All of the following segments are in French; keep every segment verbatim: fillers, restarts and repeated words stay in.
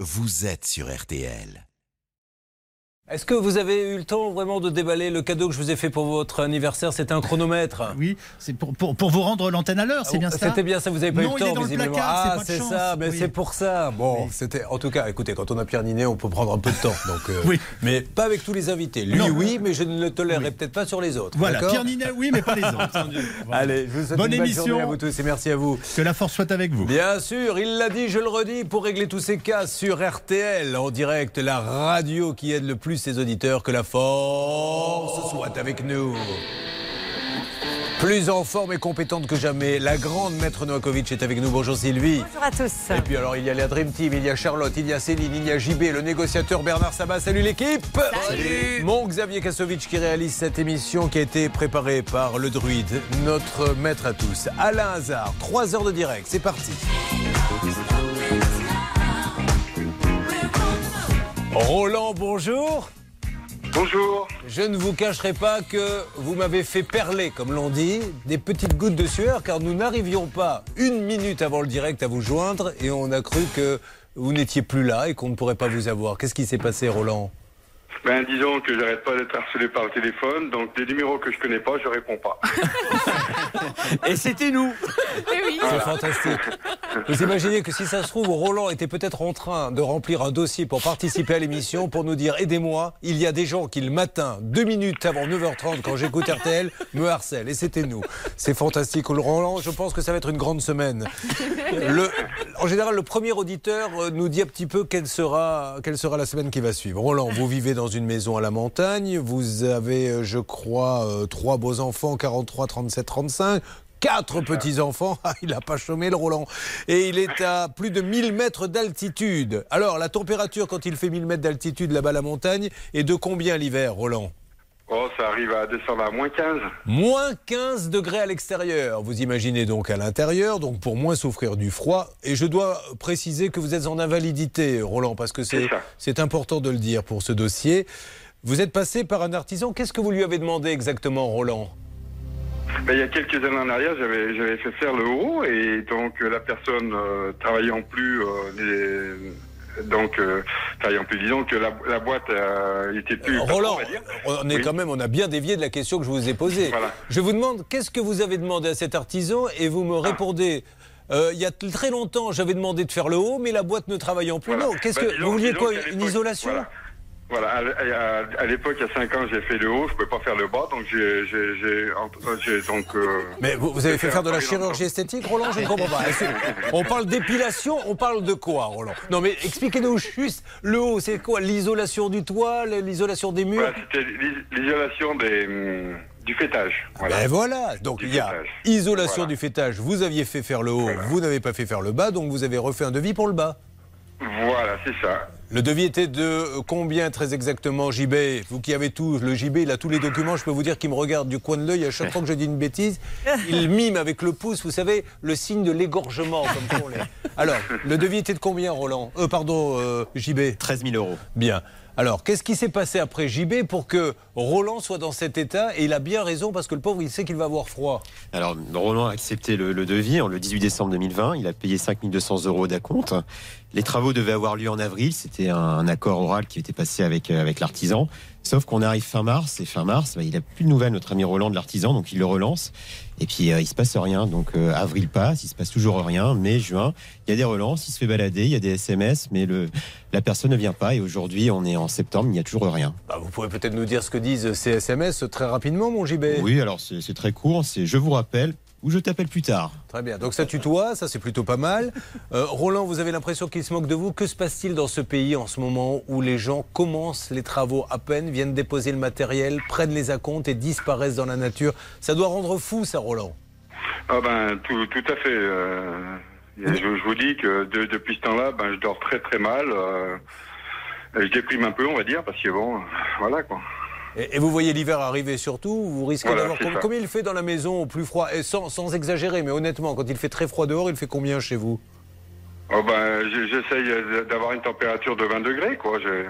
vous êtes sur R T L. Est-ce que vous avez eu le temps vraiment de déballer le cadeau que je vous ai fait pour votre anniversaire? C'est un chronomètre. Oui, c'est pour, pour, pour vous rendre l'antenne à l'heure, c'est bien ça? C'était bien ça, vous n'avez pas non, eu le temps, il est dans visiblement. le placard, ah, c'est pas de c'est chance. ça, mais oui. c'est pour ça. Bon, oui. c'était. En tout cas, écoutez, quand on a Pierre Ninet, on peut prendre un peu de temps. Donc, euh, oui. Mais pas avec tous les invités. Lui, non. oui, mais je ne le tolérerai oui. peut-être pas sur les autres. Voilà, Pierre Ninet, oui, mais pas les autres. Voilà. Allez, je vous souhaite bonne une belle émission journée à vous tous et merci à vous. Que la force soit avec vous. Bien sûr, il l'a dit, je le redis, pour régler tous ces cas sur R T L, en direct, la radio qui aide le plus ses auditeurs, que la force soit avec nous. Plus en forme et compétente que jamais, la grande maître Novakovic est avec nous. Bonjour Sylvie. Bonjour à tous. Et puis alors, il y a la Dream Team, il y a Charlotte, il y a Céline, il y a J B, le négociateur Bernard Sabat. Salut l'équipe. Salut. Mon Xavier Kasovic qui réalise cette émission qui a été préparée par le druide, notre maître à tous. Alain Hazard, trois heures de direct, c'est parti. Roland, bonjour. Bonjour. Je ne vous cacherai pas que vous m'avez fait perler, comme l'on dit, des petites gouttes de sueur, car nous n'arrivions pas une minute avant le direct à vous joindre et on a cru que vous n'étiez plus là et qu'on ne pourrait pas vous avoir. Qu'est-ce qui s'est passé, Roland ? Ben, disons que j'arrête pas d'être harcelé par le téléphone, donc des numéros que je connais pas, je réponds pas. Et c'était nous. Eh oui. C'est fantastique. Vous imaginez que si ça se trouve, Roland était peut-être en train de remplir un dossier pour participer à l'émission, pour nous dire « Aidez-moi, il y a des gens qui le matin, deux minutes avant neuf heures trente, quand j'écoute R T L, me harcèlent. » Et c'était nous. C'est fantastique. Roland, je pense que ça va être une grande semaine. Le, en général, le premier auditeur nous dit un petit peu quelle sera, quelle sera la semaine qui va suivre. Roland, vous vivez dans une maison à la montagne, vous avez, je crois, euh, trois beaux enfants, quarante-trois, trente-sept, trente-cinq, quatre petits-enfants, ah, il n'a pas chômé le Roland, et il est à plus de mille mètres d'altitude. Alors, la température quand il fait mille mètres d'altitude là-bas à la montagne est de combien l'hiver, Roland ? Oh, ça arrive à descendre à moins quinze. Moins quinze degrés à l'extérieur. Vous imaginez donc à l'intérieur, donc pour moins souffrir du froid. Et je dois préciser que vous êtes en invalidité, Roland, parce que c'est, c'est important de le dire pour ce dossier. Vous êtes passé par un artisan. Qu'est-ce que vous lui avez demandé exactement, Roland ? Ben, il y a quelques années en arrière, j'avais, j'avais fait faire le haut, et donc la personne euh, travaillant plus... Euh, les... Donc, euh, en plus, disons que la, la boîte euh, était plus... Euh, Roland, on, on est oui. quand même, on a bien dévié de la question que je vous ai posée. Voilà. Je vous demande, qu'est-ce que vous avez demandé à cet artisan ? Et vous me répondez, euh, il y a très longtemps, j'avais demandé de faire le haut, mais la boîte ne travaillant plus. Voilà. Non, qu'est-ce bah, que... Disons, vous vouliez quoi ? Une isolation ? Voilà. Voilà, à, à, à l'époque, il y a cinq ans, j'ai fait le haut, je ne pouvais pas faire le bas, donc j'ai... j'ai, j'ai, j'ai donc, euh, Mais vous, vous avez fait faire de la chirurgie esthétique, Roland ? Je ne comprends pas. On parle d'épilation, on parle de quoi, Roland ? Non, mais expliquez-nous juste, le haut, c'est quoi ? L'isolation du toit, l'isolation des murs ? Voilà, c'était l'isolation des... Hum, du fêtage. Voilà. Ben voilà, donc il y a fêtage. Isolation voilà. du fêtage, vous aviez fait faire le haut, voilà. Vous n'avez pas fait faire le bas, donc vous avez refait un devis pour le bas. Voilà, c'est ça. Le devis était de combien très exactement, J B ? Vous qui avez tout, le J B, il a tous les documents, je peux vous dire qu'il me regarde du coin de l'œil à chaque fois que je dis une bêtise. Il mime avec le pouce, vous savez, le signe de l'égorgement. Comme ça, on les... Alors, le devis était de combien, Roland ? Euh, pardon, euh, J B ? treize mille euros. Bien. Alors, qu'est-ce qui s'est passé après J B pour que Roland soit dans cet état ? Et il a bien raison, parce que le pauvre, il sait qu'il va avoir froid. Alors, Roland a accepté le, le devis le dix-huit décembre deux mille vingt. Il a payé cinq mille deux cents euros d'acompte. Les travaux devaient avoir lieu en avril. C'était un, un accord oral qui était passé avec, avec l'artisan. Sauf qu'on arrive fin mars, et fin mars, bah, il n'a plus de nouvelles, notre ami Roland, de l'artisan, donc il le relance. Et puis, euh, il ne se passe rien. Donc, euh, avril passe, il ne se passe toujours rien. Mai, juin, il y a des relances, il se fait balader, il y a des S M S, mais le, la personne ne vient pas. Et aujourd'hui, on est en septembre, il n'y a toujours rien. Bah, vous pouvez peut-être nous dire ce que disent ces S M S très rapidement, mon J B ? Oui, alors c'est, c'est très court. C'est « je vous rappelle » ou « je t'appelle plus tard ». Très bien, donc ça tutoie, ça c'est plutôt pas mal. Euh, Roland, vous avez l'impression qu'il se moque de vous. Que se passe-t-il dans ce pays en ce moment où les gens commencent les travaux à peine, viennent déposer le matériel, prennent les acomptes et disparaissent dans la nature ? Ça doit rendre fou ça, Roland. Ah ben, tout, tout à fait. Euh, je, je vous dis que de, depuis ce temps-là, ben, je dors très très mal. Euh, je déprime un peu, on va dire, parce que bon, voilà quoi. Et, et vous voyez l'hiver arriver surtout, vous risquez voilà, d'avoir... Com- combien il fait dans la maison au plus froid ? Et sans, sans exagérer, mais honnêtement, quand il fait très froid dehors, il fait combien chez vous ? Oh ben, j'essaye d'avoir une température de vingt degrés, quoi. J'ai...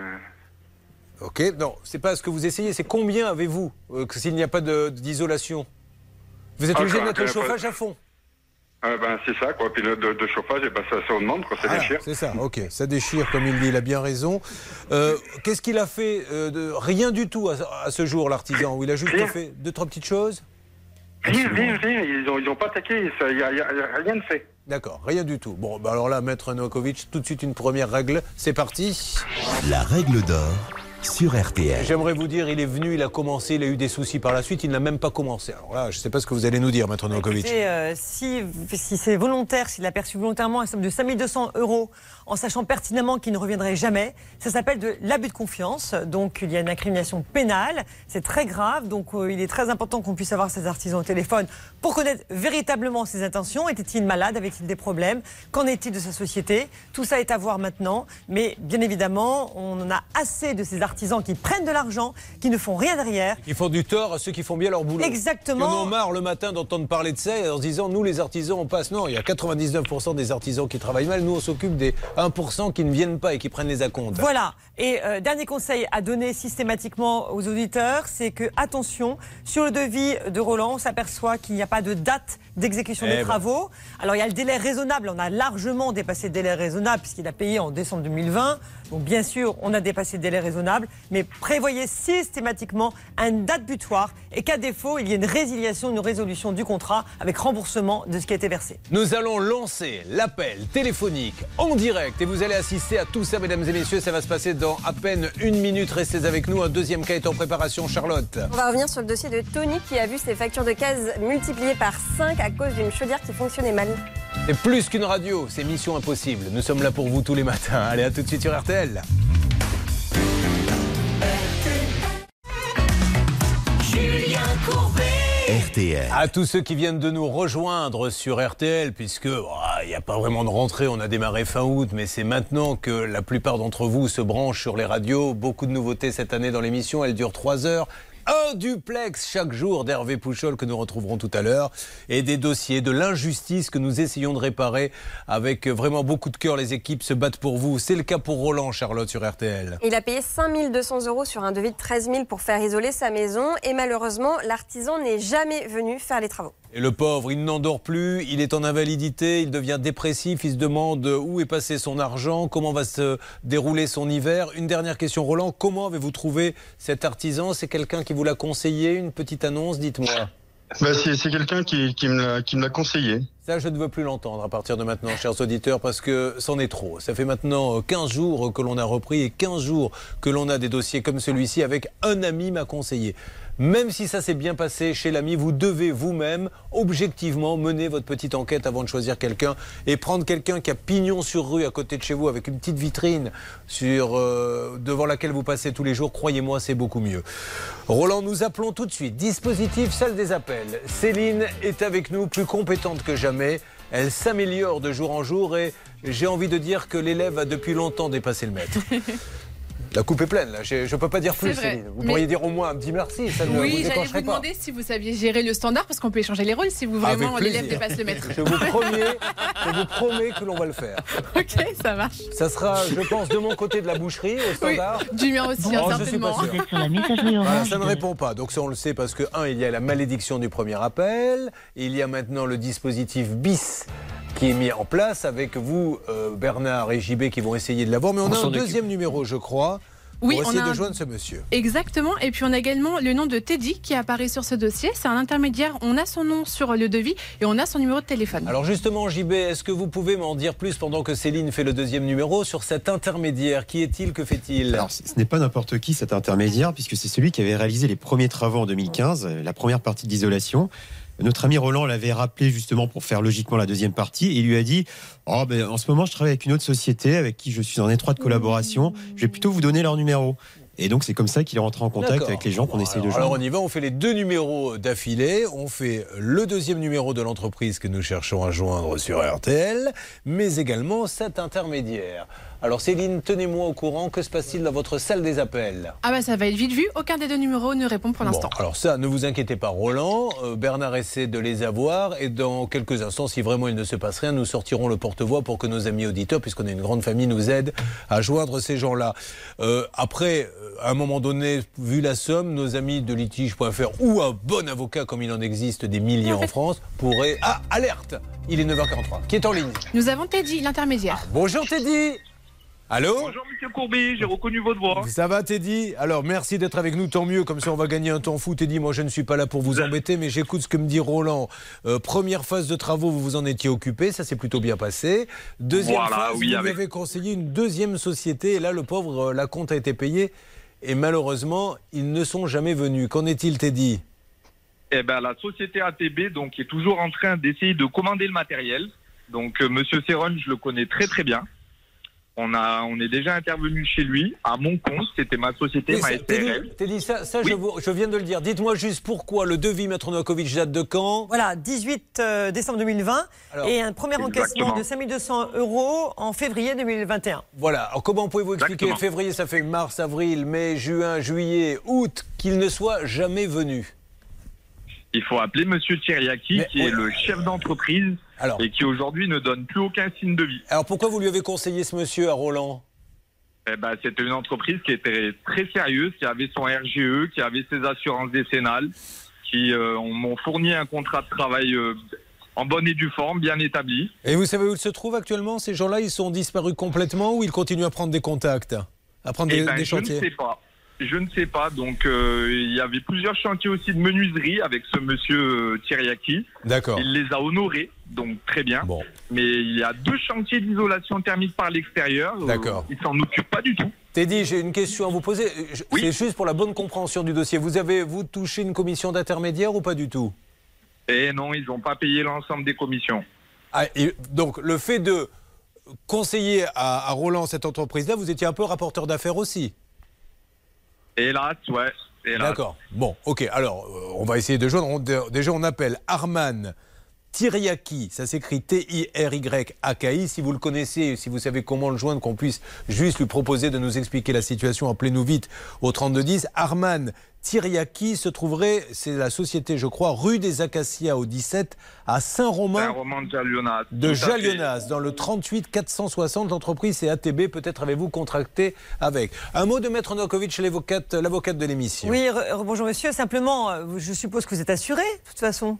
Ok, non, c'est pas ce que vous essayez, c'est combien avez-vous euh, s'il n'y a pas de, d'isolation ? Vous êtes obligé ah, de mettre le chauffage à fond ? Euh, ben, c'est ça, quoi. Puis le de, de chauffage, et ben, ça, ça augmente, quoi. Ça Ah, déchire. c'est ça, ok. Ça déchire, comme il dit, il a bien raison. Euh, Qu'est-ce qu'il a fait euh, de... Rien du tout à, à ce jour, l'artisan, où il a juste Rien. fait deux, trois petites choses? Rien, rien, rien. Ils ont, ils ont pas attaqué. Il n'y a, y a, y a rien de fait. D'accord, rien du tout. Bon, bah alors là, Maître Novakovic, tout de suite une première règle. C'est parti. La règle d'or sur R T L. J'aimerais vous dire, il est venu, il a commencé, il a eu des soucis par la suite, il n'a même pas commencé. Alors là, je ne sais pas ce que vous allez nous dire, Maître Novakovic. Écoutez, euh, si si c'est volontaire, s'il a perçu volontairement un somme de cinq mille deux cents euros en sachant pertinemment qu'il ne reviendrait jamais, ça s'appelle de l'abus de confiance. Donc il y a une incrimination pénale, c'est très grave. Donc euh, il est très important qu'on puisse avoir ces artisans au téléphone pour connaître véritablement ses intentions. Était-il malade? Avait-il des problèmes? Qu'en est-il de sa société? Tout ça est à voir maintenant. Mais bien évidemment, on en a assez de ces artisans qui prennent de l'argent, qui ne font rien derrière. Ils font du tort à ceux qui font bien leur boulot. Exactement. Qui en ont marre le matin d'entendre parler de ça en se disant, nous les artisans, on passe. Non, il y a quatre-vingt-dix-neuf pour cent des artisans qui travaillent mal. Nous, on s'occupe des un pour cent qui ne viennent pas et qui prennent les acomptes. Voilà. Et euh, dernier conseil à donner systématiquement aux auditeurs, c'est que, attention, sur le devis de Roland, on s'aperçoit qu'il n'y a pas de date d'exécution Eh des ben. travaux. Alors, il y a le délai raisonnable. On a largement dépassé le délai raisonnable puisqu'il a payé en décembre deux mille vingt. Donc, bien sûr, on a dépassé le délai raisonnable. Mais prévoyez systématiquement une date butoir et qu'à défaut, il y ait une résiliation, une résolution du contrat avec remboursement de ce qui a été versé. Nous allons lancer l'appel téléphonique en direct et vous allez assister à tout ça, mesdames et messieurs. Ça va se passer dans à peine une minute. Restez avec nous. Un deuxième cas est en préparation. Charlotte. On va revenir sur le dossier de Tony qui a vu ses factures de gaz multipliées par cinq à cause d'une chaudière qui fonctionnait mal. C'est plus qu'une radio, c'est Mission Impossible. Nous sommes là pour vous tous les matins. Allez, à tout de suite sur R T L. Julien Courbet. R T L. À tous ceux qui viennent de nous rejoindre sur R T L, puisque il oh, n'y a pas vraiment de rentrée, on a démarré fin août, mais c'est maintenant que la plupart d'entre vous se branchent sur les radios. Beaucoup de nouveautés cette année dans l'émission, elle dure trois heures. Un duplex chaque jour d'Hervé Pouchol que nous retrouverons tout à l'heure et des dossiers de l'injustice que nous essayons de réparer avec vraiment beaucoup de cœur. Les équipes se battent pour vous. C'est le cas pour Roland, Charlotte, sur R T L. Il a payé cinq mille deux cents euros sur un devis de treize mille pour faire isoler sa maison et malheureusement, l'artisan n'est jamais venu faire les travaux. Et le pauvre, il n'endort plus, il est en invalidité, il devient dépressif, il se demande où est passé son argent, comment va se dérouler son hiver. Une dernière question, Roland, comment avez-vous trouvé cet artisan? C'est quelqu'un qui vous l'a conseillé? Une petite annonce, dites-moi. Ben, c'est, c'est quelqu'un qui, qui me l'a, qui me l'a conseillé. Ça, je ne veux plus l'entendre à partir de maintenant, chers auditeurs, parce que c'en est trop. Ça fait maintenant quinze jours que l'on a repris et quinze jours que l'on a des dossiers comme celui-ci avec un ami m'a conseillé. Même si ça s'est bien passé chez l'ami, vous devez vous-même, objectivement, mener votre petite enquête avant de choisir quelqu'un et prendre quelqu'un qui a pignon sur rue à côté de chez vous avec une petite vitrine sur, euh, devant laquelle vous passez tous les jours. Croyez-moi, c'est beaucoup mieux. Roland, nous appelons tout de suite. Dispositif, salle des appels. Céline est avec nous, plus compétente que jamais. Elle s'améliore de jour en jour et j'ai envie de dire que l'élève a depuis longtemps dépassé le maître. La coupe est pleine, là. Je ne peux pas dire plus, Céline. Vous mais... pourriez dire au moins un petit merci, ça ne oui, vous déclencherait pas. Oui, j'allais vous demander si vous saviez gérer le standard, parce qu'on peut échanger les rôles si vous vraiment l'élève dépasse le maître. Je vous promets, je vous promets que l'on va le faire. Ok, ça marche. Ça sera, je pense, de mon côté de la boucherie, au standard. Oui, du mien aussi, bon, hein, oh, certainement. Je suis pas sûr. Sur la messagerie orange. Ça ne répond pas. Donc ça, on le sait parce que, un, il y a la malédiction du premier appel. Il y a maintenant le dispositif bis qui est mis en place avec vous, euh, Bernard et J B, qui vont essayer de l'avoir. Mais on, on a un deuxième numéro, je crois. Oui, pour on essayer a de un... joindre ce monsieur. Exactement. Et puis on a également le nom de Teddy qui apparaît sur ce dossier. C'est un intermédiaire. On a son nom sur le devis et on a son numéro de téléphone. Alors justement, J B, est-ce que vous pouvez m'en dire plus pendant que Céline fait le deuxième numéro sur cet intermédiaire? Qui est-il? Que fait-il? Alors, ce n'est pas n'importe qui cet intermédiaire, puisque c'est celui qui avait réalisé les premiers travaux en deux mille quinze, la première partie d'isolation. Notre ami Roland l'avait rappelé justement pour faire logiquement la deuxième partie et il lui a dit oh, ben, en ce moment je travaille avec une autre société avec qui je suis en étroite collaboration, je vais plutôt vous donner leur numéro. Et donc c'est comme ça qu'il est rentré en contact avec les gens qu'on bon, essaye de joindre. Alors on y va, on fait les deux numéros d'affilée, on fait le deuxième numéro de l'entreprise que nous cherchons à joindre sur R T L, mais également cet intermédiaire. Alors Céline, tenez-moi au courant, que se passe-t-il dans votre salle des appels? Ah bah ça va être vite vu, aucun des deux numéros ne répond pour l'instant. Bon, alors ça, ne vous inquiétez pas Roland, euh, Bernard essaie de les avoir et dans quelques instants, si vraiment il ne se passe rien, nous sortirons le porte-voix pour que nos amis auditeurs, puisqu'on est une grande famille, nous aident à joindre ces gens-là. Euh, après, à un moment donné, vu la somme, nos amis de litige point F R ou un bon avocat, comme il en existe des milliers en France, pourraient... Ah, alerte! Il est neuf heures quarante-trois. Qui est en ligne? Nous avons Teddy, l'intermédiaire. Ah, bonjour Teddy. Allô? Bonjour Monsieur Courbet, j'ai reconnu votre voix. Ça va Teddy? Alors merci d'être avec nous, tant mieux, comme ça on va gagner un temps fou. Teddy, moi je ne suis pas là pour vous embêter, mais j'écoute ce que me dit Roland. Euh, première phase de travaux, vous vous en étiez occupé, ça s'est plutôt bien passé. Deuxième voilà, phase, oui, vous avec... lui avez conseillé une deuxième société, et là le pauvre, euh, la compte a été payée, et malheureusement, ils ne sont jamais venus. Qu'en est-il Teddy? Eh ben, la société A T B donc, est toujours en train d'essayer de commander le matériel. Donc, euh, Monsieur Serron, je le connais très très bien. On, a, on est déjà intervenu chez lui, à mon compte, c'était ma société, oui, ma S P R L. Teddy, ça, ça oui. je, vous, je viens de le dire. Dites-moi juste pourquoi le devis Maître Novakovic date de quand? Voilà, dix-huit décembre deux mille vingt. Alors, et un premier exactement. encaissement de cinq mille deux cents euros en février deux mille vingt et un. Voilà, alors comment pouvez-vous expliquer exactement. Février, ça fait mars, avril, mai, juin, juillet, août, qu'il ne soit jamais venu? Il faut appeler Monsieur Thiriaki, Mais, qui oui. est le chef d'entreprise alors, et qui aujourd'hui ne donne plus aucun signe de vie. Alors pourquoi vous lui avez conseillé ce monsieur à Roland? Eh ben, c'était une entreprise qui était très sérieuse, qui avait son R G E, qui avait ses assurances décennales, qui euh, m'ont fourni un contrat de travail euh, en bonne et due forme, bien établi. Et vous savez où ils se trouvent actuellement? Ces gens-là, ils sont disparus complètement ou ils continuent à prendre des contacts, à prendre eh des, ben, des chantiers? Je ne sais pas. Je ne sais pas. Donc, euh, il y avait plusieurs chantiers aussi de menuiserie avec ce monsieur euh, Thiriaki. D'accord. Il les a honorés, donc très bien. Bon. Mais il y a deux chantiers d'isolation thermique par l'extérieur. D'accord. Euh, il s'en occupe pas du tout. Teddy, j'ai une question à vous poser. Oui. C'est juste pour la bonne compréhension du dossier. Vous avez, vous, touché une commission d'intermédiaire ou pas du tout? Eh non, ils n'ont pas payé l'ensemble des commissions. Ah, et donc, le fait de conseiller à, à Roland cette entreprise-là, vous étiez un peu rapporteur d'affaires aussi? Hélas, ouais. D'accord. Bon, ok. Alors, euh, on va essayer de joindre. On, déjà, on appelle Arman Thiriaki. Ça s'écrit T I R Y A K I. Si vous le connaissez, si vous savez comment le joindre, qu'on puisse juste lui proposer de nous expliquer la situation, appelez-nous vite au trente-deux dix. Arman Thiriaki se trouverait, c'est la société, je crois, rue des Acacias au dix-sept, à Saint-Romain Saint-Romain de Jalionaz. De Jalionaz, dans le trente-huit quatre cent soixante. L'entreprise, c'est A T B. Peut-être avez-vous contracté avec. Un mot de Maître Novakovic, l'avocate, l'avocate de l'émission. Oui, bonjour monsieur. Simplement, je suppose que vous êtes assuré, de toute façon.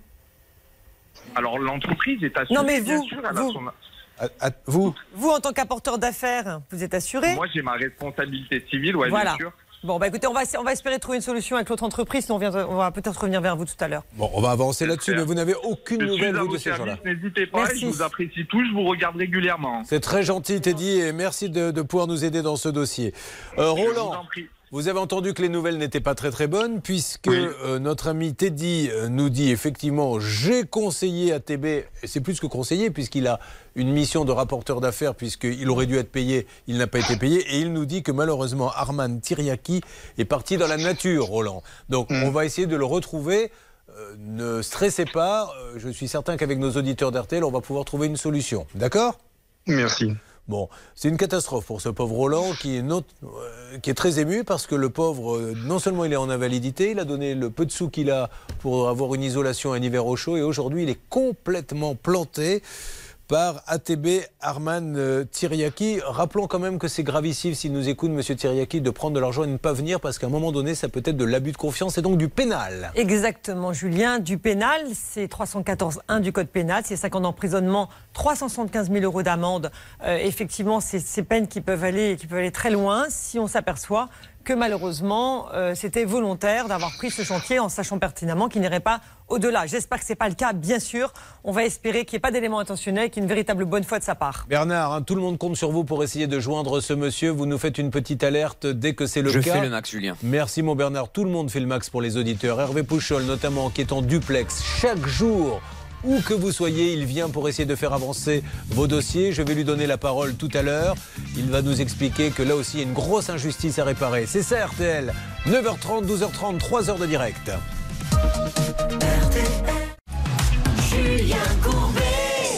Alors, l'entreprise est assurée. Non, mais vous, bien sûr, elle a vous, son... à, à, vous, vous, en tant qu'apporteur d'affaires, vous êtes assuré? Moi, j'ai ma responsabilité civile, ouais, voilà. bien sûr. Bon, bah écoutez, on va, on va espérer trouver une solution avec l'autre entreprise, sinon on, vient, on va peut-être revenir vers vous tout à l'heure. Bon, on va avancer là-dessus, mais vous n'avez aucune je nouvelle suis vous, de ces gens-là. N'hésitez pas, merci. Je vous apprécie tous, je vous regarde régulièrement. C'est très gentil, Teddy, et merci de, de pouvoir nous aider dans ce dossier. Euh, Roland, vous, vous avez entendu que les nouvelles n'étaient pas très très bonnes, puisque oui. euh, notre ami Teddy euh, nous dit effectivement, j'ai conseillé à T B, et c'est plus que conseillé, puisqu'il a une mission de rapporteur d'affaires, puisqu'il aurait dû être payé, il n'a pas été payé, et il nous dit que malheureusement Arman Thiriaki est parti dans la nature, Roland. Donc mmh. on va essayer de le retrouver. Euh, ne stressez pas, euh, je suis certain qu'avec nos auditeurs d'R T L, on va pouvoir trouver une solution. D'accord ? Merci. Bon, c'est une catastrophe pour ce pauvre Roland qui est, not... euh, qui est très ému parce que le pauvre, euh, non seulement il est en invalidité, il a donné le peu de sous qu'il a pour avoir une isolation un hiver au chaud et aujourd'hui il est complètement planté par A T B Arman euh, Thiriaki. Rappelons quand même que c'est gravissime s'il nous écoute, Monsieur Thiriaki, de prendre de l'argent et de ne pas venir parce qu'à un moment donné, ça peut être de l'abus de confiance et donc du pénal. Exactement, Julien, du pénal, c'est trois cent quatorze un du code pénal, c'est cinq ans d'emprisonnement, trois cent soixante-quinze mille euros d'amende. Euh, effectivement, c'est ces peines qui peuvent aller, qui peuvent aller très loin si on s'aperçoit que malheureusement, euh, c'était volontaire d'avoir pris ce chantier en sachant pertinemment qu'il n'irait pas au-delà. J'espère que ce n'est pas le cas, bien sûr. On va espérer qu'il n'y ait pas d'éléments intentionnels, qu'il y ait une véritable bonne foi de sa part. Bernard, hein, tout le monde compte sur vous pour essayer de joindre ce monsieur. Vous nous faites une petite alerte dès que c'est le Je cas. Je fais le max, Julien. Merci, mon Bernard. Tout le monde fait le max pour les auditeurs. Hervé Pouchol, notamment, qui est en duplex chaque jour. Où que vous soyez, il vient pour essayer de faire avancer vos dossiers. Je vais lui donner la parole tout à l'heure. Il va nous expliquer que là aussi, il y a une grosse injustice à réparer. C'est ça, R T L. neuf heures trente, douze heures trente, trois heures de direct. Julien Courbet.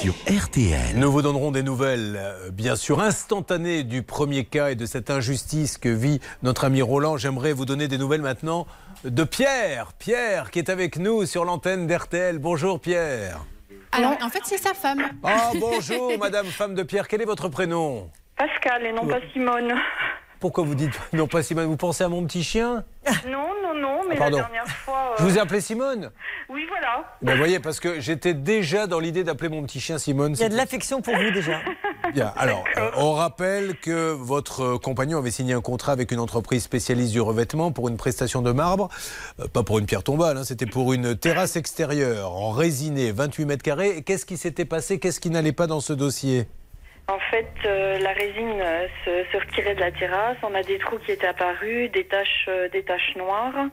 sur R T L. Nous vous donnerons des nouvelles, euh, bien sûr, instantanées du premier cas et de cette injustice que vit notre ami Roland. J'aimerais vous donner des nouvelles maintenant de Pierre. Pierre qui est avec nous sur l'antenne d'R T L. Bonjour Pierre. Alors, en fait, c'est sa femme. Ah, bonjour madame, femme de Pierre. Quel est votre prénom? Pascal et non pas Simone. Pourquoi vous dites non pas Simone? Vous pensez à mon petit chien? Non, non, non, mais ah, la dernière fois... Euh... Je vous ai appelé Simone? Oui, voilà. Ben, vous voyez, parce que j'étais déjà dans l'idée d'appeler mon petit chien Simone. Il y a de l'affection pour vous déjà. Bien, alors, euh, on rappelle que votre compagnon avait signé un contrat avec une entreprise spécialiste du revêtement pour une prestation de marbre, euh, pas pour une pierre tombale, hein, c'était pour une terrasse extérieure en résiné, vingt-huit mètres carrés. Et qu'est-ce qui s'était passé? Qu'est-ce qui n'allait pas dans ce dossier? En fait, euh, la résine euh, se, se retirait de la terrasse. On a des trous qui étaient apparus, des taches, euh, des taches noires.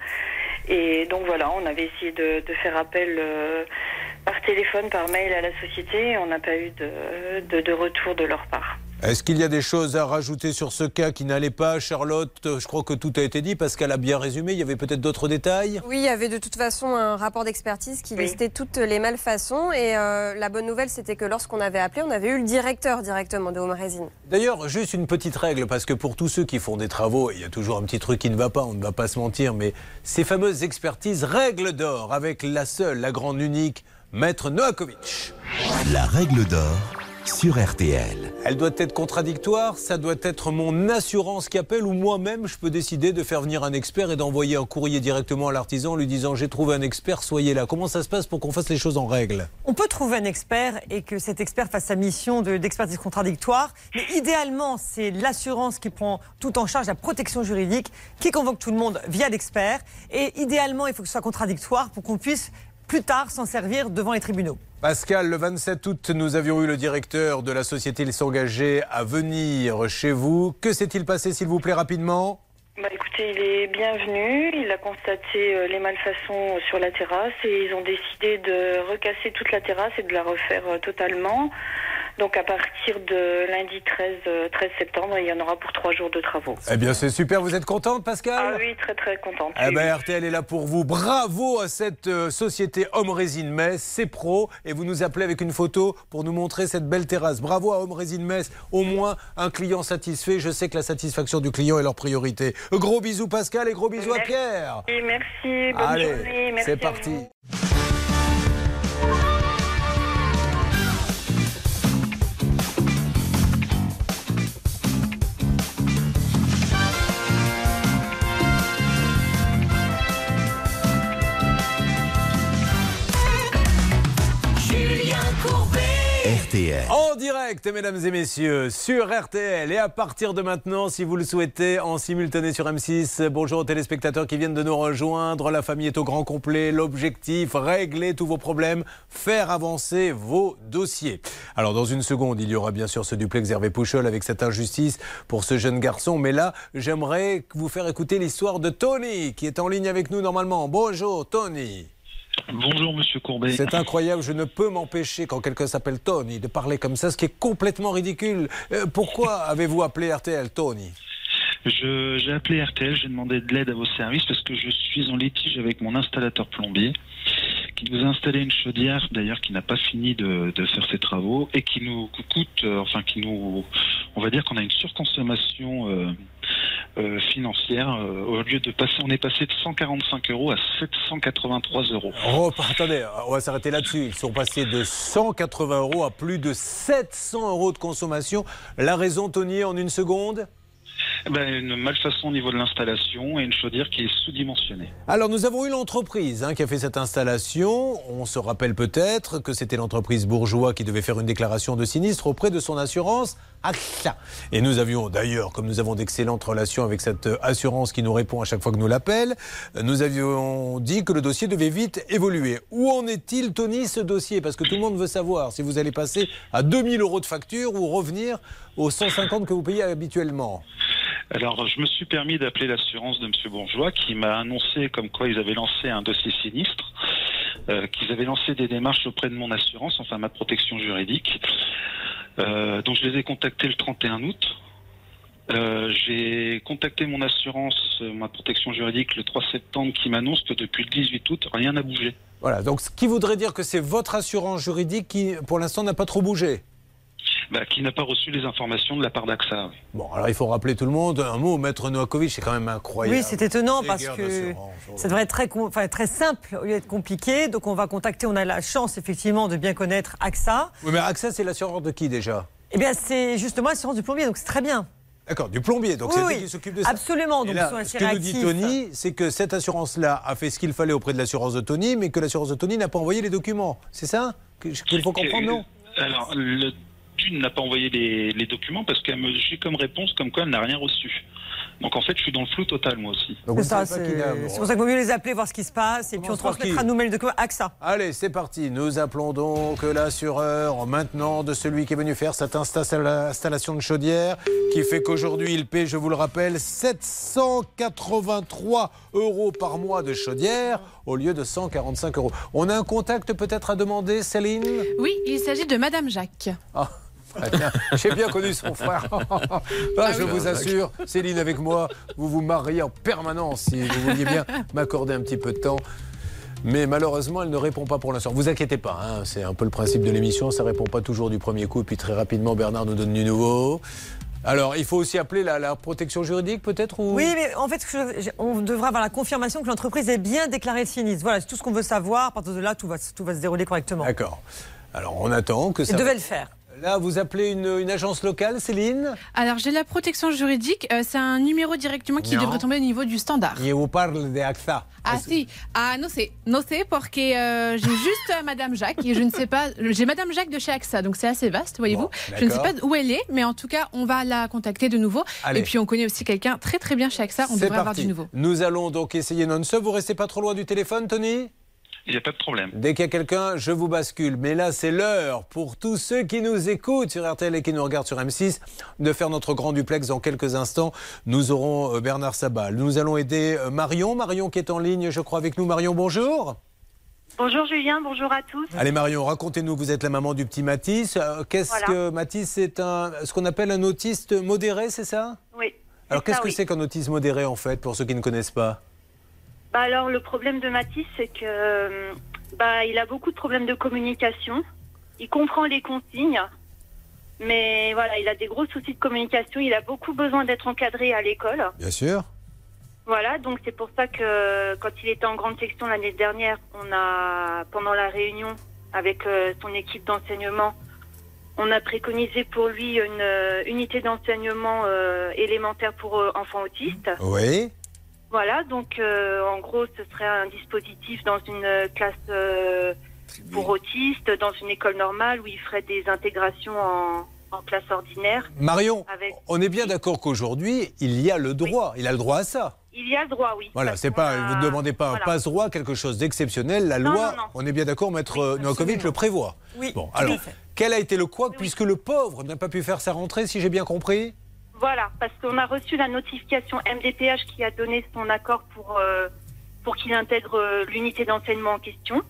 Et donc voilà, on avait essayé de, de faire appel euh, par téléphone, par mail à la société. Et on n'a pas eu de, de, de retour de leur part. Est-ce qu'il y a des choses à rajouter sur ce cas qui n'allait pas, Charlotte? Je crois que tout a été dit parce qu'elle a bien résumé. Il y avait peut-être d'autres détails? Oui, il y avait de toute façon un rapport d'expertise qui Oui. listait toutes les malfaçons. Et euh, la bonne nouvelle, c'était que lorsqu'on avait appelé, on avait eu le directeur directement de Home Résine. D'ailleurs, juste une petite règle, parce que pour tous ceux qui font des travaux, il y a toujours un petit truc qui ne va pas, on ne va pas se mentir, mais ces fameuses expertises, règle d'or, avec la seule, la grande unique, Maître Novakovic. La règle d'or sur R T L. Elle doit être contradictoire, ça doit être mon assurance qui appelle ou moi-même je peux décider de faire venir un expert et d'envoyer un courrier directement à l'artisan en lui disant j'ai trouvé un expert, soyez là. Comment ça se passe pour qu'on fasse les choses en règle? On peut trouver un expert et que cet expert fasse sa mission de, d'expertise contradictoire, mais idéalement c'est l'assurance qui prend tout en charge, la protection juridique, qui convoque tout le monde via l'expert et idéalement il faut que ce soit contradictoire pour qu'on puisse plus tard s'en servir devant les tribunaux. Pascal, le vingt-sept août, nous avions eu le directeur de la société Il s'engageait à venir chez vous. Que s'est-il passé, s'il vous plaît, rapidement? Bah, écoutez, il est bienvenu. Il a constaté euh, les malfaçons sur la terrasse et ils ont décidé de recasser toute la terrasse et de la refaire euh, totalement. Donc à partir de lundi treize septembre, il y en aura pour trois jours de travaux. Eh bien c'est super, vous êtes contente Pascal? Ah oui, très très contente. Eh oui, bien oui. R T L est là pour vous. Bravo à cette euh, société Home Résine Metz, c'est pro. Et vous nous appelez avec une photo pour nous montrer cette belle terrasse. Bravo à Home Résine Metz, au moins un client satisfait. Je sais que la satisfaction du client est leur priorité. Gros bisous Pascal et gros bisous Merci. à Pierre. Et merci, bonne Allez, journée. Merci c'est à parti. vous. R T L. En direct, mesdames et messieurs, sur R T L. Et à partir de maintenant, si vous le souhaitez, en simultané sur M six. Bonjour aux téléspectateurs qui viennent de nous rejoindre. La famille est au grand complet. L'objectif, régler tous vos problèmes, faire avancer vos dossiers. Alors, dans une seconde, il y aura bien sûr ce duplex Hervé Pouchol avec cette injustice pour ce jeune garçon. Mais là, j'aimerais vous faire écouter l'histoire de Tony, qui est en ligne avec nous normalement. Bonjour, Tony. Bonjour Monsieur Courbet. C'est incroyable, je ne peux m'empêcher quand quelqu'un s'appelle Tony de parler comme ça, ce qui est complètement ridicule. Euh, pourquoi avez-vous appelé R T L, Tony? Je, j'ai appelé R T L, j'ai demandé de l'aide à vos services parce que je suis en litige avec mon installateur plombier qui nous a installé une chaudière, d'ailleurs qui n'a pas fini de, de faire ses travaux et qui nous coûte, euh, enfin qui nous, on va dire qu'on a une surconsommation euh, euh, financière. Euh, au lieu de passer, on est passé de cent quarante-cinq euros à sept cent quatre-vingt-trois euros. Oh, attendez, on va s'arrêter là-dessus. Ils sont passés de cent quatre-vingts euros à plus de sept cents euros de consommation. La raison, Tony, en une seconde? Ben, une malfaçon au niveau de l'installation et une chaudière qui est sous-dimensionnée. Alors nous avons eu l'entreprise hein, qui a fait cette installation. On se rappelle peut-être que c'était l'entreprise Bourgeois qui devait faire une déclaration de sinistre auprès de son assurance A X A. Et nous avions d'ailleurs, comme nous avons d'excellentes relations avec cette assurance qui nous répond à chaque fois que nous l'appelle, nous avions dit que le dossier devait vite évoluer. Où en est-il, Tony, ce dossier? Parce que tout le monde veut savoir si vous allez passer à deux mille euros de facture ou revenir aux cent cinquante que vous payez habituellement. Alors, je me suis permis d'appeler l'assurance de M. Bourgeois qui m'a annoncé comme quoi ils avaient lancé un dossier sinistre, euh, qu'ils avaient lancé des démarches auprès de mon assurance, enfin ma protection juridique. Euh, donc, je les ai contactés le trente et un août. Euh, j'ai contacté mon assurance, ma protection juridique, le trois septembre, qui m'annonce que depuis le dix-huit août, rien n'a bougé. Voilà, donc ce qui voudrait dire que c'est votre assurance juridique qui, pour l'instant, n'a pas trop bougé. Bah, qui n'a pas reçu les informations de la part d'AXA. Oui. Bon, alors il faut rappeler tout le monde, un mot, Maître Novakovic, c'est quand même incroyable. Oui, c'est étonnant Les parce guerres que d'assurance, ça devrait être très, com- enfin, très simple au lieu d'être compliqué. Donc on va contacter, on a la chance effectivement de bien connaître AXA. Oui, mais AXA, c'est l'assureur de qui déjà? Eh bien, c'est justement l'assurance du plombier, donc c'est très bien. D'accord, du plombier, donc Oui, c'est lui oui, qui s'occupe de ça. absolument, donc Et là, ils sont assez ce que nous dit réactifs. Tony, c'est que cette assurance-là a fait ce qu'il fallait auprès de l'assurance de Tony, mais que l'assurance de Tony n'a pas envoyé les documents. C'est ça que- qu'il faut comprendre, non? Alors, le Thune n'a pas envoyé les, les documents parce qu'elle me j'ai comme réponse comme quoi elle n'a rien reçu. Donc en fait, je suis dans le flou total, moi aussi. Donc, C'est vous ça, ne savez pas c'est qui l'a- c'est pour ça qu'il vaut mieux les appeler, voir ce qui se passe, et puis on commence par transmettra qui nous-mêmes le document AXA. Allez, c'est parti. Nous appelons donc l'assureur maintenant de celui qui est venu faire cette insta- installation de chaudière qui fait qu'aujourd'hui il paie, je vous le rappelle, sept cent quatre-vingt-trois euros par mois de chaudière au lieu de cent quarante-cinq euros. On a un contact peut-être à demander, Céline? Oui, il s'agit de Madame Jacques. Ah. Très bien. J'ai bien connu son frère. Ah, je vous assure, Céline avec moi, vous vous mariez en permanence si vous vouliez bien m'accorder un petit peu de temps. Mais malheureusement, elle ne répond pas pour l'instant. Vous inquiétez pas, hein, c'est un peu le principe de l'émission, ça répond pas toujours du premier coup, puis très rapidement Bernard nous donne du nouveau. Alors, il faut aussi appeler la, la protection juridique peut-être ou... Oui, mais en fait, je- je- on devra avoir la confirmation que l'entreprise ait bien déclaré le sinistre. Voilà, c'est tout ce qu'on veut savoir. À partir de là, tout va, tout va se dérouler correctement. D'accord. Alors, on attend que ça... Il devait le faire. Là, vous appelez une, une agence locale, Céline? Alors, j'ai la protection juridique. euh, c'est un numéro directement qui Non. devrait tomber au niveau du standard. Je vous parle de AXA. Ah si, ah non c'est, non c'est parce que euh, j'ai juste euh, Madame Jacques et je ne sais pas, j'ai Madame Jacques de chez AXA, donc c'est assez vaste, voyez-vous. Bon, je ne sais d'accord. pas où elle est, mais en tout cas, on va la contacter de nouveau. Allez. Et puis on connaît aussi quelqu'un très très bien chez AXA, on C'est devrait avoir parti. du nouveau. Nous allons donc essayer non-stop. Vous restez pas trop loin du téléphone, Tony? Il n'y a pas de problème. Dès qu'il y a quelqu'un, je vous bascule. Mais là, c'est l'heure pour tous ceux qui nous écoutent sur R T L et qui nous regardent sur M six de faire notre grand duplex dans quelques instants. Nous aurons euh, Bernard Sabat. Nous allons aider euh, Marion. Marion qui est en ligne, je crois, avec nous. Marion, bonjour. Bonjour Julien, bonjour à tous. Allez Marion, racontez-nous, vous êtes la maman du petit Mathis. Euh, Qu'est-ce Voilà. que Mathis, c'est un, ce qu'on appelle un autiste modéré, c'est ça? Oui. Alors qu'est-ce ça, que oui. c'est qu'un autisme modéré en fait, pour ceux qui ne connaissent pas? Bah alors le problème de Mathis, c'est que euh, bah il a beaucoup de problèmes de communication. Il comprend les consignes, mais voilà, il a des gros soucis de communication. Il a beaucoup besoin d'être encadré à l'école. Bien sûr. Voilà, donc c'est pour ça que quand il était en grande section l'année dernière, on a pendant la réunion avec euh, son équipe d'enseignement, on a préconisé pour lui une euh, unité d'enseignement euh, élémentaire pour euh, enfants autistes. Oui. Voilà, donc euh, en gros, ce serait un dispositif dans une euh, classe euh, pour autistes, dans une école normale où il ferait des intégrations en, en classe ordinaire. Marion, Avec- on est bien d'accord qu'aujourd'hui, il y a le droit. Il a le droit à ça. Il y a le droit, oui. Voilà, Parce c'est qu'on pas, a- vous ne demandez pas voilà. un passe-droit, quelque chose d'exceptionnel. La Non, loi, non, non. on est bien d'accord, Maître euh, Novakovic le prévoit. Oui, Bon, tout à alors, fait. quel a été le couac, puisque le pauvre n'a pas pu faire sa rentrée, si j'ai bien compris? Voilà, parce qu'on a reçu la notification M D P H qui a donné son accord pour, euh, pour qu'il intègre euh, l'unité d'enseignement en question.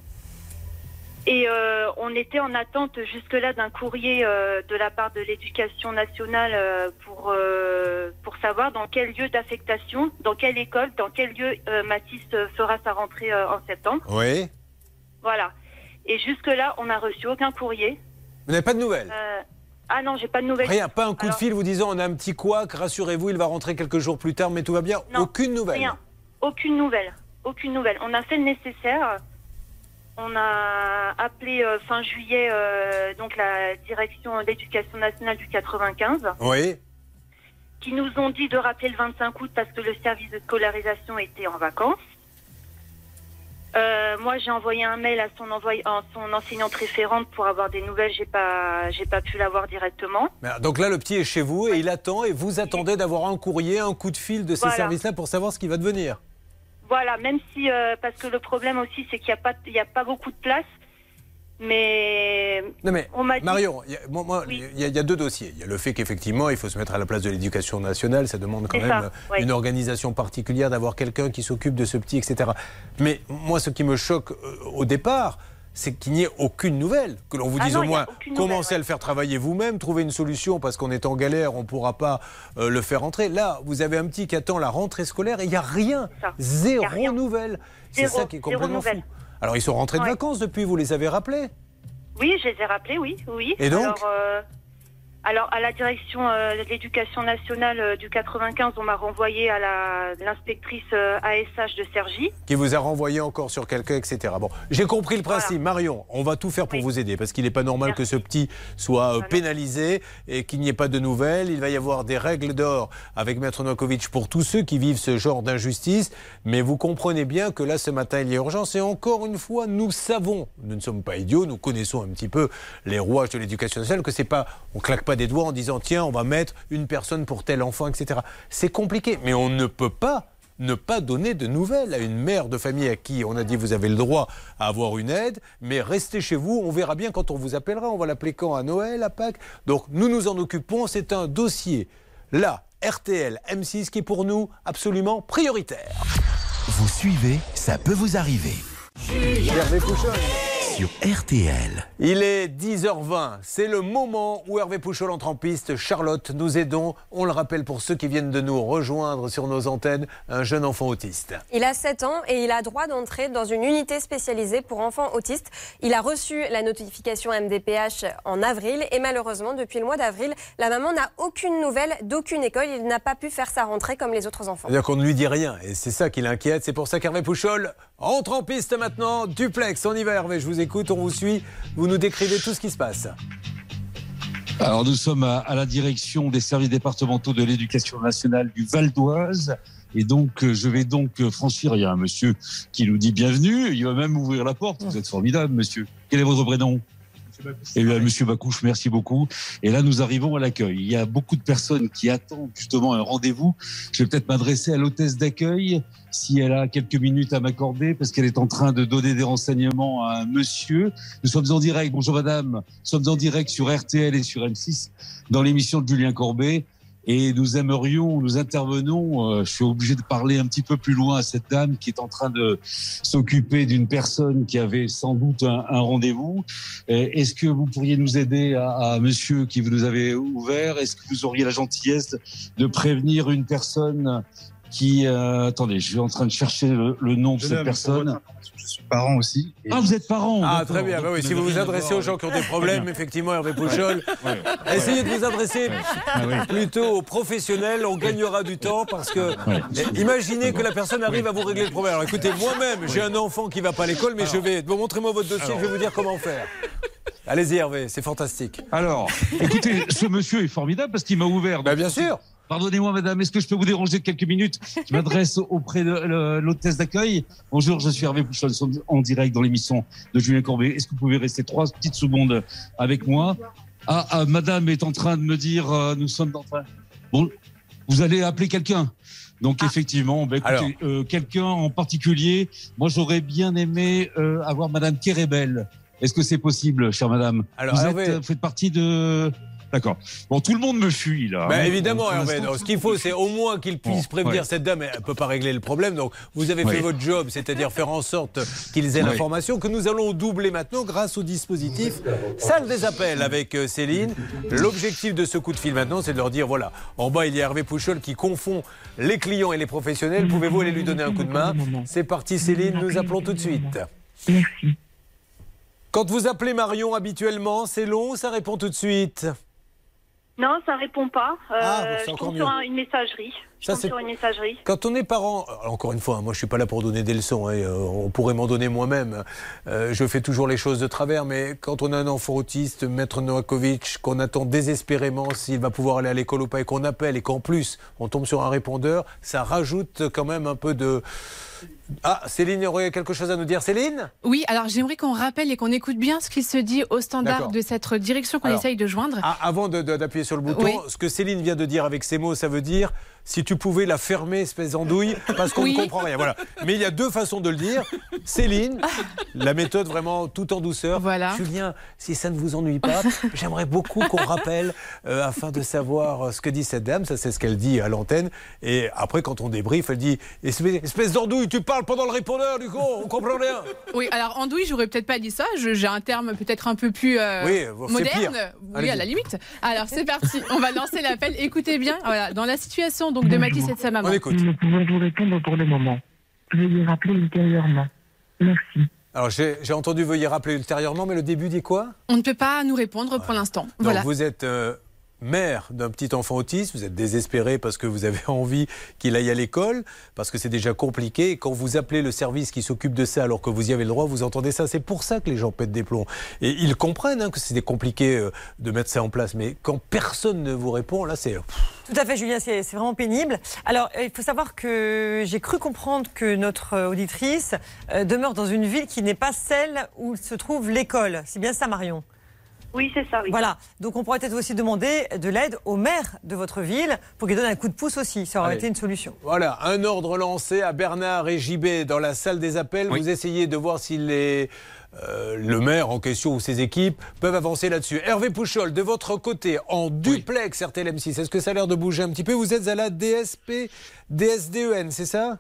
Et euh, on était en attente jusque-là d'un courrier euh, de la part de l'éducation nationale euh, pour, euh, pour savoir dans quel lieu d'affectation, dans quelle école, dans quel lieu euh, Mathis euh, fera sa rentrée euh, en septembre. Oui. Voilà. Et jusque-là, on n'a reçu aucun courrier. Vous n'avez pas de nouvelles? Euh, ah non, j'ai pas de nouvelles. Rien, pas un coup Alors, de fil vous disant on a un petit couac, rassurez-vous, il va rentrer quelques jours plus tard, mais tout va bien. Non, Aucune nouvelle. Rien. Aucune nouvelle. Aucune nouvelle. On a fait le nécessaire. On a appelé euh, fin juillet euh, donc la direction d'éducation nationale du quatre-vingt-quinze Oui. qui nous ont dit de rappeler le vingt-cinq août parce que le service de scolarisation était en vacances. Euh, moi, j'ai envoyé un mail à son, envoy- à son enseignante référente pour avoir des nouvelles. J'ai pas, j'ai pas pu l'avoir directement. Mais, donc là, le petit est chez vous et il attend et vous attendez d'avoir un courrier, un coup de fil de ces Voilà. services-là pour savoir ce qui va devenir. Voilà, même si euh, parce que le problème aussi, c'est qu'il n'y a pas, il y a pas beaucoup de place. Mais Non mais on m'a dit- Marion, il y a, moi, moi, Oui. il y a- il y a deux dossiers. Il y a le fait qu'effectivement, il faut se mettre à la place de l'éducation nationale. Ça demande quand C'est même ça, oui. une organisation particulière d'avoir quelqu'un qui s'occupe de ce petit, et cetera. Mais moi, ce qui me choque euh, au départ, c'est qu'il n'y ait aucune nouvelle. Que l'on vous Ah dise non, au il y a moins, aucune commencez nouvelle, à le faire travailler vous-même, trouver une solution parce qu'on est en galère, on ne pourra pas euh, le faire rentrer. Là, vous avez un petit qui attend la rentrée scolaire et il n'y a rien. ça. Zéro Il y a rien. nouvelle. C'est Zéro, ça qui est zéro complètement nouvelle. fou. Alors, ils sont rentrés de Ouais. vacances depuis, vous les avez rappelés? Oui, je les ai rappelés, oui. oui. Et donc alors, euh, alors, à la direction euh, de l'éducation nationale euh, du quatre-vingt-quinze, on m'a renvoyé à la- l'inspectrice euh, A S H de Cergy. Qui vous a renvoyé encore sur quelqu'un, et cetera. Bon, j'ai compris le principe. Voilà. Marion, on va tout faire pour Oui. vous aider parce qu'il n'est pas normal Merci. que ce petit soit euh, Voilà. pénalisé et qu'il n'y ait pas de nouvelles. Il va y avoir des règles d'or avec Maître Novakovic pour tous ceux qui vivent ce genre d'injustice. Mais vous comprenez bien que là, ce matin, il y a urgence. Et encore une fois, nous savons, nous ne sommes pas idiots, nous connaissons un petit peu les rouages de l'éducation nationale, que c'est pas, on claque pas des doigts en disant tiens, on va mettre une personne pour tel enfant, et cetera. C'est compliqué, mais on ne peut pas ne pas donner de nouvelles à une mère de famille à qui on a dit vous avez le droit à avoir une aide, mais restez chez vous, on verra bien quand on vous appellera, on va l'appeler quand, à Noël, à Pâques. Donc nous nous en occupons, c'est un dossier, là, R T L, M six, qui est pour nous absolument prioritaire. Vous suivez, ça peut vous arriver. Hervé Pouchol. Sur R T L. Il est dix heures vingt, c'est le moment où Hervé Pouchol entre en piste. Charlotte, nous aidons, on le rappelle pour ceux qui viennent de nous rejoindre sur nos antennes, un jeune enfant autiste. Il a sept ans et il a droit d'entrer dans une unité spécialisée pour enfants autistes. Il a reçu la notification M D P H en avril et malheureusement, depuis le mois d'avril, la maman n'a aucune nouvelle d'aucune école. Il n'a pas pu faire sa rentrée comme les autres enfants. C'est-à-dire qu'on ne lui dit rien et c'est ça qui l'inquiète. C'est pour ça qu'Hervé Pouchol entre en piste maintenant. Duplex, on y va Hervé, je vous écoute, on vous suit. Vous nous décrivez tout ce qui se passe. Alors nous sommes à, à la direction des services départementaux de l'éducation nationale du Val d'Oise. Et donc, euh, je vais donc euh, franchir. Il y a un monsieur qui nous dit bienvenue. Il va même ouvrir la porte. Vous êtes formidable, monsieur. Quel est votre prénom ? Eh bien, Monsieur Bacouche, merci beaucoup. Et là, nous arrivons à l'accueil. Il y a beaucoup de personnes qui attendent justement un rendez-vous. Je vais peut-être m'adresser à l'hôtesse d'accueil, si elle a quelques minutes à m'accorder, parce qu'elle est en train de donner des renseignements à un monsieur. Nous sommes en direct. Bonjour madame. Nous sommes en direct sur R T L et sur M six, dans l'émission de Julien Courbet. Et nous aimerions, nous intervenons, euh, je suis obligé de parler un petit peu plus loin à cette dame qui est en train de s'occuper d'une personne qui avait sans doute un, un rendez-vous. Euh, est-ce que vous pourriez nous aider à, à monsieur qui vous nous avez ouvert? Est-ce que vous auriez la gentillesse de prévenir une personne qui... Euh, attendez, je suis en train de chercher le, le nom de cette personne. Je suis parent aussi. Ah, vous êtes parent? Ah, très bien. Bah oui, si vous vous adressez aux gens qui ont des problèmes, effectivement, Hervé Pouchol, ouais, ouais, essayez de vous adresser ouais. plutôt aux professionnels. On gagnera du temps parce que ouais. imaginez que la personne arrive à vous régler le problème. Alors écoutez, moi-même, j'ai un enfant qui ne va pas à l'école, mais alors, je vais... Bon, montrez-moi votre dossier, alors, je vais vous dire comment faire. Allez-y, Hervé, c'est fantastique. Alors, écoutez, ce monsieur est formidable parce qu'il m'a ouvert. Bah, bien sûr. Pardonnez-moi, madame, est-ce que je peux vous déranger quelques minutes? Je m'adresse auprès de l'hôtesse d'accueil. Bonjour, je suis Hervé Pouchol, en direct dans l'émission de Julien Courbet. Est-ce que vous pouvez rester trois petites secondes avec moi? Ah, ah, madame est en train de me dire, euh, nous sommes en train... Bon, vous allez appeler quelqu'un. Donc, ah. effectivement, bah, écoutez, euh, quelqu'un en particulier. Moi, j'aurais bien aimé euh, avoir madame Kérébel. Est-ce que c'est possible, chère madame? Alors, vous Hervé... êtes, euh, faites partie de... D'accord. Bon, tout le monde me fuit, là. Bah, évidemment, Hervé. Ce qu'il faut, c'est au moins qu'il puisse bon, prévenir ouais. cette dame. Elle ne peut pas régler le problème. Donc, vous avez ouais. fait votre job, c'est-à-dire faire en sorte qu'ils aient ouais. l'information que nous allons doubler maintenant grâce au dispositif Salle des appels avec Céline. L'objectif de ce coup de fil maintenant, c'est de leur dire, voilà, en bas, il y a Hervé Pouchol qui confond les clients et les professionnels. Pouvez-vous aller lui donner un coup de main? C'est parti, Céline. Nous appelons tout de suite. Merci. Quand vous appelez Marion habituellement, c'est long, ça répond tout de suite? Non, ça répond pas. Euh, ah, bon, je tombe sur un, une messagerie. Je ça, tombe sur une messagerie. Quand on est parent, encore une fois, hein, moi je suis pas là pour donner des leçons, hein, euh, on pourrait m'en donner moi-même. Euh, je fais toujours les choses de travers, mais quand on a un enfant autiste, Maître Novakovic, qu'on attend désespérément s'il va pouvoir aller à l'école ou pas, et qu'on appelle, et qu'en plus on tombe sur un répondeur, ça rajoute quand même un peu de... Ah, Céline, aurait quelque chose à nous dire, Céline? Oui, alors j'aimerais qu'on rappelle et qu'on écoute bien ce qu'il se dit au standard de cette direction qu'on essaye de joindre. Ah, avant de, de, d'appuyer sur le bouton, oui. ce que Céline vient de dire avec ces mots, ça veut dire si tu pouvais la fermer, espèce d'andouille, parce qu'on oui. ne comprend rien. Voilà. Mais il y a deux façons de le dire. Céline, la méthode vraiment tout en douceur. Voilà. Julien, si ça ne vous ennuie pas, j'aimerais beaucoup qu'on rappelle euh, afin de savoir ce que dit cette dame. Ça, c'est ce qu'elle dit à l'antenne. Et après, quand on débrief, elle dit espèce, espèce d'andouille, tu parles pendant le répondeur, du coup, on comprend rien. Oui, alors andouille, j'aurais peut-être pas dit ça. Je, j'ai un terme peut-être un peu plus euh, oui, moderne. Oui, Allez-y. À la limite. Alors, c'est parti. On va lancer l'appel. Écoutez bien. Voilà, dans la situation donc de Mathis et de sa maman. On écoute. Nous ne pouvons vous répondre pour le moment. Veuillez rappeler ultérieurement. Merci. Alors j'ai, j'ai entendu veuillez rappeler ultérieurement, mais le début dit quoi? On ne peut pas nous répondre ouais. pour l'instant. Donc voilà. vous êtes euh, mère d'un petit enfant autiste, vous êtes désespéré parce que vous avez envie qu'il aille à l'école, parce que c'est déjà compliqué. Et quand vous appelez le service qui s'occupe de ça alors que vous y avez le droit, vous entendez ça. C'est pour ça que les gens pètent des plombs. Et ils comprennent hein, que c'est compliqué euh, de mettre ça en place. Mais quand personne ne vous répond, là c'est... Tout à fait, Julien, c'est, c'est vraiment pénible. Alors, il faut savoir que j'ai cru comprendre que notre auditrice euh, demeure dans une ville qui n'est pas celle où se trouve l'école. C'est bien ça, Marion? Oui, c'est ça, oui. Voilà, donc on pourrait peut-être aussi demander de l'aide au maire de votre ville pour qu'il donne un coup de pouce aussi. Ça aurait Allez. été une solution. Voilà, un ordre lancé à Bernard et J B dans la salle des appels. Oui. Vous essayez de voir si les, euh, le maire en question ou ses équipes peuvent avancer là-dessus. Hervé Pouchol, de votre côté, en duplex oui. R T L M six, est-ce que ça a l'air de bouger un petit peu? Vous êtes à la D S P D S D E N, c'est ça?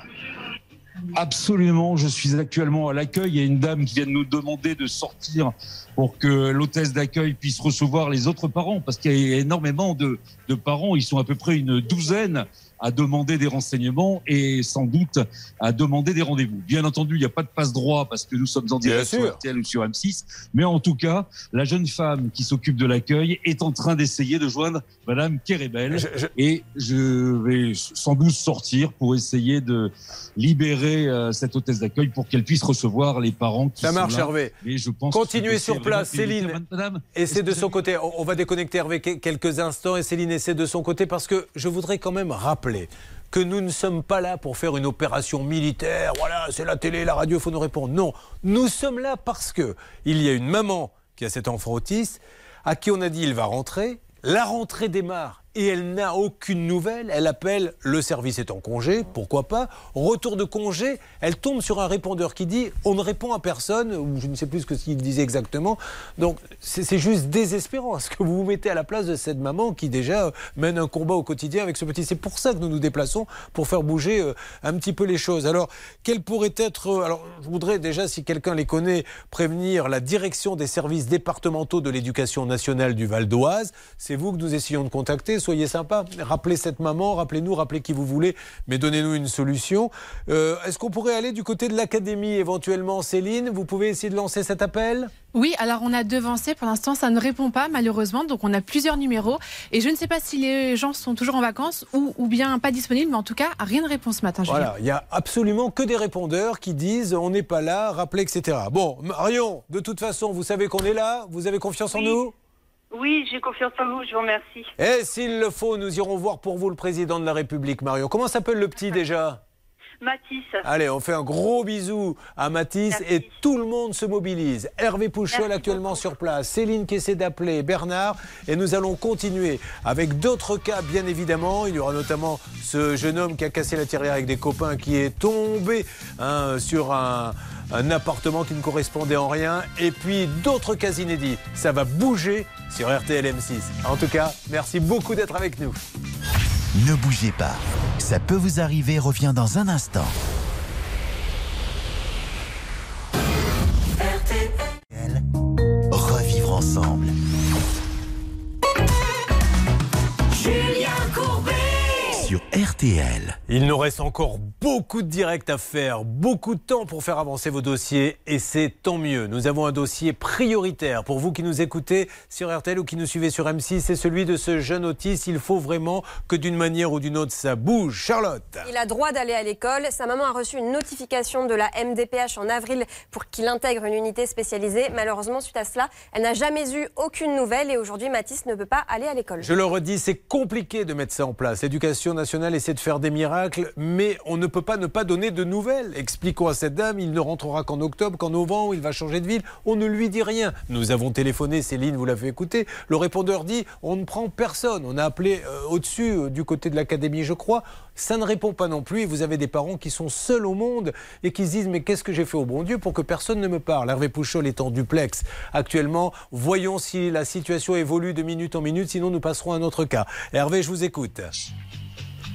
Absolument, je suis actuellement à l'accueil. Il y a une dame qui vient de nous demander de sortir pour que l'hôtesse d'accueil puisse recevoir les autres parents, parce qu'il y a énormément de, de parents, ils sont à peu près une douzaine à demander des renseignements et sans doute à demander des rendez-vous. Bien entendu, il n'y a pas de passe-droit parce que nous sommes en direct sur R T L ou sur M six, mais en tout cas, la jeune femme qui s'occupe de l'accueil est en train d'essayer de joindre Madame Kérébel je, je... et je vais sans doute sortir pour essayer de libérer euh, cette hôtesse d'accueil pour qu'elle puisse recevoir les parents qui Ça sont marche, là. Hervé. Et je pense Continuez sur place, Céline. Madame, et c'est de son côté. On va déconnecter Hervé quelques instants et Céline essaie de son côté parce que je voudrais quand même rappeler que nous ne sommes pas là pour faire une opération militaire. Voilà, c'est la télé, la radio, il faut nous répondre. Non, nous sommes là parce que il y a une maman qui a cet enfant autiste à qui on a dit il va rentrer. La rentrée démarre et elle n'a aucune nouvelle. Elle appelle, le service est en congé, pourquoi pas. Retour de congé, elle tombe sur un répondeur qui dit on ne répond à personne, ou je ne sais plus ce qu'il disait exactement. Donc c'est, c'est juste désespérant. Est-ce que vous vous mettez à la place de cette maman qui déjà mène un combat au quotidien avec ce petit? C'est pour ça que nous nous déplaçons, pour faire bouger euh, un petit peu les choses. Alors, quel pourrait être... Euh, alors, je voudrais déjà, si quelqu'un les connaît, prévenir la direction des services départementaux de l'éducation nationale du Val d'Oise. C'est vous que nous essayons de contacter. Soyez sympa, rappelez cette maman, rappelez-nous, rappelez qui vous voulez, mais donnez-nous une solution. Euh, est-ce qu'on pourrait aller du côté de l'académie éventuellement, Céline? Vous pouvez essayer de lancer cet appel? Oui, alors on a devancé, pour l'instant ça ne répond pas malheureusement, donc on a plusieurs numéros et je ne sais pas si les gens sont toujours en vacances ou, ou bien pas disponibles, mais en tout cas rien de réponse ce matin. Voilà, il n'y a absolument que des répondeurs qui disent on n'est pas là, rappelez, et cetera. Bon, Marion, de toute façon, vous savez qu'on est là, vous avez confiance en oui. nous? Oui, j'ai confiance en vous, je vous remercie. Et s'il le faut, nous irons voir pour vous le président de la République, Marion. Comment s'appelle le petit déjà? Mathis. Allez, on fait un gros bisou à Mathis. Merci. Et tout le monde se mobilise. Hervé Pouchol Merci actuellement beaucoup. Sur place, Céline qui essaie d'appeler, Bernard. Et nous allons continuer avec d'autres cas, bien évidemment. Il y aura notamment ce jeune homme qui a cassé la tirelire avec des copains qui est tombé hein, sur un... un appartement qui ne correspondait en rien, et puis d'autres cas inédits. Ça va bouger sur R T L M six. En tout cas, merci beaucoup d'être avec nous. Ne bougez pas. Ça peut vous arriver, revient dans un instant. R T L, revivre ensemble. Julien Courbet sur R T L. Il nous reste encore beaucoup de directs à faire, beaucoup de temps pour faire avancer vos dossiers et c'est tant mieux. Nous avons un dossier prioritaire pour vous qui nous écoutez sur R T L ou qui nous suivez sur M six, c'est celui de ce jeune autiste. Il faut vraiment que d'une manière ou d'une autre ça bouge. Charlotte. Il a droit d'aller à l'école. Sa maman a reçu une notification de la M D P H en avril pour qu'il intègre une unité spécialisée. Malheureusement, suite à cela, elle n'a jamais eu aucune nouvelle et aujourd'hui Mathis ne peut pas aller à l'école. Je le redis, c'est compliqué de mettre ça en place. L'éducation nationale essaie de faire des miracles, mais on ne peut pas ne pas donner de nouvelles. Expliquons à cette dame, il ne rentrera qu'en octobre, qu'en novembre, il va changer de ville. On ne lui dit rien. Nous avons téléphoné, Céline, vous l'avez écouté. Le répondeur dit, on ne prend personne. On a appelé euh, au-dessus, euh, du côté de l'académie, je crois. Ça ne répond pas non plus. Et vous avez des parents qui sont seuls au monde et qui se disent, mais qu'est-ce que j'ai fait au bon Dieu pour que personne ne me parle? Hervé Pouchol est en duplex actuellement. Voyons si la situation évolue de minute en minute, sinon nous passerons à un autre cas. Hervé, je vous écoute.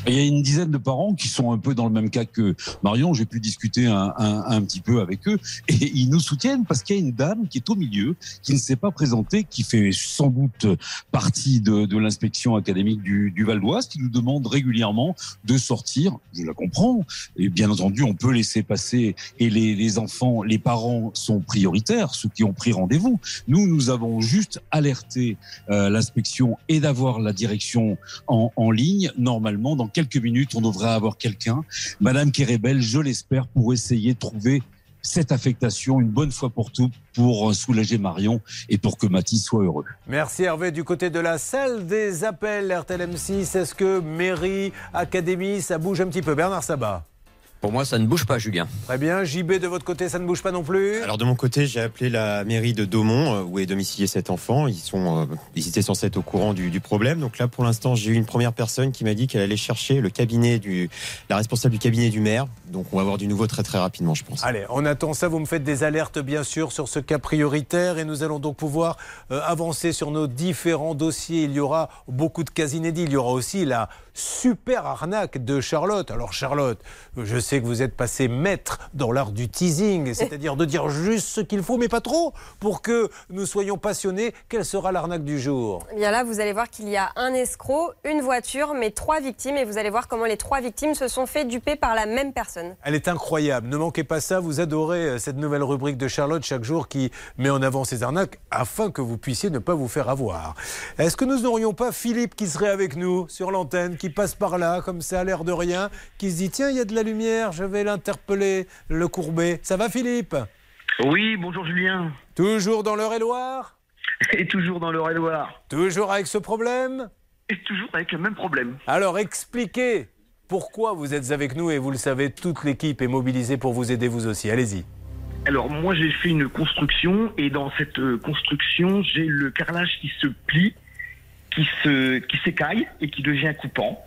Il y a une dizaine de parents qui sont un peu dans le même cas que Marion. J'ai pu discuter un, un, un petit peu avec eux et ils nous soutiennent parce qu'il y a une dame qui est au milieu, qui ne s'est pas présentée, qui fait sans doute partie de, de l'inspection académique du, du Val d'Oise, qui nous demande régulièrement de sortir. Je la comprends. Et bien entendu, on peut laisser passer et les, les enfants, les parents sont prioritaires, ceux qui ont pris rendez-vous. Nous, nous avons juste alerté euh, l'inspection et d'avoir la direction en, en ligne. Normalement, dans quelques minutes, on devrait avoir quelqu'un, Madame Kérébel, je l'espère, pour essayer de trouver cette affectation une bonne fois pour toutes pour soulager Marion et pour que Mathis soit heureux. Merci Hervé. Du côté de la salle des appels R T L M six, est-ce que mairie, académie, ça bouge un petit peu? Bernard Sabat. Pour moi, ça ne bouge pas, Julien. Très bien. J B, de votre côté, ça ne bouge pas non plus? Alors de mon côté, j'ai appelé la mairie de Daumont, où est domicilié cet enfant. Ils, sont, euh, ils étaient censés être au courant du, du problème. Donc là, pour l'instant, j'ai eu une première personne qui m'a dit qu'elle allait chercher le cabinet du, la responsable du cabinet du maire. Donc on va avoir du nouveau très très rapidement, je pense. Allez, on attend ça. Vous me faites des alertes, bien sûr, sur ce cas prioritaire. Et nous allons donc pouvoir euh, avancer sur nos différents dossiers. Il y aura beaucoup de cas inédits. Il y aura aussi la super arnaque de Charlotte. Alors Charlotte, je sais que vous êtes passé maître dans l'art du teasing, c'est-à-dire de dire juste ce qu'il faut, mais pas trop, pour que nous soyons passionnés. Quelle sera l'arnaque du jour? Eh bien là, vous allez voir qu'il y a un escroc, une voiture, mais trois victimes. Et vous allez voir comment les trois victimes se sont fait duper par la même personne. Elle est incroyable. Ne manquez pas ça. Vous adorez cette nouvelle rubrique de Charlotte chaque jour qui met en avant ces arnaques afin que vous puissiez ne pas vous faire avoir. Est-ce que nous n'aurions pas Philippe qui serait avec nous sur l'antenne, qui passe par là, comme ça, à l'air de rien, qui se dit tiens, il y a de la lumière, je vais l'interpeller, le courber. Ça va, Philippe? Oui, bonjour Julien. Toujours dans l'Eure-et-Loire? Et toujours dans l'Eure-et-Loire. Toujours avec ce problème? Et toujours avec le même problème. Alors, expliquez pourquoi vous êtes avec nous et vous le savez, toute l'équipe est mobilisée pour vous aider vous aussi. Allez-y. Alors, moi, j'ai fait une construction et dans cette construction, j'ai le carrelage qui se plie, qui se, qui s'écaille et qui devient coupant.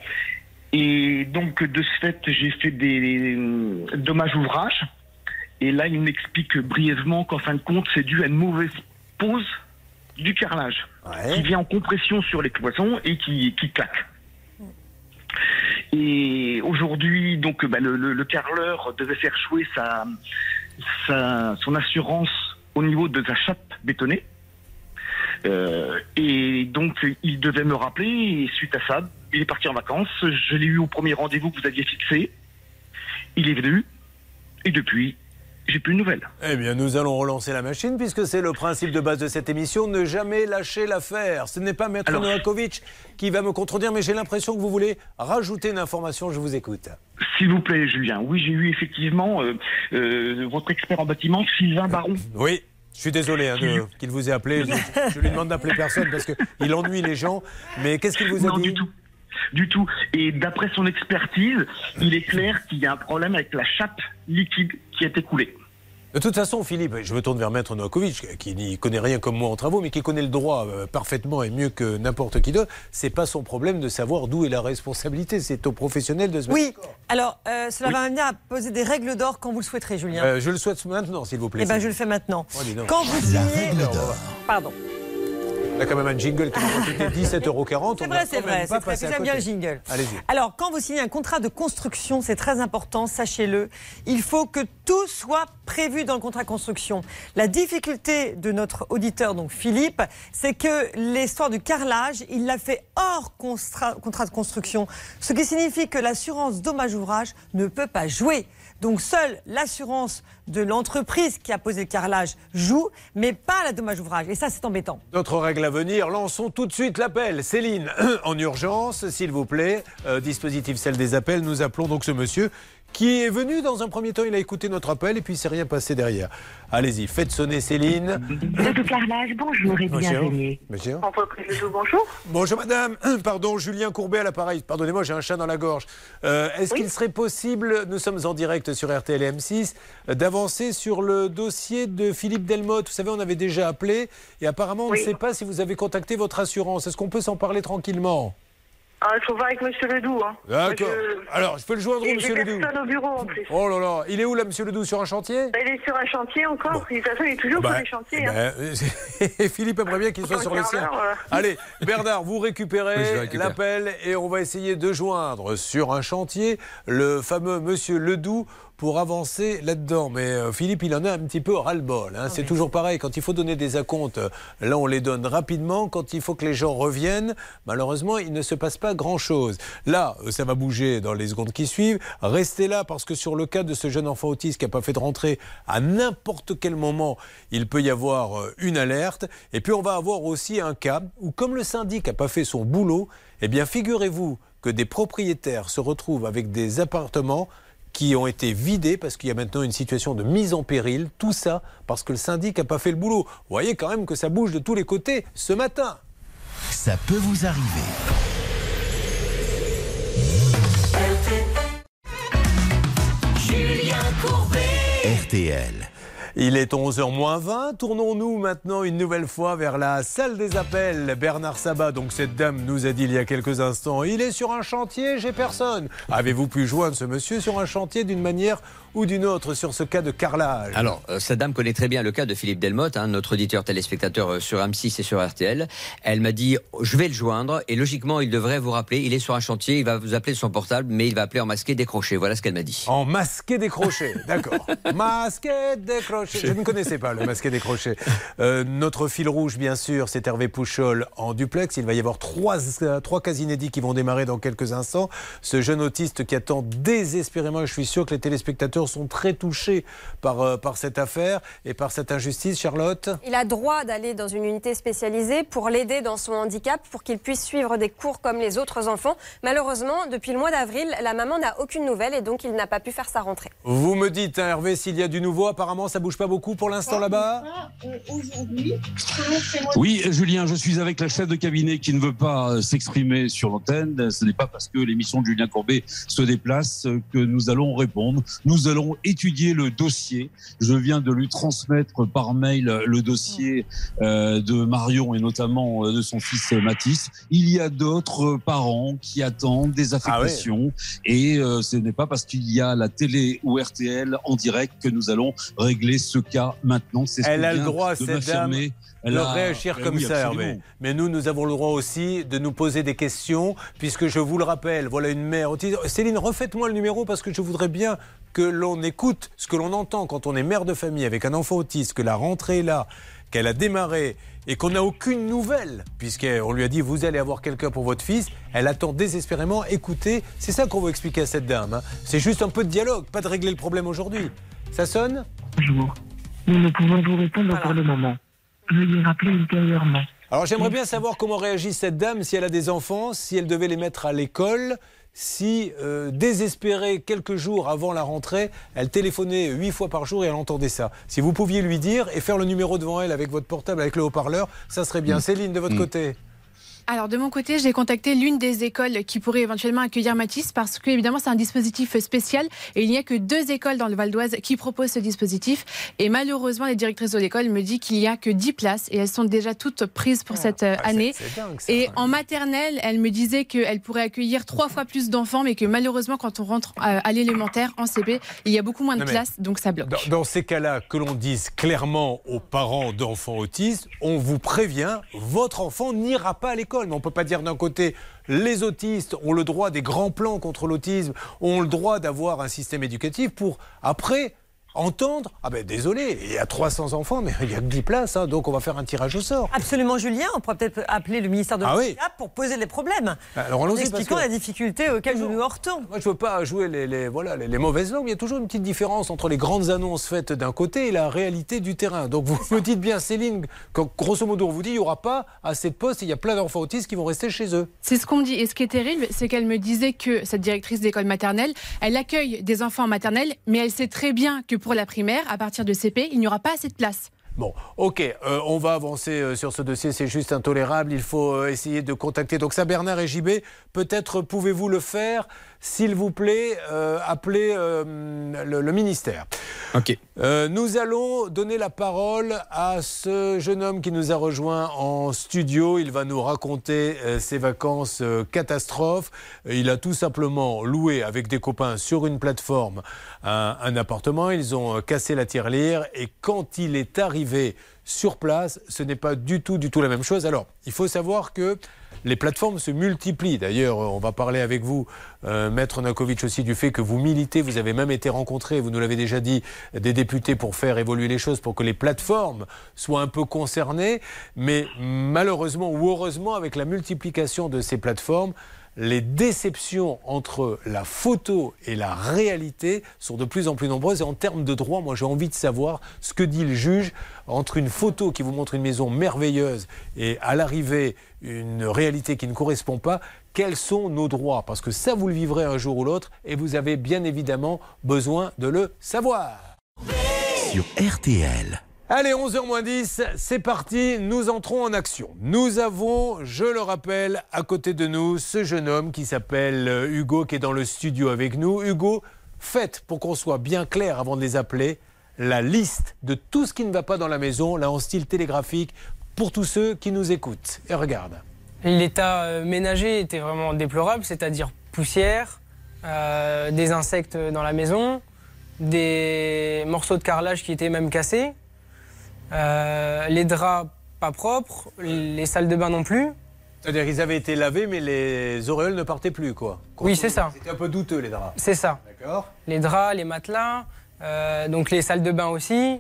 Et donc, de ce fait, j'ai fait des dommages ouvrages. Et là, il m'explique brièvement qu'en fin de compte, c'est dû à une mauvaise pose du carrelage, ouais, qui vient en compression sur les cloisons et qui, qui claque. Et aujourd'hui, donc, bah, le, le, le carreleur devait faire jouer sa, sa, son assurance au niveau de sa chape bétonnée. Euh, et donc, il devait me rappeler, et suite à ça, il est parti en vacances. Je l'ai eu au premier rendez-vous que vous aviez fixé. Il est venu, et depuis, j'ai plus de nouvelles. Eh bien, nous allons relancer la machine, puisque c'est le principe de base de cette émission, ne jamais lâcher l'affaire. Ce n'est pas Maître Alors, Novakovic qui va me contredire, mais j'ai l'impression que vous voulez rajouter une information. Je vous écoute. S'il vous plaît, Julien. Oui, j'ai eu effectivement euh, euh, votre expert en bâtiment, Sylvain Baron. Oui. Je suis désolé hein, de, qu'il vous ait appelé. Je, je lui demande d'appeler personne parce qu'il ennuie les gens. Mais qu'est-ce qu'il vous a non, dit? Du tout. Du tout. Et d'après son expertise, il est clair qu'il y a un problème avec la chape liquide qui a été coulée. De toute façon, Philippe, je me tourne vers Maître Novakovic, qui n'y connaît rien comme moi en travaux, mais qui connaît le droit euh, parfaitement et mieux que n'importe qui d'autre. C'est pas son problème de savoir d'où est la responsabilité. C'est aux professionnels de se mettre Oui, d'accord. alors euh, cela oui. va m'amener à poser des règles d'or quand vous le souhaiterez, Julien. Euh, je le souhaite maintenant, s'il vous plaît. Eh bien, je le fais maintenant. Oh, quand vous signez... Pardon. Il y a quand même un jingle qui va coûter dix-sept euros quarante. C'est vrai, c'est vrai. C'est très, j'aime bien le jingle. Allez-y. Alors, quand vous signez un contrat de construction, c'est très important, sachez-le. Il faut que tout soit prévu dans le contrat de construction. La difficulté de notre auditeur, donc Philippe, c'est que l'histoire du carrelage, il l'a fait hors contrat, contrat de construction. Ce qui signifie que l'assurance dommage-ouvrage ne peut pas jouer. Donc seule l'assurance de l'entreprise qui a posé le carrelage joue, mais pas la dommage-ouvrage. Et ça, c'est embêtant. D'autres règles à venir. Lançons tout de suite l'appel. Céline, en urgence, s'il vous plaît. Euh, dispositif celle des appels. Nous appelons donc ce monsieur qui est venu dans un premier temps. Il a écouté notre appel et puis il ne s'est rien passé derrière. Allez-y, faites sonner Céline. De carrelage, bonjour et bienvenue. Monsieur. Entreprise de bonjour. Bonjour madame. Pardon, Julien Courbet à l'appareil. Pardonnez-moi, j'ai un chat dans la gorge. Euh, est-ce oui. qu'il serait possible, nous sommes en direct sur R T L M six, d'avancer sur le dossier de Philippe Delmotte? Vous savez, on avait déjà appelé et apparemment on oui. ne sait pas si vous avez contacté votre assurance. Est-ce qu'on peut s'en parler tranquillement? Ah, il faut voir avec Monsieur Ledoux. Hein. D'accord. Je... Alors, je peux le joindre où, Monsieur Ledoux? Ledoux? Personne au bureau en plus. Oh là là, il est où là, Monsieur Ledoux? Sur un chantier? Il est sur un chantier encore. Bon. De toute façon, il est toujours bah, sur les chantiers. Bah, hein. Et Philippe aimerait bien qu'il soit sur le sien. Euh... Allez, Bernard, vous récupérez oui, l'appel et on va essayer de joindre sur un chantier le fameux Monsieur Ledoux pour avancer là-dedans. Mais euh, Philippe, il en a un petit peu ras-le-bol. Hein. C'est toujours pareil. Quand il faut donner des acomptes, là, on les donne rapidement. Quand il faut que les gens reviennent, malheureusement, il ne se passe pas grand-chose. Là, ça va bouger dans les secondes qui suivent. Restez là parce que sur le cas de ce jeune enfant autiste qui n'a pas fait de rentrée, à n'importe quel moment, il peut y avoir une alerte. Et puis, on va avoir aussi un cas où, comme le syndic n'a pas fait son boulot, eh bien, figurez-vous que des propriétaires se retrouvent avec des appartements qui ont été vidés parce qu'il y a maintenant une situation de mise en péril. Tout ça parce que le syndic n'a pas fait le boulot. Vous voyez quand même que ça bouge de tous les côtés ce matin. Ça peut vous arriver. Julien Courbet. R T L. Il est onze heures moins vingt. Tournons-nous maintenant une nouvelle fois vers la salle des appels. Bernard Sabat, donc cette dame nous a dit il y a quelques instants, il est sur un chantier, j'ai personne. Avez-vous pu joindre ce monsieur sur un chantier d'une manière ou d'une autre sur ce cas de carrelage? Alors, euh, cette dame connaît très bien le cas de Philippe Delmotte, hein, notre auditeur téléspectateur euh, sur M six et sur R T L. Elle m'a dit, je vais le joindre et logiquement, il devrait vous rappeler. Il est sur un chantier, il va vous appeler de son portable, mais il va appeler en masqué décroché. Voilà ce qu'elle m'a dit. En masqué décroché, d'accord. Masqué décroché. Je ne connaissais pas le masqué décroché. Euh, notre fil rouge, bien sûr, c'est Hervé Pouchol en duplex. Il va y avoir trois, euh, trois cas inédits qui vont démarrer dans quelques instants. Ce jeune autiste qui attend désespérément, et je suis sûr que les téléspectateurs sont très touchés par, euh, par cette affaire et par cette injustice. Charlotte? Il a droit d'aller dans une unité spécialisée pour l'aider dans son handicap, pour qu'il puisse suivre des cours comme les autres enfants. Malheureusement, depuis le mois d'avril, la maman n'a aucune nouvelle et donc il n'a pas pu faire sa rentrée. Vous me dites, hein, Hervé, s'il y a du nouveau, apparemment ça bouge pas beaucoup pour l'instant là-bas? Aujourd'hui, oui, Julien, je suis avec la chef de cabinet qui ne veut pas s'exprimer sur l'antenne. Ce n'est pas parce que l'émission de Julien Courbet se déplace que nous allons répondre. Nous allons étudier le dossier. Je viens de lui transmettre par mail le dossier euh, de Marion et notamment euh, de son fils Mathis. Il y a d'autres parents qui attendent des affectations ah ouais. et euh, ce n'est pas parce qu'il y a la télé ou R T L en direct que nous allons régler ce cas maintenant. C'est ce Elle que a le vient droit, de cette dame, de a... réagir ben comme oui, ça, absolument. Hervé. Mais nous, nous avons le droit aussi de nous poser des questions, puisque je vous le rappelle, voilà une mère autiste. Céline, refaites-moi le numéro parce que je voudrais bien que l'on écoute ce que l'on entend quand on est mère de famille avec un enfant autiste, que la rentrée est là, qu'elle a démarré et qu'on n'a aucune nouvelle, puisqu'on lui a dit vous allez avoir quelqu'un pour votre fils. Elle attend désespérément. Écoutez, c'est ça qu'on va expliquer à cette dame. Hein. C'est juste un peu de dialogue, pas de régler le problème aujourd'hui. Ça sonne? Bonjour. Nous ne pouvons vous répondre voilà. pour le moment. Veuillez rappeler ultérieurement. Alors j'aimerais bien savoir comment réagit cette dame, si elle a des enfants, si elle devait les mettre à l'école, si euh, désespérée quelques jours avant la rentrée, elle téléphonait huit fois par jour et elle entendait ça. Si vous pouviez lui dire et faire le numéro devant elle avec votre portable, avec le haut-parleur, ça serait bien. Mmh. Céline, de votre mmh. côté? Alors de mon côté, j'ai contacté l'une des écoles qui pourrait éventuellement accueillir Mathis parce que évidemment c'est un dispositif spécial et il n'y a que deux écoles dans le Val d'Oise qui proposent ce dispositif et malheureusement les directrices de l'école me disent qu'il n'y a que dix places et elles sont déjà toutes prises pour cette ah, année. C'est, c'est dingue, ça, et en maternelle, elle me disait qu'elle pourrait accueillir trois fois plus d'enfants mais que malheureusement quand on rentre à l'élémentaire en C P, il y a beaucoup moins de non, places donc ça bloque. Dans, dans ces cas-là, que l'on dise clairement aux parents d'enfants autistes, on vous prévient, votre enfant n'ira pas à l'école. Mais on ne peut pas dire d'un côté, les autistes ont le droit des grands plans contre l'autisme, ont le droit d'avoir un système éducatif pour, après, entendre, ah ben désolé, il y a trois cents enfants, mais il n'y a que dix places, hein, donc on va faire un tirage au sort. Absolument, Julien, on pourrait peut-être appeler le ministère de ah l'Handicap oui. pour poser les problèmes. Alors, en expliquant que... la difficulté auxquelles nous nous heurtons. Moi, je ne veux pas jouer les, les, voilà, les, les mauvaises langues, il y a toujours une petite différence entre les grandes annonces faites d'un côté et la réalité du terrain. Donc vous me dites bien, Céline, quand grosso modo on vous dit, il n'y aura pas assez de postes et il y a plein d'enfants autistes qui vont rester chez eux. C'est ce qu'on me dit. Et ce qui est terrible, c'est qu'elle me disait que cette directrice d'école maternelle, elle accueille des enfants en maternelle, mais elle sait très bien que pour la primaire, à partir de C P, il n'y aura pas assez de place. Bon, ok, euh, on va avancer euh, sur ce dossier, c'est juste intolérable, il faut euh, essayer de contacter. Donc ça, Bernard et J B, peut-être pouvez-vous le faire s'il vous plaît, euh, appelez euh, le, le ministère. Ok. Euh, nous allons donner la parole à ce jeune homme qui nous a rejoint en studio. Il va nous raconter euh, ses vacances euh, catastrophes. Il a tout simplement loué avec des copains sur une plateforme un, un appartement. Ils ont euh, cassé la tirelire et quand il est arrivé sur place, ce n'est pas du tout, du tout la même chose. Alors, il faut savoir que les plateformes se multiplient. D'ailleurs, on va parler avec vous, euh, Maître Nakovic, aussi du fait que vous militez, vous avez même été rencontré, vous nous l'avez déjà dit, des députés pour faire évoluer les choses, pour que les plateformes soient un peu concernées. Mais malheureusement ou heureusement, avec la multiplication de ces plateformes, les déceptions entre la photo et la réalité sont de plus en plus nombreuses. Et en termes de droit, moi j'ai envie de savoir ce que dit le juge entre une photo qui vous montre une maison merveilleuse et à l'arrivée une réalité qui ne correspond pas. Quels sont nos droits? Parce que ça, vous le vivrez un jour ou l'autre et vous avez bien évidemment besoin de le savoir. Sur R T L. Allez, onze heures moins dix, c'est parti, nous entrons en action. Nous avons, je le rappelle, à côté de nous, ce jeune homme qui s'appelle Hugo, qui est dans le studio avec nous. Hugo, faites, pour qu'on soit bien clair avant de les appeler, la liste de tout ce qui ne va pas dans la maison, là en style télégraphique, pour tous ceux qui nous écoutent. Et regarde. L'état ménager était vraiment déplorable, c'est-à-dire poussière, euh, des insectes dans la maison, des morceaux de carrelage qui étaient même cassés. Euh, les draps pas propres, les salles de bain non plus. C'est-à-dire qu'ils avaient été lavés, mais les auréoles ne partaient plus, quoi. Oui, c'est ça. C'était un peu douteux, les draps. C'est ça. D'accord. Les draps, les matelas, euh, donc les salles de bain aussi.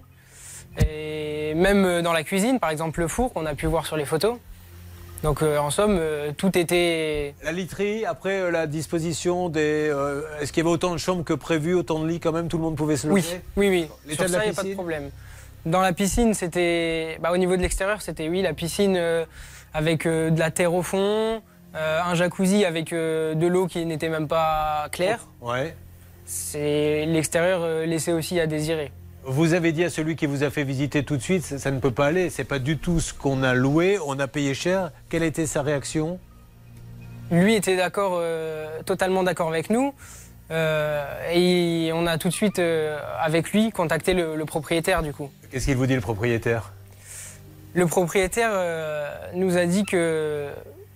Et même dans la cuisine, par exemple le four qu'on a pu voir sur les photos. Donc euh, en somme, euh, tout était... La literie, après euh, la disposition des... Euh, est-ce qu'il y avait autant de chambres que prévu, autant de lits quand même, tout le monde pouvait se loger? Oui, oui, oui. L'état Sur de la ça, il n'y a pas de problème. Dans la piscine, c'était... Bah, au niveau de l'extérieur, c'était, oui, la piscine euh, avec euh, de la terre au fond, euh, un jacuzzi avec euh, de l'eau qui n'était même pas claire. Ouais. C'est... L'extérieur euh, laissait aussi à désirer. Vous avez dit à celui qui vous a fait visiter tout de suite, ça, ça ne peut pas aller, c'est pas du tout ce qu'on a loué, on a payé cher. Quelle était sa réaction? Lui était d'accord, euh, totalement d'accord avec nous. Euh, et on a tout de suite, euh, avec lui, contacté le, le propriétaire du coup. Qu'est-ce qu'il vous dit, le propriétaire? Le propriétaire euh, nous a dit que,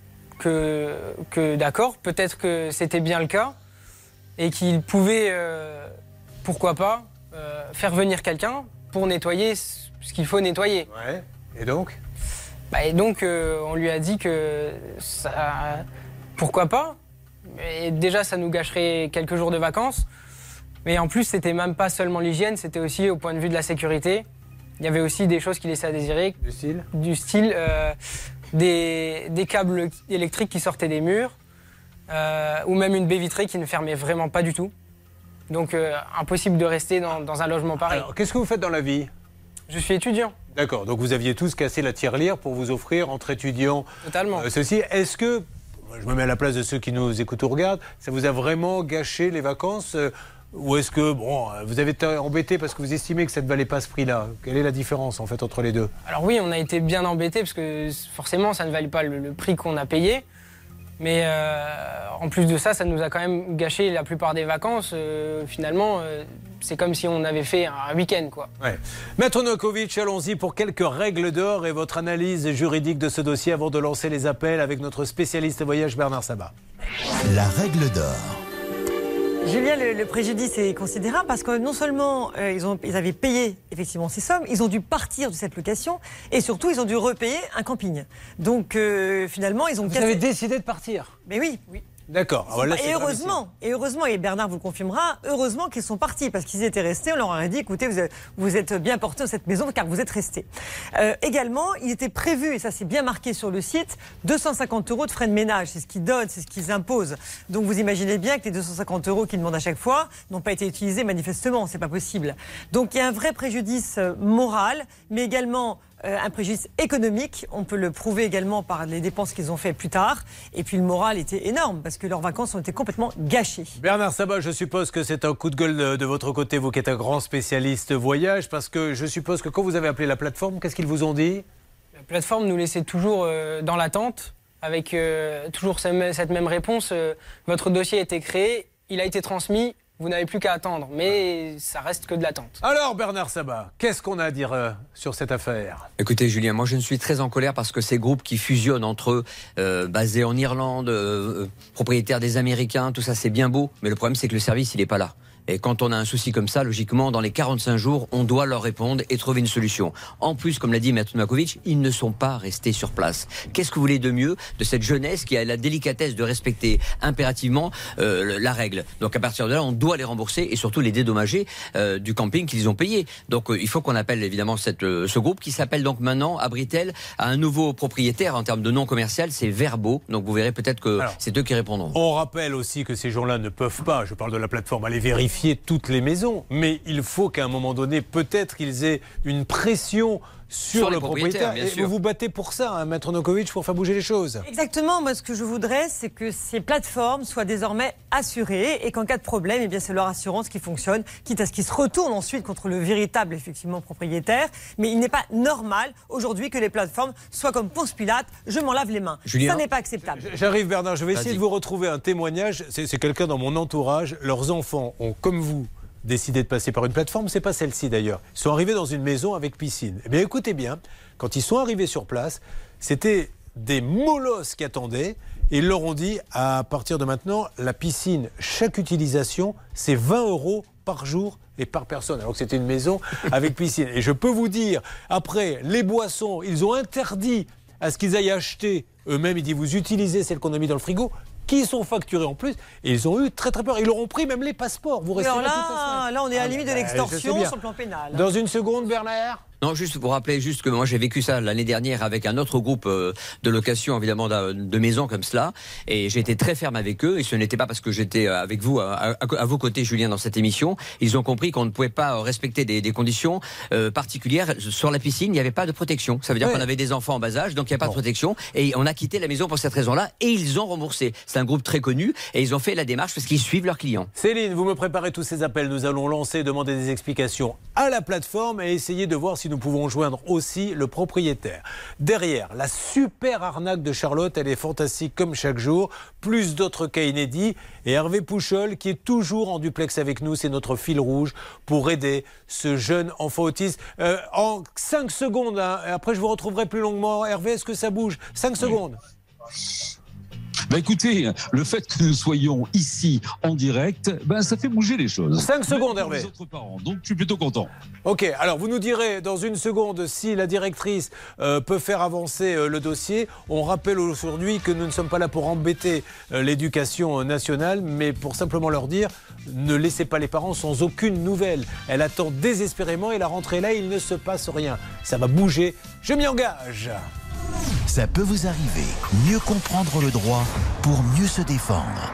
que, que d'accord, peut-être que c'était bien le cas et qu'il pouvait, euh, pourquoi pas, euh, faire venir quelqu'un pour nettoyer ce qu'il faut nettoyer. Ouais. Et donc bah, Et donc, euh, on lui a dit que ça, pourquoi pas. Et déjà, ça nous gâcherait quelques jours de vacances. Mais en plus, c'était même pas seulement l'hygiène, c'était aussi au point de vue de la sécurité. Il y avait aussi des choses qui laissaient à désirer. Du style Du style, euh, des, des câbles électriques qui sortaient des murs, euh, ou même une baie vitrée qui ne fermait vraiment pas du tout. Donc, euh, impossible de rester dans, dans un logement pareil. Alors, qu'est-ce que vous faites dans la vie? Je suis étudiant. D'accord, donc vous aviez tous cassé la tirelire pour vous offrir, entre étudiants, Totalement. euh, ceci. Est-ce que, je me mets à la place de ceux qui nous écoutent ou regardent, ça vous a vraiment gâché les vacances euh, ou est-ce que, bon, vous avez été embêté parce que vous estimez que ça ne valait pas ce prix-là? Quelle est la différence, en fait, entre les deux? Alors oui, on a été bien embêtés parce que forcément, ça ne valait pas le, le prix qu'on a payé. Mais euh, en plus de ça, ça nous a quand même gâché la plupart des vacances. Euh, finalement, euh, c'est comme si on avait fait un week-end, quoi. Ouais. Maître Nakovic, allons-y pour quelques règles d'or et votre analyse juridique de ce dossier avant de lancer les appels avec notre spécialiste voyage Bernard Sabat. La règle d'or. Julien, le, le préjudice est considérable parce que non seulement euh, ils, ont, ils avaient payé effectivement ces sommes, ils ont dû partir de cette location et surtout ils ont dû repayer un camping. Donc euh, finalement ils ont... Vous cassé... avez décidé de partir? Mais oui, oui. D'accord. Ah, voilà, et heureusement, et heureusement, et Bernard vous le confirmera, heureusement qu'ils sont partis parce qu'ils étaient restés. On leur a dit, écoutez, vous êtes, vous êtes bien portés dans cette maison car vous êtes restés. Euh, également, il était prévu, et ça c'est bien marqué sur le site, deux cent cinquante euros de frais de ménage. C'est ce qu'ils donnent, c'est ce qu'ils imposent. Donc vous imaginez bien que les deux cent cinquante euros qu'ils demandent à chaque fois n'ont pas été utilisés manifestement. C'est pas possible. Donc il y a un vrai préjudice moral, mais également Euh, un préjudice économique, on peut le prouver également par les dépenses qu'ils ont fait plus tard. Et puis le moral était énorme parce que leurs vacances ont été complètement gâchées. Bernard Sabat, je suppose que c'est un coup de gueule de, de votre côté, vous qui êtes un grand spécialiste voyage, parce que je suppose que quand vous avez appelé la plateforme, qu'est-ce qu'ils vous ont dit? La plateforme nous laissait toujours euh, dans l'attente, avec euh, toujours cette même réponse. Euh, votre dossier a été créé il a été transmis. Vous n'avez plus qu'à attendre, mais ça reste que de l'attente. Alors Bernard Sabat, qu'est-ce qu'on a à dire euh, sur cette affaire? Écoutez Julien, moi je ne suis très en colère parce que ces groupes qui fusionnent entre eux, euh, basés en Irlande, euh, propriétaires des Américains, tout ça c'est bien beau, mais le problème c'est que le service il n'est pas là. Et quand on a un souci comme ça, logiquement, dans les quarante-cinq jours, on doit leur répondre et trouver une solution. En plus, comme l'a dit Maître Novakovic, ils ne sont pas restés sur place. Qu'est-ce que vous voulez de mieux de cette jeunesse qui a la délicatesse de respecter impérativement euh, la règle? Donc à partir de là, on doit les rembourser et surtout les dédommager euh, du camping qu'ils ont payé. Donc euh, il faut qu'on appelle évidemment cette, euh, ce groupe qui s'appelle donc maintenant, à Britel, à un nouveau propriétaire en termes de nom commercial, c'est Verbo. Donc vous verrez peut-être que c'est eux qui répondront. On rappelle aussi que ces gens-là ne peuvent pas, je parle de la plateforme, aller vérifier toutes les maisons, mais il faut qu'à un moment donné, peut-être qu'ils aient une pression sur, Sur le les propriétaires, propriétaire. bien Et sûr. vous vous battez pour ça, hein, Maître Novakovic, pour faire bouger les choses. Exactement. Moi, ce que je voudrais, c'est que ces plateformes soient désormais assurées et qu'en cas de problème, eh bien, c'est leur assurance qui fonctionne, quitte à ce qu'ils se retournent ensuite contre le véritable, effectivement, propriétaire. Mais il n'est pas normal, aujourd'hui, que les plateformes soient comme Ponce Pilate. Je m'en lave les mains. Julien, ça n'est pas acceptable. J'arrive, Bernard, je vais essayer Vas-y. de vous retrouver un témoignage. C'est c'est quelqu'un dans mon entourage. Leurs enfants ont, comme vous, décidé de passer par une plateforme. C'est pas celle-ci d'ailleurs. Ils sont arrivés dans une maison avec piscine. Eh bien, écoutez bien, quand ils sont arrivés sur place, c'était des molosses qui attendaient et ils leur ont dit, à partir de maintenant, la piscine, chaque utilisation, c'est vingt euros par jour et par personne, alors que c'était une maison avec piscine. Et je peux vous dire, après, les boissons, ils ont interdit à ce qu'ils aillent acheter eux-mêmes. Ils disent, vous utilisez celles qu'on a mis dans le frigo, qui sont facturés en plus, et ils ont eu très très peur. Ils leur ont pris même les passeports. Vous restez Alors là, là, toute la semaine. là, on est à la Ah, limite de bah, l'extorsion je sais bien. sur le plan pénal. Dans une seconde, Bernard. Non, juste pour rappeler juste que moi j'ai vécu ça l'année dernière avec un autre groupe euh, de location évidemment de, de maisons comme cela et j'ai été très ferme avec eux et ce n'était pas parce que j'étais avec vous à, à, à vos côtés Julien dans cette émission. Ils ont compris qu'on ne pouvait pas respecter des, des conditions euh, particulières sur la piscine. Il n'y avait pas de protection. Ça veut dire Ouais. qu'on avait des enfants en bas âge donc il n'y a pas de protection et on a quitté la maison pour cette raison-là et ils ont remboursé. C'est un groupe très connu et ils ont fait la démarche parce qu'ils suivent leurs clients. Céline, vous me préparez tous ces appels. Nous allons lancer, demander des explications à la plateforme et essayer de voir si nous pouvons joindre aussi le propriétaire. Derrière, la super arnaque de Charlotte, elle est fantastique comme chaque jour. Plus d'autres cas inédits. Et Hervé Pouchol, qui est toujours en duplex avec nous, c'est notre fil rouge pour aider ce jeune enfant autiste. Euh, en cinq secondes, hein, après je vous retrouverai plus longuement. Hervé, est-ce que ça bouge? cinq secondes. Bah écoutez, le fait que nous soyons ici en direct, ben ça fait bouger les choses. cinq secondes, Même pour Hervé. les autres parents, donc je suis plutôt content. Ok, alors vous nous direz dans une seconde si la directrice euh, peut faire avancer euh, le dossier. On rappelle aujourd'hui que nous ne sommes pas là pour embêter euh, l'éducation nationale, mais pour simplement leur dire ne laissez pas les parents sans aucune nouvelle. Elle attend désespérément et la rentrée là, il ne se passe rien. Ça va bouger, je m'y engage. Ça peut vous arriver. Mieux comprendre le droit pour mieux se défendre.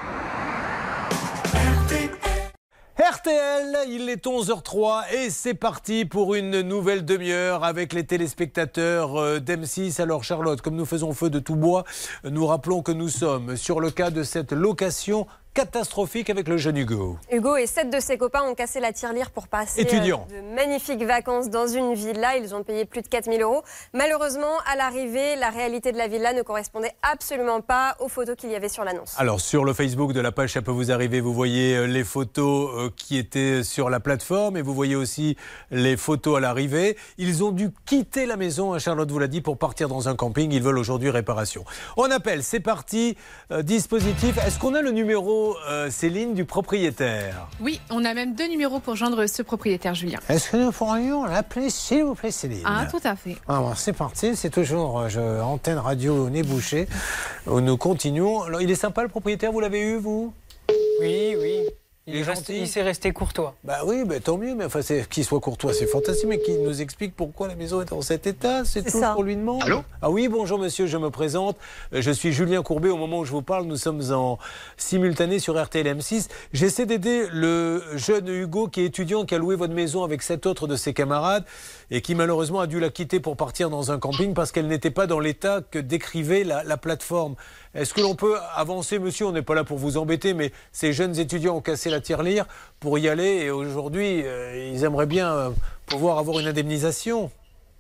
R T L, il est onze heures zéro trois et c'est parti pour une nouvelle demi-heure avec les téléspectateurs d'M six. Alors Charlotte, comme nous faisons feu de tout bois, nous rappelons que nous sommes sur le cas de cette location catastrophique avec le jeune Hugo. Hugo et sept de ses copains ont cassé la tirelire pour passer Étudiants. euh, de magnifiques vacances dans une villa. Ils ont payé plus de quatre mille euros. Malheureusement, à l'arrivée, la réalité de la villa ne correspondait absolument pas aux photos qu'il y avait sur l'annonce. Alors sur le Facebook de la page Ça peut vous arriver, vous voyez euh, les photos euh, qui étaient sur la plateforme et vous voyez aussi les photos à l'arrivée. Ils ont dû quitter la maison, hein, Charlotte vous l'a dit, pour partir dans un camping. Ils veulent aujourd'hui réparation. On appelle, c'est parti, euh, dispositif. Est-ce qu'on a le numéro, euh, Céline, du propriétaire? Oui, on a même deux numéros pour joindre ce propriétaire, Julien. Est-ce que nous pourrions l'appeler, s'il vous plaît, Céline? Ah, tout à fait. Alors, c'est parti, c'est toujours euh, je, antenne radio au nez bouché. Où nous continuons. Alors, il est sympa le propriétaire, vous l'avez eu, vous? Oui, oui. Il Il, est reste- gentil. il s'est resté courtois. Bah oui, bah, tant mieux, mais enfin, c'est- qu'il soit courtois, c'est fantastique, mais qu'il nous explique pourquoi la maison est dans cet état, c'est tout ça. ce qu'on lui demande. Allô? Ah oui, bonjour monsieur, je me présente, Euh, je suis Julien Courbet, au moment où je vous parle, nous sommes en simultané sur R T L M six. J'essaie d'aider le jeune Hugo qui est étudiant, qui a loué votre maison avec sept autres de ses camarades et qui malheureusement a dû la quitter pour partir dans un camping parce qu'elle n'était pas dans l'état que décrivait la, la plateforme. Est-ce que l'on peut avancer, monsieur? On n'est pas là pour vous embêter, mais ces jeunes étudiants ont cassé la tirelire pour y aller et aujourd'hui, euh, ils aimeraient bien euh, pouvoir avoir une indemnisation.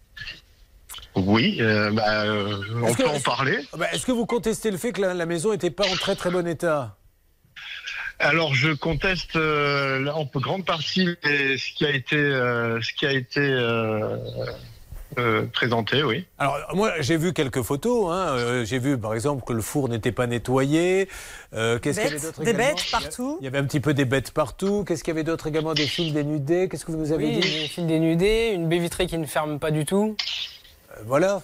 Oui, euh, bah, euh, on Est-ce peut que- en parler. Bah, est-ce que vous contestez le fait que la, la maison n'était pas en très très bon état? Alors, je conteste euh, en grande partie les- ce qui a été, euh, ce qui a été euh, euh, présenté, oui. Alors, moi, j'ai vu quelques photos. Hein. Euh, j'ai vu, par exemple, que le four n'était pas nettoyé. Euh, qu'est-ce qu'il y avait d'autre Des également bêtes partout. Il y avait un petit peu des bêtes partout. Qu'est-ce qu'il y avait d'autre également? Des fils dénudés. Qu'est-ce que vous nous avez Oui, dit? des fils dénudés, une baie vitrée qui ne ferme pas du tout. Euh, Voilà.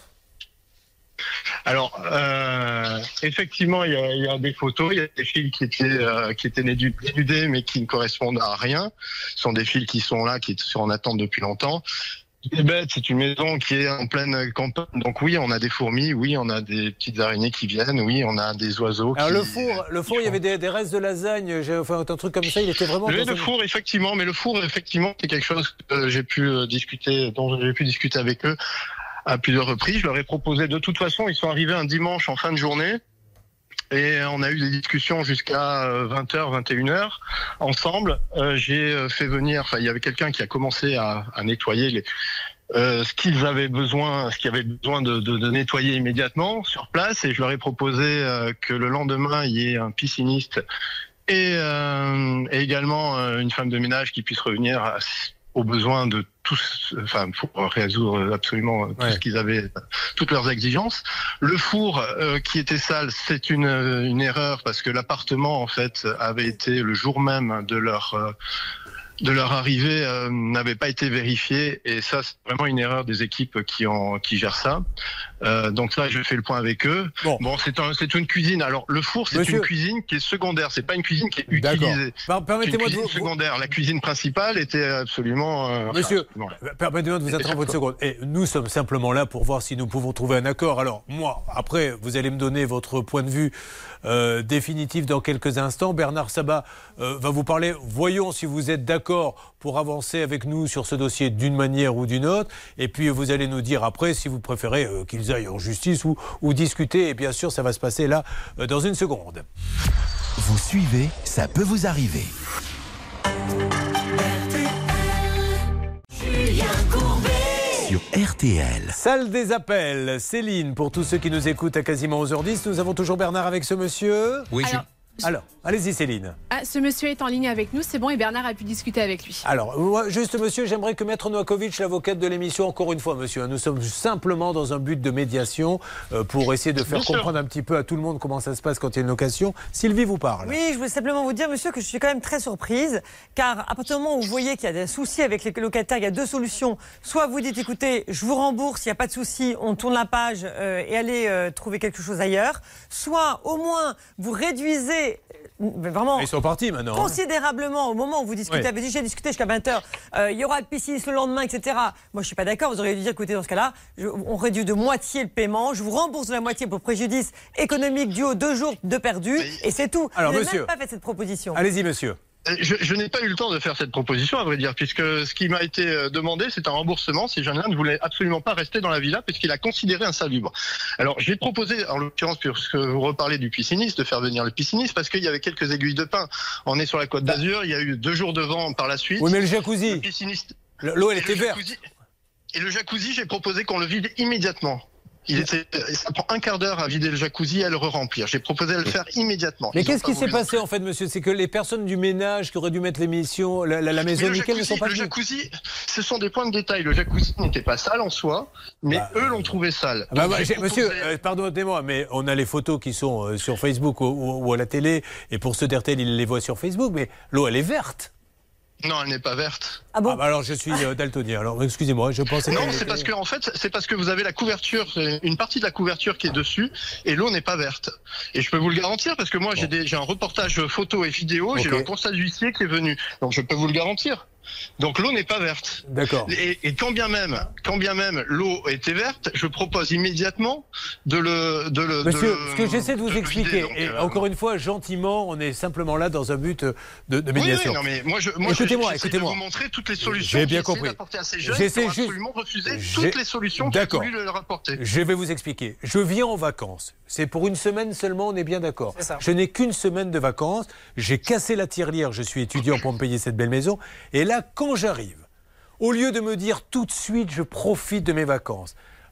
Alors, euh, effectivement, il y, a, il y a des photos, il y a des fils qui étaient, euh, qui étaient dénudés, mais qui ne correspondent à rien. Ce sont des fils qui sont là, qui sont en attente depuis longtemps. Les bêtes, c'est une maison qui est en pleine campagne. Donc oui, on a des fourmis, oui, on a des petites araignées qui viennent, oui, on a des oiseaux. Alors qui... le four, le four, il y avait des, des restes de lasagne, j'ai enfin un truc comme ça, il était vraiment. Le, dans le un- four, effectivement, mais le four, effectivement, c'est quelque chose que j'ai pu euh, discuter, dont j'ai pu discuter avec eux à plusieurs reprises. Je leur ai proposé, de toute façon, ils sont arrivés un dimanche en fin de journée. Et on a eu des discussions jusqu'à vingt heures, vingt et une heures ensemble. Euh, j'ai fait venir, enfin, il y avait quelqu'un qui a commencé à, à nettoyer les, euh, ce qu'ils avaient besoin, ce qu'ils avaient besoin de, de, de nettoyer immédiatement sur place. Et je leur ai proposé euh, que le lendemain, il y ait un pisciniste et, euh, et également euh, une femme de ménage qui puisse revenir à, aux besoins de tous, enfin, pour résoudre absolument tout Ouais. ce qu'ils avaient, toutes leurs exigences. Le four euh, qui était sale, c'est une, une erreur parce que l'appartement, en fait, avait été le jour même de leur euh, de leur arrivée euh, n'avait pas été vérifié, et ça, c'est vraiment une erreur des équipes qui ont qui gèrent ça. Euh, donc ça, je fais le point avec eux. Bon, bon c'est un, c'est une cuisine. Alors le four, c'est Monsieur- une cuisine qui est secondaire. C'est pas une cuisine qui est D'accord. utilisée. Par- permettez-moi C'est une de cuisine vous- secondaire. La cuisine principale était absolument. euh, enfin, Monsieur, absolument- permettez-moi de vous interrompre une seconde. Et nous sommes simplement là pour voir si nous pouvons trouver un accord. Alors, moi, après, vous allez me donner votre point de vue euh, définitif dans quelques instants. Bernard Sabat euh, va vous parler. Voyons si vous êtes d'accord pour avancer avec nous sur ce dossier d'une manière ou d'une autre. Et puis, vous allez nous dire après si vous préférez euh, qu'ils aillent en justice ou, ou discuter. Et bien sûr, ça va se passer là euh, dans une seconde. Vous suivez, ça peut vous arriver. Sur R T L. Salle des appels, Céline, pour tous ceux qui nous écoutent à quasiment onze heures dix, nous avons toujours Bernard avec ce monsieur. Oui, Alors, Alors, allez-y Céline. Ah, ce monsieur est en ligne avec nous, c'est bon, et Bernard a pu discuter avec lui. Alors, moi, juste monsieur, j'aimerais que Maître Novakovic, l'avocate de l'émission, encore une fois monsieur, nous sommes simplement dans un but de médiation euh, pour essayer de faire Bien sûr. comprendre un petit peu à tout le monde comment ça se passe quand il y a une location. Sylvie vous parle. Oui, je voulais simplement vous dire, monsieur, que je suis quand même très surprise, car à partir du moment où vous voyez qu'il y a des soucis avec les locataires, il y a deux solutions. Soit vous dites, écoutez, je vous rembourse, il n'y a pas de souci, on tourne la page euh, et allez euh, trouver quelque chose ailleurs. Soit, au moins, vous réduisez euh, vraiment Ils sont partis maintenant. hein. considérablement au moment où vous discutez. Oui. Avez dit, j'ai discuté jusqu'à vingt heures, euh, il y aura le pisciniste le lendemain, et cetera. Moi, je suis pas d'accord. Vous auriez dû dire, écoutez, dans ce cas-là, je- on réduit de moitié le paiement, je vous rembourse de la moitié pour préjudice économique dû aux deux jours de perdu, et c'est tout. Alors, vous n'avez monsieur. même pas fait cette proposition. Allez-y monsieur. Euh, Je, je n'ai pas eu le temps de faire cette proposition, à vrai dire, puisque ce qui m'a été euh, demandé, c'est un remboursement si Jeanne ne voulait absolument pas rester dans la villa, puisqu'il a considéré insalubre. Alors, j'ai proposé, en l'occurrence, puisque vous reparlez du pisciniste, de faire venir le pisciniste, parce qu'il y avait quelques aiguilles de pin. On est sur la Côte d'Azur, il y a eu deux jours de vent par la suite. Oui, mais le jacuzzi. Le pisciniste. L'eau, elle Et était le verte. jacuzzi- Et le jacuzzi, j'ai proposé qu'on le vide immédiatement. Il était, ça prend un quart d'heure à vider le jacuzzi et à le re-remplir. J'ai proposé de le faire immédiatement. Mais Ils ont qu'est-ce pas qui s'est voulu. passé en fait monsieur? C'est que les personnes du ménage qui auraient dû mettre l'émission, la, la, la maison Mais le nickel ne sont jacuzzi, pas le venues. jacuzzi, ce sont des points de détail. Le jacuzzi n'était pas sale en soi, mais eux l'ont trouvé sale. Ah bah, Donc, bah, j'ai j'ai- proposé- monsieur, euh, pardonnez-moi, mais on a les photos qui sont euh, sur Facebook ou, ou- ou à la télé, et pour ceux d'R T L, ils les voient sur Facebook, mais l'eau, elle est verte. Non, elle n'est pas verte. Ah bon bah alors je suis euh, daltonien, alors excusez-moi, je pensais Non, qu'elle c'est était- parce que en fait, c'est parce que vous avez la couverture, c'est une partie de la couverture qui est dessus, et l'eau n'est pas verte. Et je peux vous le garantir parce que moi, j'ai des, j'ai un reportage photo et vidéo, j'ai Ok. un constat d'huissier qui est venu, donc je peux vous le garantir. Donc l'eau n'est pas verte. D'accord. Et, et quand bien même, quand bien même l'eau était verte, je propose immédiatement de le, de le. de Monsieur, le- ce que j'essaie de vous le expliquer, vider, donc, et euh, encore une fois, gentiment, on est simplement là dans un but de, de Oui, médiation. oui, non, mais moi, je, moi, écoutez-moi, j'essaie écoutez-moi. de vous montrer toutes les solutions. J'ai bien que j'essaie compris. d'apporter à ces jeunes J'essaie qui ont juste- absolument refusé J'ai- toutes les solutions que j'ai D'accord. voulu leur apporter. Je vais vous expliquer. Je viens en vacances. C'est pour une semaine seulement, on est bien d'accord. C'est ça. Je n'ai qu'une semaine de vacances. J'ai cassé la tirelire, je suis étudiant pour me payer cette belle maison. Et là, quand j'arrive, au lieu de me dire tout de suite, je profite de mes vacances,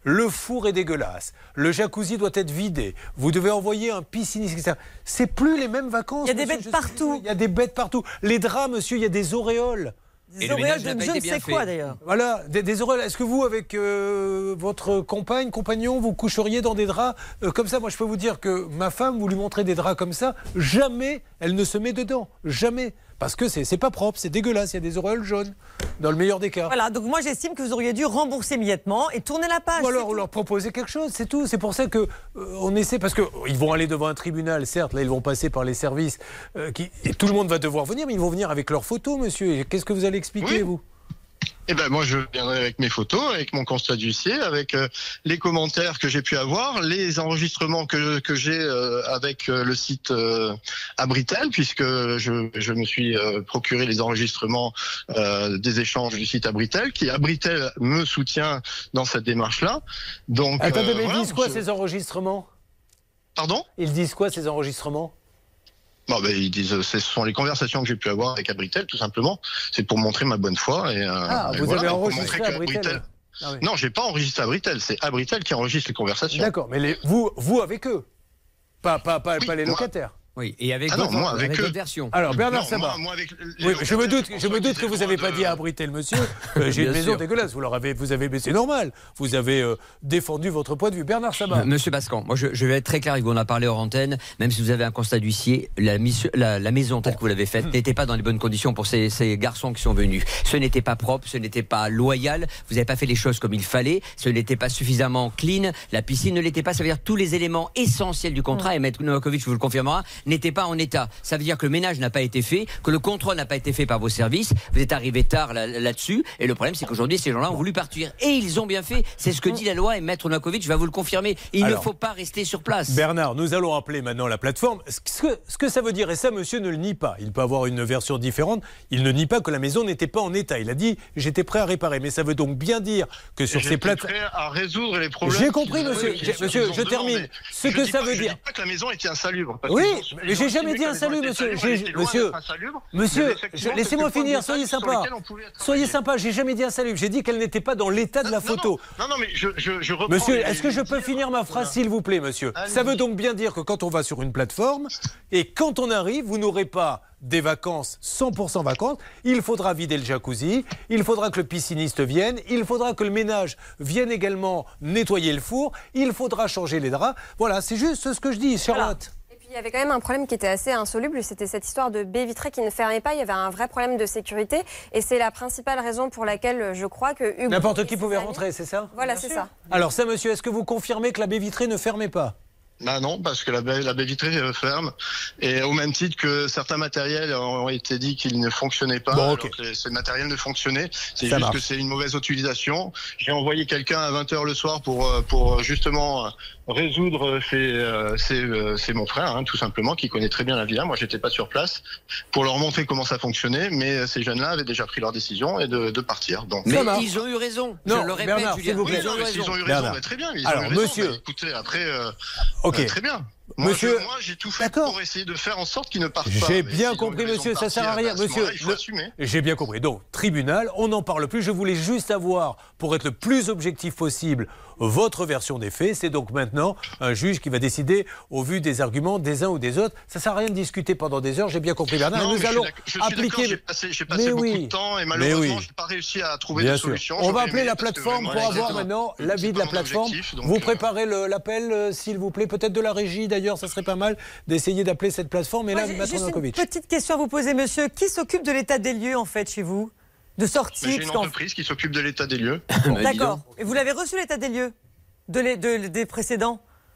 le four est dégueulasse, le jacuzzi doit être vidé, vous devez envoyer un pisciniste, et cetera. C'est plus les mêmes vacances. Il y a des monsieur, bêtes partout. Il y a des bêtes partout. Les draps, monsieur, il y a des auréoles. Des auréoles de je ne sais quoi d'ailleurs. Voilà, des, des auréoles. Est-ce que vous, avec euh, votre compagne, compagnon, vous coucheriez dans des draps euh, comme ça? Moi, je peux vous dire que ma femme, vous lui montrez des draps comme ça, jamais elle ne se met dedans. Jamais. Parce que c'est pas propre, c'est dégueulasse, il y a des auréoles jaunes, dans le meilleur des cas. Voilà, donc moi j'estime que vous auriez dû rembourser immédiatement et tourner la page. Ou alors leur proposer quelque chose, c'est tout. C'est pour ça qu'on euh, essaie, parce qu'ils vont aller devant un tribunal, certes, là ils vont passer par les services, euh, qui, et tout le monde va devoir venir, mais ils vont venir avec leurs photos, monsieur. Qu'est-ce que vous allez expliquer, oui. vous Eh ben moi je viendrai avec mes photos, avec mon constat d'huissier, avec euh, les commentaires que j'ai pu avoir, les enregistrements que, que j'ai euh, avec euh, le site euh, Abritel, puisque je, je me suis euh, procuré les enregistrements euh, des échanges du site Abritel, qui Abritel me soutient dans cette démarche-là. Donc, Attendez, euh, mais voilà, ils disent quoi je... ces enregistrements? Pardon? Ils disent quoi ces enregistrements? Bon, ben, ils disent, ce sont les conversations que j'ai pu avoir avec Abritel, tout simplement. C'est pour montrer ma bonne foi. Et, ah, et vous voilà, avez enregistré pour Abritel, Abritel... ah, oui. Non, j'ai pas enregistré Abritel. C'est Abritel qui enregistre les conversations. D'accord, mais les... vous, vous avec eux, pas, pas, pas, oui, pas les moi... locataires. Oui, et avec, ah votre, non, moi, avec, avec eux. votre version. Alors, Bernard non, Sabat. Moi, moi avec oui, je me doute, je me doute que vous n'avez de... pas dit à Abritel, monsieur, euh, j'ai une maison sûr. dégueulasse. Vous leur avez, vous avez, mais c'est normal. Vous avez euh, défendu votre point de vue. Bernard Sabat. Monsieur Bascan, moi je, je vais être très clair avec vous. On a parlé hors antenne. Même si vous avez un constat d'huissier, la, la, la maison telle que vous l'avez faite n'était pas dans les bonnes conditions pour ces, ces garçons qui sont venus. Ce n'était pas propre, ce n'était pas loyal. Vous n'avez pas fait les choses comme il fallait. Ce n'était pas suffisamment clean. La piscine ne l'était pas. Ça veut dire que tous les éléments essentiels du contrat, et Maître Novakovic vous le confirmera, n'étaient pas en état. Ça veut dire que le ménage n'a pas été fait, que le contrôle n'a pas été fait par vos services. Vous êtes arrivé tard là, là-dessus. Et le problème, c'est qu'aujourd'hui, ces gens-là ont voulu partir. Et ils ont bien fait. C'est ce que dit la loi. Et Maître Novakovic va vous le confirmer. Il Alors, ne faut pas rester sur place. Bernard, nous allons appeler maintenant la plateforme. Ce que, ce que ça veut dire, et ça, monsieur ne le nie pas. Il peut avoir une version différente. Il ne nie pas que la maison n'était pas en état. Il a dit, j'étais prêt à réparer. Mais ça veut donc bien dire que sur ces plateformes. prêt à résoudre les problèmes. J'ai compris, monsieur. Monsieur, je termine. Ce que ça veut dire. Je ne dis pas que la maison était insalubre. Oui, mais j'ai jamais dit insalubre, monsieur. Monsieur, monsieur, laissez-moi finir, soyez sympa. Soyez sympa, j'ai jamais dit insalubre. J'ai dit qu'elle n'était pas dans l'état de la photo. Non, non, mais je, je, je reprends. Monsieur, est-ce que je peux finir ma phrase, s'il vous plaît, monsieur? Ça veut donc bien dire que quand on va sur une plateforme, et quand on arrive, vous n'aurez pas des vacances, cent pour cent vacances, il faudra vider le jacuzzi, il faudra que le pisciniste vienne, il faudra que le ménage vienne également nettoyer le four, il faudra changer les draps. Voilà, c'est juste ce que je dis, Charlotte. Il y avait quand même un problème qui était assez insoluble, c'était cette histoire de baie vitrée qui ne fermait pas. Il y avait un vrai problème de sécurité et c'est la principale raison pour laquelle je crois que Hugo... N'importe qui pouvait rentrer, c'est ça? Voilà, c'est ça. Alors ça, monsieur, est-ce que vous confirmez que la baie vitrée ne fermait pas? Bah non, parce que la baie, la baie vitrée euh, ferme. Et au même titre que certains matériels ont été dit qu'ils ne fonctionnaient pas, bon, okay. alors que les, ces matériels ne fonctionnaient. C'est Ça juste marche. que c'est une mauvaise utilisation. J'ai envoyé quelqu'un à vingt heures le soir pour, pour justement résoudre, c'est, c'est, c'est mon frère, hein, tout simplement, qui connaît très bien la villa. Moi, j'étais pas sur place pour leur montrer comment ça fonctionnait, mais ces jeunes-là avaient déjà pris leur décision et de, de partir. Donc, mais ils ont eu raison. Non, je le répète, Bernard, Julien. s'il vous plaît. Oui, non, mais ils ont eu raison, mais très bien. Ils Alors, ont eu raison, monsieur. mais écoutez, après, euh, okay. euh, très bien. Moi, monsieur, je, moi, j'ai tout fait pour essayer de faire en sorte qu'ils ne partent pas. J'ai bien compris, monsieur, ça sert à rien. Monsieur, j'ai bien compris. Donc, tribunal, on n'en parle plus. Je voulais juste avoir, pour être le plus objectif possible, votre version des faits. C'est donc maintenant un juge qui va décider au vu des arguments des uns ou des autres. Ça ne sert à rien de discuter pendant des heures. J'ai bien compris, Bernard. Non, nous allons je appliquer. J'ai passé, j'ai passé beaucoup oui. de temps et malheureusement, oui. je n'ai pas réussi à trouver bien de sûr. solution. On va appeler la plateforme pour avoir maintenant l'avis de la plateforme. Vous préparez le, l'appel, euh, s'il vous plaît, peut-être de la régie. D'ailleurs, ça serait pas mal d'essayer d'appeler cette plateforme. Et là, ouais, Maître Novakovic. Une petite question à vous poser, monsieur. Qui s'occupe de l'état des lieux, en fait, chez vous? De sortie? J'ai une entreprise qui s'occupe de l'état des lieux. D'accord. Et vous l'avez reçu, l'état des lieux de les, de, des précédents?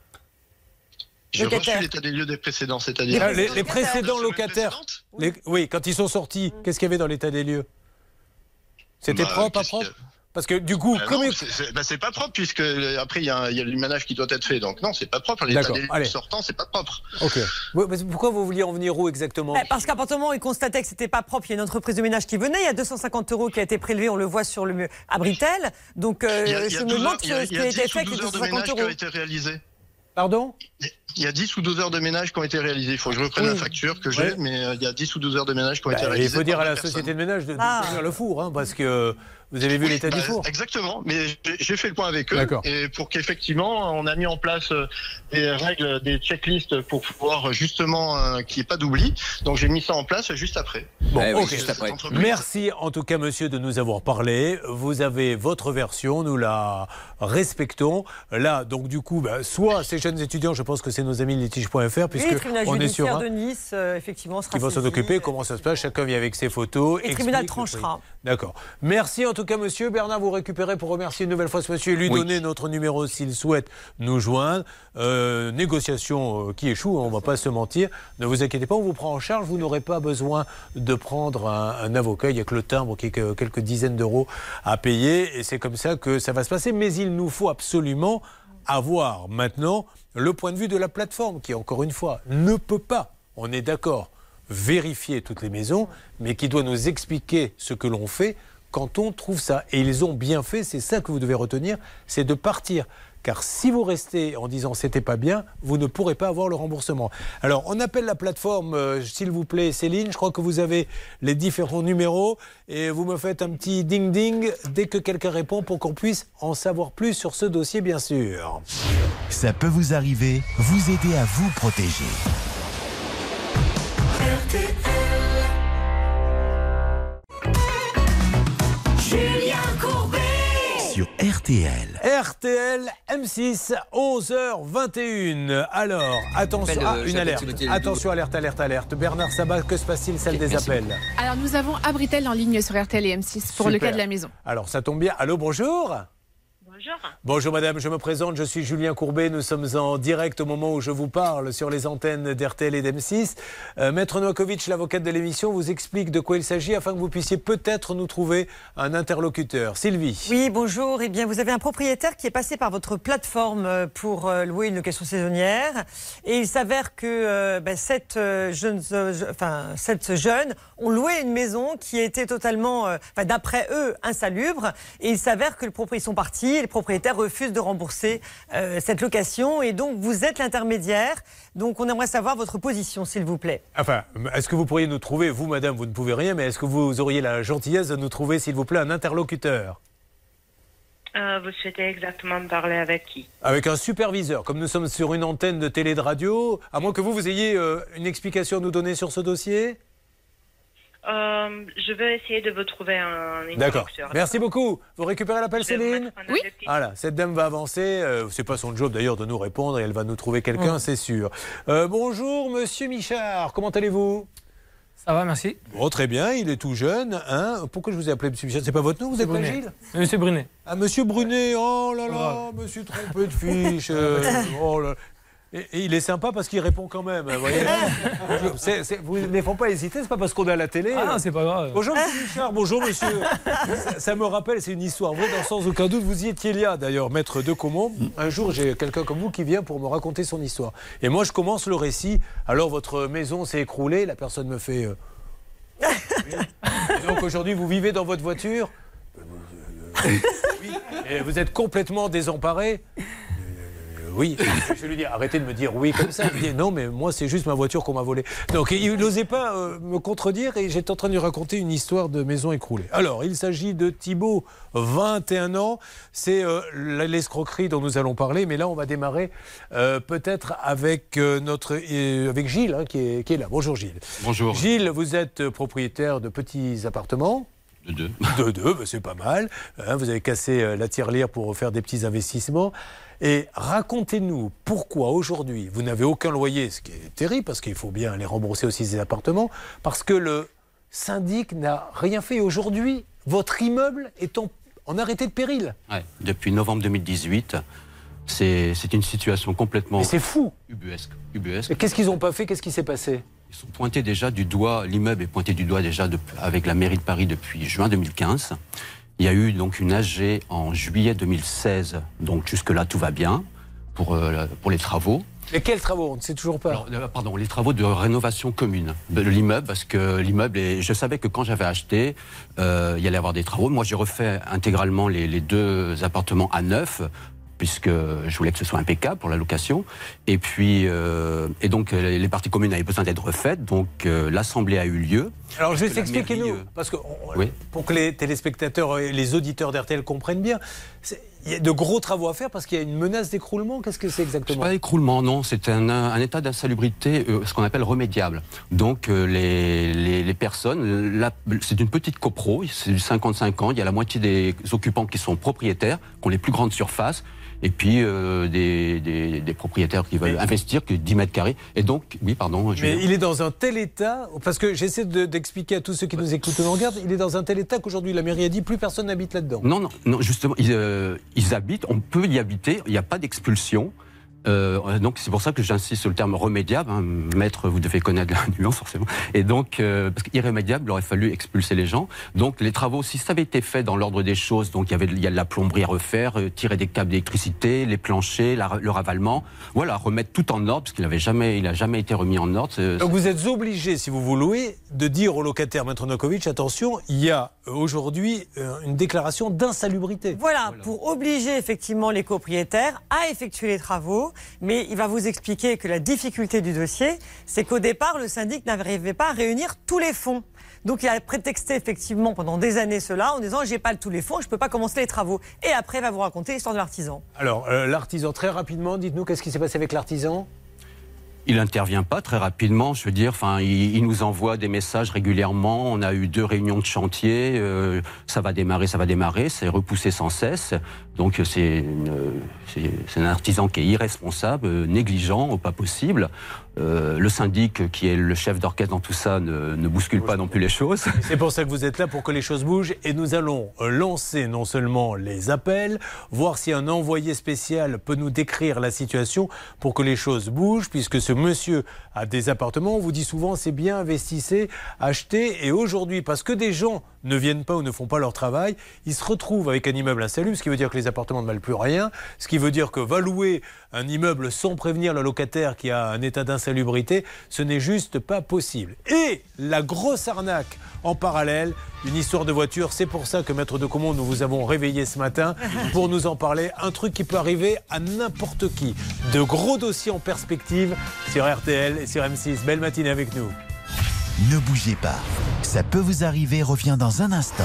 J'ai reçu l'état des lieux des précédents, c'est-à-dire... Ah, les, les précédents locataires, les, oui, quand ils sont sortis, mmh. qu'est-ce qu'il y avait dans l'état des lieux? C'était bah, propre, pas propre? Parce que du coup, euh, comme non, c'est, c'est, bah, c'est pas propre puisque après il y a, y a le ménage qui doit être fait. Donc non, c'est pas propre. L'état des lieux sortant, c'est pas propre. Ok. Pourquoi vous vouliez en venir où exactement? bah, Parce qu'à partir du moment où il constatait que c'était pas propre, il y a une entreprise de ménage qui venait. Il y a deux cent cinquante euros qui a été prélevé, on le voit sur le Abritel. Donc euh, y a, y a je me demande ce qui a été fait avec les deux cent cinquante euros. Qui ont été réalisés. Pardon? Il y a dix ou douze heures de ménage qui ont été réalisées. Il faut que je reprenne oui. la facture que j'ai, ouais. mais il y a dix ou douze heures de ménage qui ont bah, été réalisées. Il faut dire à la personne. société de ménage de, de ah. tenir le four, hein, parce que Vous avez vu Oui, l'état bah, du four? Exactement, mais j'ai- j'ai fait le point avec eux. D'accord. Et pour qu'effectivement, on a mis en place euh, des règles, des checklists pour pouvoir justement euh, qu'il n'y ait pas d'oubli. Donc j'ai mis ça en place juste après. Bon, Eh oui, ok. juste après. Merci en tout cas, monsieur, de nous avoir parlé. Vous avez votre version, nous la respectons. Là, donc du coup, bah, soit ces jeunes étudiants, je pense que c'est nos amis de litige point F R, Oui, puisque le tribunal on est sur judiciaire un de Nice, euh, effectivement, sera qui va s'en saisi. occuper. Comment ça se passe? Chacun vient avec ses photos. Et le tribunal explique le tranchera. prix. D'accord. Merci en tout cas, monsieur. Bernard, vous récupérez pour remercier une nouvelle fois ce monsieur et lui Oui. donner notre numéro s'il souhaite nous joindre. Euh, négociation euh, qui échoue, on ne va pas se mentir. Ne vous inquiétez pas, on vous prend en charge. Vous n'aurez pas besoin de prendre un, un avocat. Il n'y a que le timbre qui est que quelques dizaines d'euros à payer. Et c'est comme ça que ça va se passer. Mais il nous faut absolument avoir maintenant le point de vue de la plateforme qui, encore une fois, ne peut pas, on est d'accord, vérifier toutes les maisons, mais qui doit nous expliquer ce que l'on fait quand on trouve ça. Et ils ont bien fait, c'est ça que vous devez retenir, c'est de partir. Car si vous restez en disant c'était pas bien, vous ne pourrez pas avoir le remboursement. Alors on appelle la plateforme, euh, s'il vous plaît, Céline, je crois que vous avez les différents numéros et vous me faites un petit ding-ding dès que quelqu'un répond pour qu'on puisse en savoir plus sur ce dossier, bien sûr. Ça peut vous arriver, vous aider à vous protéger. Julien Courbet Sur R T L. R T L M six, onze heures vingt et une. Alors, attention, Appel, ah, euh, une j'appelle alerte. Timothée Attention, alerte, alerte, alerte. Bernard Sabat, que se passe-t-il, celle Ok, des merci. appels? Alors nous avons Abritel en ligne sur R T L et M six pour le Super. cas de la maison. Alors, ça tombe bien. Allô, bonjour. Bonjour. Bonjour madame, je me présente, je suis Julien Courbet, nous sommes en direct au moment où je vous parle sur les antennes d'R T L et d'M six. Euh, Maître Novakovic, l'avocate de l'émission, vous explique de quoi il s'agit afin que vous puissiez peut-être nous trouver un interlocuteur. Sylvie. Oui, bonjour. Eh bien, vous avez un propriétaire qui est passé par votre plateforme euh, pour euh, louer une location saisonnière. Et il s'avère que euh, ben, sept, euh, jeunes, euh, je- enfin, sept jeunes ont loué une maison qui était totalement, euh, enfin, d'après eux, insalubre. Et il s'avère que le propriétaire, ils sont partis et le propriétaire refuse de rembourser euh, cette location. Et donc, vous êtes l'intermédiaire. Donc, on aimerait savoir votre position, s'il vous plaît. Enfin, est-ce que vous pourriez nous trouver, vous madame, vous ne pouvez rien, mais est-ce que vous auriez la gentillesse de nous trouver, s'il vous plaît, un interlocuteur? Euh, vous souhaitez exactement parler avec qui? Avec un superviseur, comme nous sommes sur une antenne de télé de radio, à moins que vous, vous ayez euh, une explication à nous donner sur ce dossier? Euh, je vais essayer de vous trouver un D'accord. interlocuteur. Merci beaucoup. Vous récupérez l'appel, Je vais vous Céline? mettre en objectif. Voilà, cette dame va avancer. Euh, c'est pas son job d'ailleurs de nous répondre et elle va nous trouver quelqu'un, Mm. c'est sûr. Euh, bonjour, monsieur Michard. Comment allez-vous? Ça va, merci. Bon, très bien. Il est tout jeune. Hein. Pourquoi je vous ai appelé monsieur Michard? C'est pas votre nom? Vous êtes pas Brunet. Gilles? Monsieur Brunet. Ah, monsieur Brunet. Oh là là, monsieur trompé de fiche. Euh, oh là. Et, et il est sympa parce qu'il répond quand même. Vous voyez. C'est- c'est- vous ne les font pas hésiter. C'est pas parce qu'on est à la télé. Ah, c'est pas grave. Bonjour monsieur Michard, bonjour monsieur. Ça, ça me rappelle, c'est une histoire vraie, dans sans aucun doute. Vous y étiez là d'ailleurs, maître de Caumont. Un jour, j'ai quelqu'un comme vous qui vient pour me raconter son histoire. Et moi, je commence le récit. Alors, votre maison s'est écroulée. La personne me fait. euh, Et donc aujourd'hui, vous vivez dans votre voiture. Oui. Et vous êtes complètement désemparé. Oui, je lui dis arrêtez de me dire oui comme ça. Il dit non, mais moi c'est juste ma voiture qu'on m'a volée. Donc il n'osait pas euh, me contredire et j'étais en train de lui raconter une histoire de maison écroulée. Alors il s'agit de Thibaut, vingt et un ans. C'est euh, l'escroquerie dont nous allons parler, mais là on va démarrer euh, peut-être avec euh, notre euh, avec Gilles hein, qui, est, qui est là. Bonjour Gilles. Bonjour. Gilles, vous êtes propriétaire de petits appartements. De deux. De deux, ben c'est pas mal. Hein, vous avez cassé euh, la tirelire pour faire des petits investissements. Et racontez-nous pourquoi aujourd'hui vous n'avez aucun loyer, ce qui est terrible parce qu'il faut bien les rembourser aussi ces appartements, parce que le syndic n'a rien fait. Aujourd'hui, votre immeuble est en, en arrêté de péril. Ouais, depuis novembre deux mille dix-huit, c'est c'est une situation complètement... Mais c'est fou. Ubuesque. ubuesque. Et qu'est-ce qu'ils n'ont pas fait? Qu'est-ce qui s'est passé? Ils sont pointés déjà du doigt, l'immeuble est pointé du doigt déjà de, avec la mairie de Paris depuis juin deux mille quinze. Il y a eu donc une A G en juillet deux mille seize, donc jusque-là tout va bien pour, euh, pour les travaux. Mais quels travaux? On ne sait toujours pas. Alors, euh, pardon, les travaux de rénovation commune de l'immeuble, parce que l'immeuble, est, je savais que quand j'avais acheté, euh, il y allait y avoir des travaux. Moi, j'ai refait intégralement les, les deux appartements à neuf. puisque je voulais que ce soit impeccable pour la location. Et puis, euh, et donc, les parties communes avaient besoin d'être refaites, donc euh, l'Assemblée a eu lieu. Alors, juste expliquez-nous, parce que oui. pour que les téléspectateurs et les auditeurs d'R T L comprennent bien, il y a de gros travaux à faire parce qu'il y a une menace d'écroulement. Qu'est-ce que c'est exactement? C'est pas écroulement, non. C'est un, un état d'insalubrité, euh, ce qu'on appelle remédiable. Donc, euh, les, les, les personnes, la, c'est une petite copro, c'est du cinquante-cinq ans, il y a la moitié des occupants qui sont propriétaires, qui ont les plus grandes surfaces. Et puis euh, des, des, des propriétaires qui veulent mais, investir que dix mètres carrés. Et donc, oui, pardon. Mais il est dans un tel état, parce que j'essaie de, d'expliquer à tous ceux qui nous écoutent en garde, il est dans un tel état qu'aujourd'hui la mairie a dit plus personne n'habite là-dedans. Non, non, non, justement, ils, euh, ils habitent, on peut y habiter, il n'y a pas d'expulsion. Euh, donc c'est pour ça que j'insiste sur le terme remédiable. Hein. Maître, vous devez connaître la nuance forcément. Et donc, euh, parce qu'irrémédiable, il aurait fallu expulser les gens. Donc les travaux, si ça avait été fait dans l'ordre des choses, donc il y avait, il y a de la plomberie à refaire, euh, tirer des câbles d'électricité, les planchers, la, le ravalement, voilà, remettre tout en ordre, parce qu'il n'avait jamais, il a jamais été remis en ordre. C'est, donc vous êtes obligé, si vous vous louez, de dire au locataire, Maître Novakovic, attention, il y a aujourd'hui euh, une déclaration d'insalubrité. Voilà, voilà, pour obliger effectivement les copropriétaires à effectuer les travaux. Mais il va vous expliquer que la difficulté du dossier, c'est qu'au départ, le syndic n'arrivait pas à réunir tous les fonds. Donc il a prétexté effectivement pendant des années cela en disant j'ai pas tous les fonds, je peux pas commencer les travaux. Et après, il va vous raconter l'histoire de l'artisan. Alors, euh, l'artisan, très rapidement, dites-nous qu'est-ce qui s'est passé avec l'artisan ? Il n'intervient pas très rapidement, je veux dire. Enfin, il, il nous envoie des messages régulièrement. On a eu deux réunions de chantier. Euh, ça va démarrer, ça va démarrer. C'est repoussé sans cesse. Donc c'est, une, c'est, c'est un artisan qui est irresponsable, négligent, au pas possible. Euh, le syndic, qui est le chef d'orchestre dans tout ça, ne, ne bouscule pas non plus les choses. C'est pour ça que vous êtes là, pour que les choses bougent. Et nous allons lancer non seulement les appels, voir si un envoyé spécial peut nous décrire la situation pour que les choses bougent, puisque ce monsieur a des appartements. On vous dit souvent, c'est bien, investissez, achetez. Et aujourd'hui, parce que des gens ne viennent pas ou ne font pas leur travail, ils se retrouvent avec un immeuble insalubre, ce qui veut dire que les appartements ne valent plus rien, ce qui veut dire que va louer un immeuble sans prévenir le locataire qui a un état d'insalubrité, ce n'est juste pas possible. Et la grosse arnaque en parallèle, une histoire de voiture, c'est pour ça que Maître de Comont, nous vous avons réveillé ce matin pour nous en parler, un truc qui peut arriver à n'importe qui. De gros dossiers en perspective sur R T L et sur M six. Belle matinée avec nous. Ne bougez pas, ça peut vous arriver, revient dans un instant.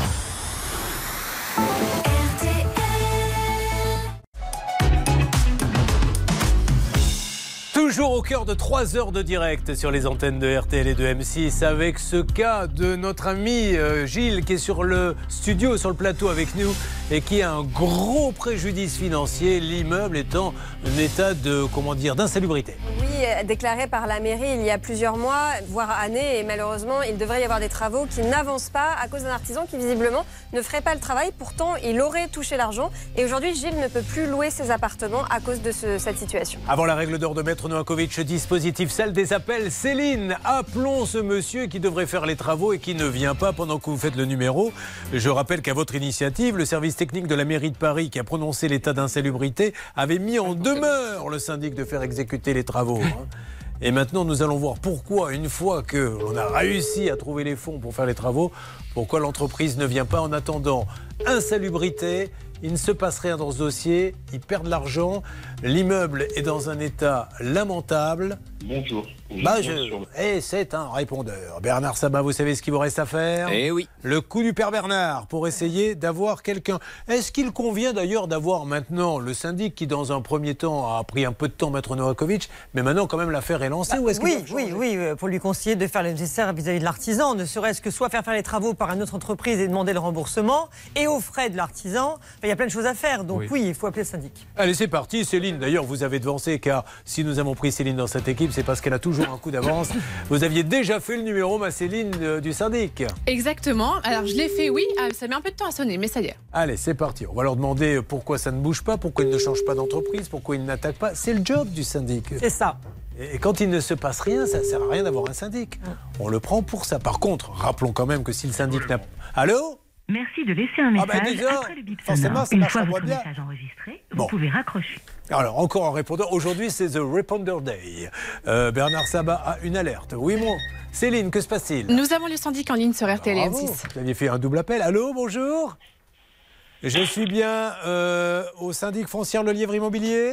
Toujours au cœur de trois heures de direct sur les antennes de R T L et de M six avec ce cas de notre ami euh, Gilles qui est sur le studio, sur le plateau avec nous et qui a un gros préjudice financier, l'immeuble étant en état de, comment dire, d'insalubrité. Oui, déclaré par la mairie il y a plusieurs mois, voire années, et malheureusement il devrait y avoir des travaux qui n'avancent pas à cause d'un artisan qui visiblement ne ferait pas le travail. Pourtant il aurait touché l'argent et aujourd'hui Gilles ne peut plus louer ses appartements à cause de ce, cette situation. Avant la règle d'or de Maître Novakovic, dispositif salle des appels. Céline, appelons ce monsieur qui devrait faire les travaux et qui ne vient pas pendant que vous faites le numéro. Je rappelle qu'à votre initiative, le service technique de la mairie de Paris qui a prononcé l'état d'insalubrité avait mis en demeure le syndic de faire exécuter les travaux. Hein. Et maintenant, nous allons voir pourquoi, une fois qu'on a réussi à trouver les fonds pour faire les travaux, pourquoi l'entreprise ne vient pas en attendant. Insalubrité, il ne se passe rien dans ce dossier, ils perdent l'argent, l'immeuble est dans un état lamentable. Bonjour. Bah je... Et c'est un répondeur. Bernard Sabat, vous savez ce qu'il vous reste à faire ? Eh oui. Le coup du père Bernard pour essayer d'avoir quelqu'un. Est-ce qu'il convient d'ailleurs d'avoir maintenant le syndic qui, dans un premier temps, a pris un peu de temps, Maître Novakovic, mais maintenant quand même l'affaire est lancée bah, ou est-ce oui, oui, oui, pour lui conseiller de faire le nécessaire vis-à-vis de l'artisan, ne serait-ce que soit faire faire les travaux par une autre entreprise et demander le remboursement, et aux frais de l'artisan. Enfin, il y a plein de choses à faire, donc oui, oui il faut appeler le syndic. Allez, c'est parti. Céline, d'ailleurs, vous avez devancé, car si nous avons pris Céline dans cette équipe, c'est parce qu'elle a toujours un coup d'avance. Vous aviez déjà fait le numéro, ma Céline, euh, du syndic. Exactement. Alors, je l'ai fait, oui. Ah, ça met un peu de temps à sonner, mais ça y est. Allez, c'est parti. On va leur demander pourquoi ça ne bouge pas, pourquoi ils ne changent pas d'entreprise, pourquoi ils n'attaquent pas. C'est le job du syndic. C'est ça. Et quand il ne se passe rien, ça ne sert à rien d'avoir un syndic. On le prend pour ça. Par contre, rappelons quand même que si le syndic n'a... Allô ? Merci de laisser un message ah bah déjà, après le bip sonore. Une fois votre bien. message enregistré, vous bon. pouvez raccrocher. Alors, encore un répondeur. Aujourd'hui, c'est The Répondeur Day. Euh, Bernard Sabat a une alerte. Oui, moi. Céline, que se passe-t-il ? Nous avons le syndic en ligne sur R T L et M six. Vous aviez fait un double appel. Allô, bonjour ? Je suis bien euh, au syndic foncière Le Lièvre Immobilier.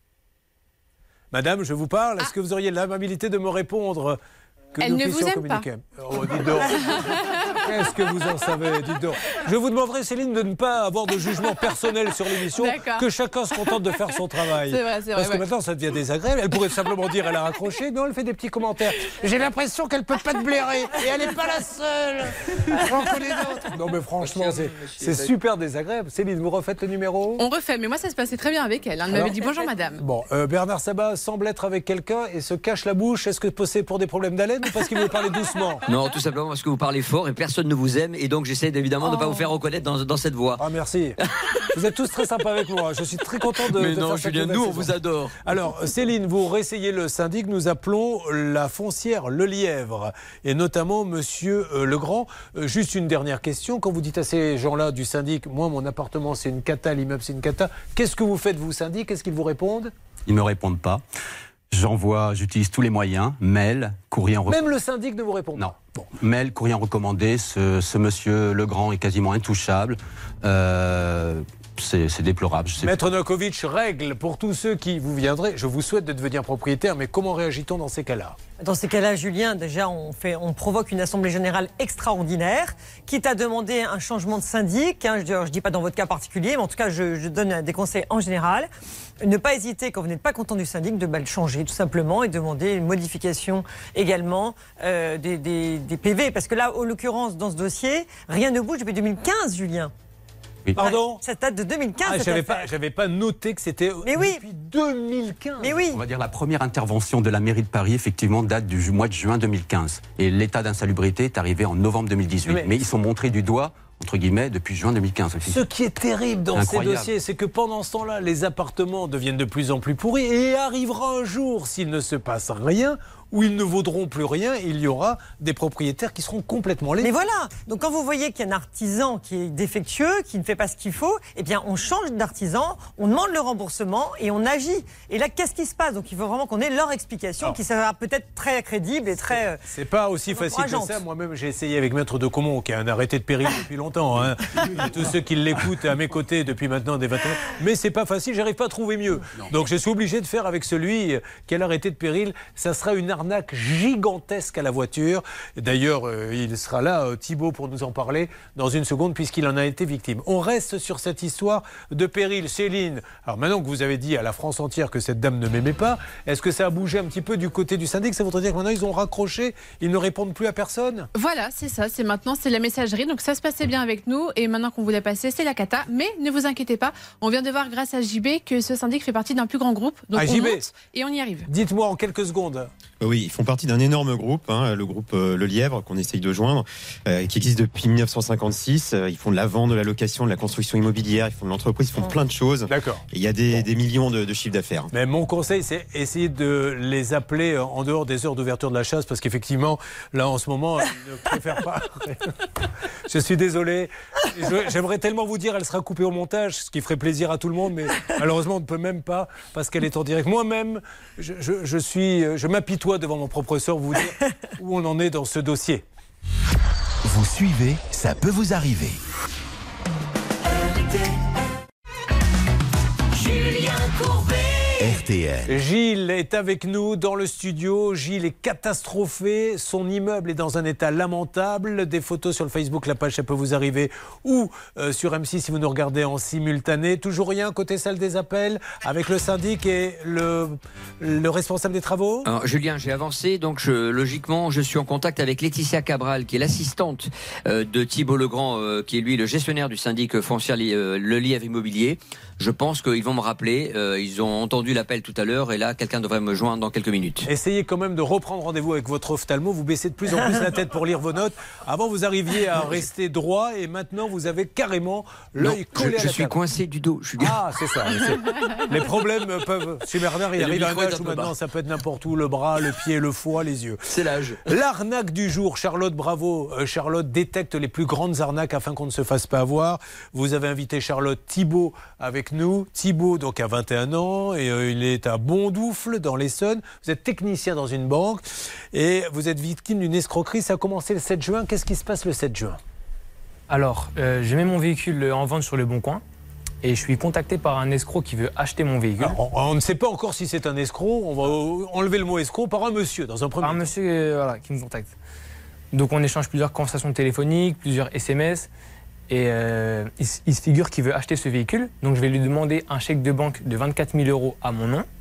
Madame, je vous parle. Est-ce ah. que vous auriez l'amabilité de me répondre que Elle nous ne vous aime communiquer. pas. Oh, dites donc. Qu'est-ce que vous en savez? Dites donc. Je vous demanderai, Céline, de ne pas avoir de jugement personnel sur l'émission, que chacun se contente de faire son travail. C'est vrai, c'est vrai. Parce que ouais. maintenant, ça devient désagréable. Elle pourrait simplement dire elle a raccroché. Non, elle fait des petits commentaires. J'ai l'impression qu'elle peut pas te blairer. Et elle n'est pas la seule. J'en connais d'autres. Non, mais franchement, c'est, c'est super désagréable. Céline, vous refaites le numéro? On refait, mais moi, ça se passait très bien avec elle. Elle m'avait dit bonjour, madame. Bon, euh, Bernard Sabat semble être avec quelqu'un et se cache la bouche. Est-ce que c'est pour des problèmes d'haleine ou parce qu'il veut parler doucement? Non, tout simplement parce que vous parlez fort et personne ne vous aime. Et donc, j'essaie évidemment oh. de ne pas vous faire reconnaître dans, dans cette voie. Ah, merci. Vous êtes tous très sympas avec moi. Je suis très content de. Mais de non, faire Julien, nous, on vous adore. Alors, Céline, vous réessayez le syndic. Nous appelons la foncière Le Lièvre et notamment Monsieur euh, Legrand. Euh, juste une dernière question. Quand vous dites à ces gens-là du syndic, moi, mon appartement, c'est une cata, l'immeuble, c'est une cata. Qu'est-ce que vous faites, vous, syndic? Qu'est-ce qu'ils vous répondent? Ils ne me répondent pas. J'envoie, j'utilise tous les moyens, mail, courrier en... Même le syndic ne vous répond pas? Non. Bon. Mail, courrier en recommandé, ce, ce monsieur Legrand est quasiment intouchable. Euh, c'est, c'est déplorable. Je sais Maître Novakovic, règle pour tous ceux qui vous viendraient. Je vous souhaite de devenir propriétaire, mais comment réagit-on dans ces cas-là? Dans ces cas-là, Julien, déjà, on, fait, on provoque une assemblée générale extraordinaire, quitte à demander un changement de syndic. Hein, je ne dis pas dans votre cas particulier, mais en tout cas, je, je donne des conseils en général. Ne pas hésiter, quand vous n'êtes pas content du syndic, de bah, le changer, tout simplement, et demander une modification également euh, des, des, des P V. Parce que là, en l'occurrence, dans ce dossier, rien ne bouge depuis deux mille quinze, Julien. Oui. Pardon? Ça date de deux mille quinze. Ah, j'avais pas, j'avais pas noté que c'était Mais oui. depuis deux mille quinze. Mais oui. On va dire la première intervention de la mairie de Paris, effectivement, date du mois de juin deux mille quinze. Et l'état d'insalubrité est arrivé en novembre deux mille dix-huit. Mais, Mais ils sont montrés du doigt, entre guillemets, depuis juin deux mille quinze. Ce qui est terrible dans Incroyable. ces dossiers, c'est que pendant ce temps-là, les appartements deviennent de plus en plus pourris et arrivera un jour, s'il ne se passe rien, où ils ne vaudront plus rien, il y aura des propriétaires qui seront complètement lésés. Mais voilà, donc quand vous voyez qu'il y a un artisan qui est défectueux, qui ne fait pas ce qu'il faut, eh bien on change d'artisan, on demande le remboursement et on agit. Et là, qu'est-ce qui se passe? Donc il faut vraiment qu'on ait leur explication, Alors, qui sera peut-être très crédible et très... C'est, c'est pas aussi facile que ça. Moi-même, j'ai essayé avec Maître de Comont, qui a un arrêté de péril depuis longtemps. Hein. Tous ceux qui l'écoutent à mes côtés depuis maintenant des vingt ans. Mais c'est pas facile, j'arrive pas à trouver mieux. Non. Donc je suis obligé de faire avec celui qui a l'arrêté de péril. Ça sera une arnaque gigantesque à la voiture. D'ailleurs, euh, il sera là, euh, Thibault, pour nous en parler dans une seconde, puisqu'il en a été victime. On reste sur cette histoire de péril. Céline, alors maintenant que vous avez dit à la France entière que cette dame ne m'aimait pas, est-ce que ça a bougé un petit peu du côté du syndic? Ça voudrait dire que maintenant ils ont raccroché, ils ne répondent plus à personne? Voilà, c'est ça, c'est maintenant, c'est la messagerie. Donc ça se passait bien avec nous et maintenant qu'on voulait passer, c'est la cata. Mais ne vous inquiétez pas, on vient de voir grâce à J B que ce syndic fait partie d'un plus grand groupe. Donc ah, on J B. monte et on y arrive. Dites-moi en quelques secondes. Oui, ils font partie d'un énorme groupe, hein, le groupe euh, Le Lièvre, qu'on essaye de joindre, euh, qui existe depuis mille neuf cent cinquante-six. Euh, ils font de la vente, de la location, de la construction immobilière, ils font de l'entreprise, ils font plein de choses. D'accord. Et il y a des, bon. des millions de, de chiffres d'affaires. Mais mon conseil, c'est essayer de les appeler en dehors des heures d'ouverture de la chasse, parce qu'effectivement, là, en ce moment, ils ne préfèrent pas. Je suis désolé. Je, j'aimerais tellement vous dire, elle sera coupée au montage, ce qui ferait plaisir à tout le monde, mais malheureusement, on ne peut même pas, parce qu'elle est en direct. Moi-même, je, je, je suis, je m'apitoie devant mon propre sort, vous dire où on en est dans ce dossier. Vous suivez, ça peut vous arriver. Julien Courbet. R T L. Gilles est avec nous dans le studio. Gilles est catastrophé. Son immeuble est dans un état lamentable. Des photos sur le Facebook, la page, ça peut vous arriver. Ou euh, sur M six si vous nous regardez en simultané. Toujours rien côté salle des appels avec le syndic et le, le responsable des travaux. Alors, Julien, j'ai avancé. Donc, je, logiquement, je suis en contact avec Laetitia Cabral, qui est l'assistante euh, de Thibault Legrand, euh, qui est lui le gestionnaire du syndic foncier euh, Le Lièvre Immobilier. Je pense qu'ils vont me rappeler. Euh, ils ont entendu l'appel tout à l'heure et là, quelqu'un devrait me joindre dans quelques minutes. Essayez quand même de reprendre rendez-vous avec votre ophtalmo. Vous baissez de plus en plus la tête pour lire vos notes. Avant, vous arriviez à rester droit et maintenant, vous avez carrément l'œil collé je, à la Je suis table. coincé du dos. Je suis... Ah, c'est ça. C'est... Les problèmes peuvent... Chez Bernard, il arrive à un âge où maintenant, ça peut être n'importe où. Le bras, le pied, le foie, les yeux. C'est l'âge. L'arnaque du jour. Charlotte, bravo. Euh, Charlotte détecte les plus grandes arnaques afin qu'on ne se fasse pas avoir. Vous avez invité Charlotte Thibault avec nous. Thibault, donc à vingt et un ans, et euh, il est à Bondoufle, dans l'Essonne. Vous êtes technicien dans une banque et vous êtes victime d'une escroquerie. Ça a commencé le sept juin. Qu'est-ce qui se passe le sept juin ? Alors, euh, je mets mon véhicule en vente sur le Bon Coin et je suis contacté par un escroc qui veut acheter mon véhicule. Alors, on, on ne sait pas encore si c'est un escroc, on va enlever le mot escroc par un monsieur dans un premier Par un monsieur euh, voilà, qui me contacte. Donc on échange plusieurs conversations téléphoniques, plusieurs S M S et euh, il, il se figure qu'il veut acheter ce véhicule. Donc je vais lui demander un chèque de banque de vingt-quatre mille euros à mon nom.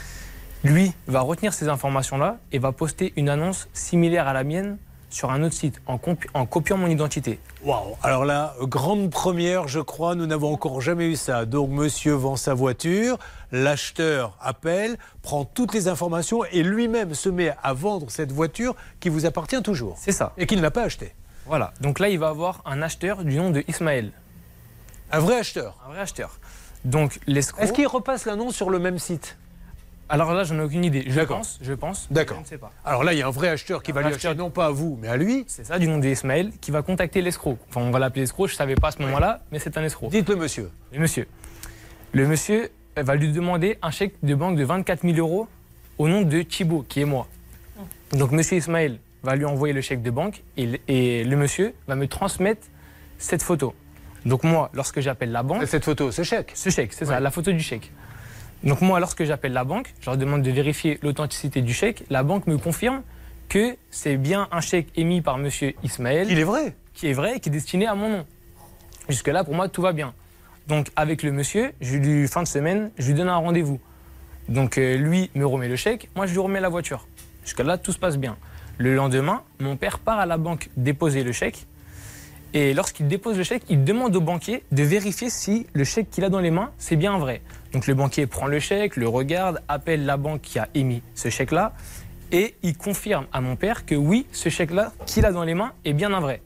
Lui va retenir ces informations-là et va poster une annonce similaire à la mienne sur un autre site en, en copiant mon identité. Waouh! Alors là, grande première, je crois, nous n'avons encore jamais eu ça. Donc monsieur vend sa voiture, l'acheteur appelle, prend toutes les informations et lui-même se met à vendre cette voiture qui vous appartient toujours. C'est ça. Et qu'il n'a pas acheté. Voilà. Donc là, il va avoir un acheteur du nom de Ismaël. Un vrai acheteur? Un vrai acheteur. Donc l'escroc... Est-ce qu'il repasse l'annonce sur le même site? Alors là, j'en ai aucune idée. Je pense, je pense. D'accord. Je ne sais pas. Alors là, il y a un vrai acheteur qui un va lui acheteur... acheter, non pas à vous, mais à lui. C'est ça, du nom de Ismaël, qui va contacter l'escroc. Enfin, on va l'appeler escroc, je ne savais pas à ce moment-là, mais c'est un escroc. Dites-le monsieur. Le monsieur. Le monsieur va lui demander un chèque de banque de vingt-quatre mille euros au nom de Thibaut, qui est moi. Donc monsieur Ismaël va lui envoyer le chèque de banque et, et le monsieur va me transmettre cette photo. Donc moi, lorsque j'appelle la banque... Cette photo, ce chèque? Ce chèque, c'est ouais. ça, la photo du chèque. Donc moi, lorsque j'appelle la banque, je leur demande de vérifier l'authenticité du chèque. La banque me confirme que c'est bien un chèque émis par monsieur Ismaël. Il est vrai. Qui est vrai et qui est destiné à mon nom. Jusque-là, pour moi, tout va bien. Donc avec le monsieur, je lui, fin de semaine, je lui donne un rendez-vous. Donc euh, lui me remet le chèque, moi je lui remets la voiture. Jusque-là, tout se passe bien. Le lendemain, mon père part à la banque déposer le chèque. Et lorsqu'il dépose le chèque, il demande au banquier de vérifier si le chèque qu'il a dans les mains, c'est bien vrai. Donc le banquier prend le chèque, le regarde, appelle la banque qui a émis ce chèque-là et il confirme à mon père que oui, ce chèque-là qu'il a dans les mains est bien un vrai.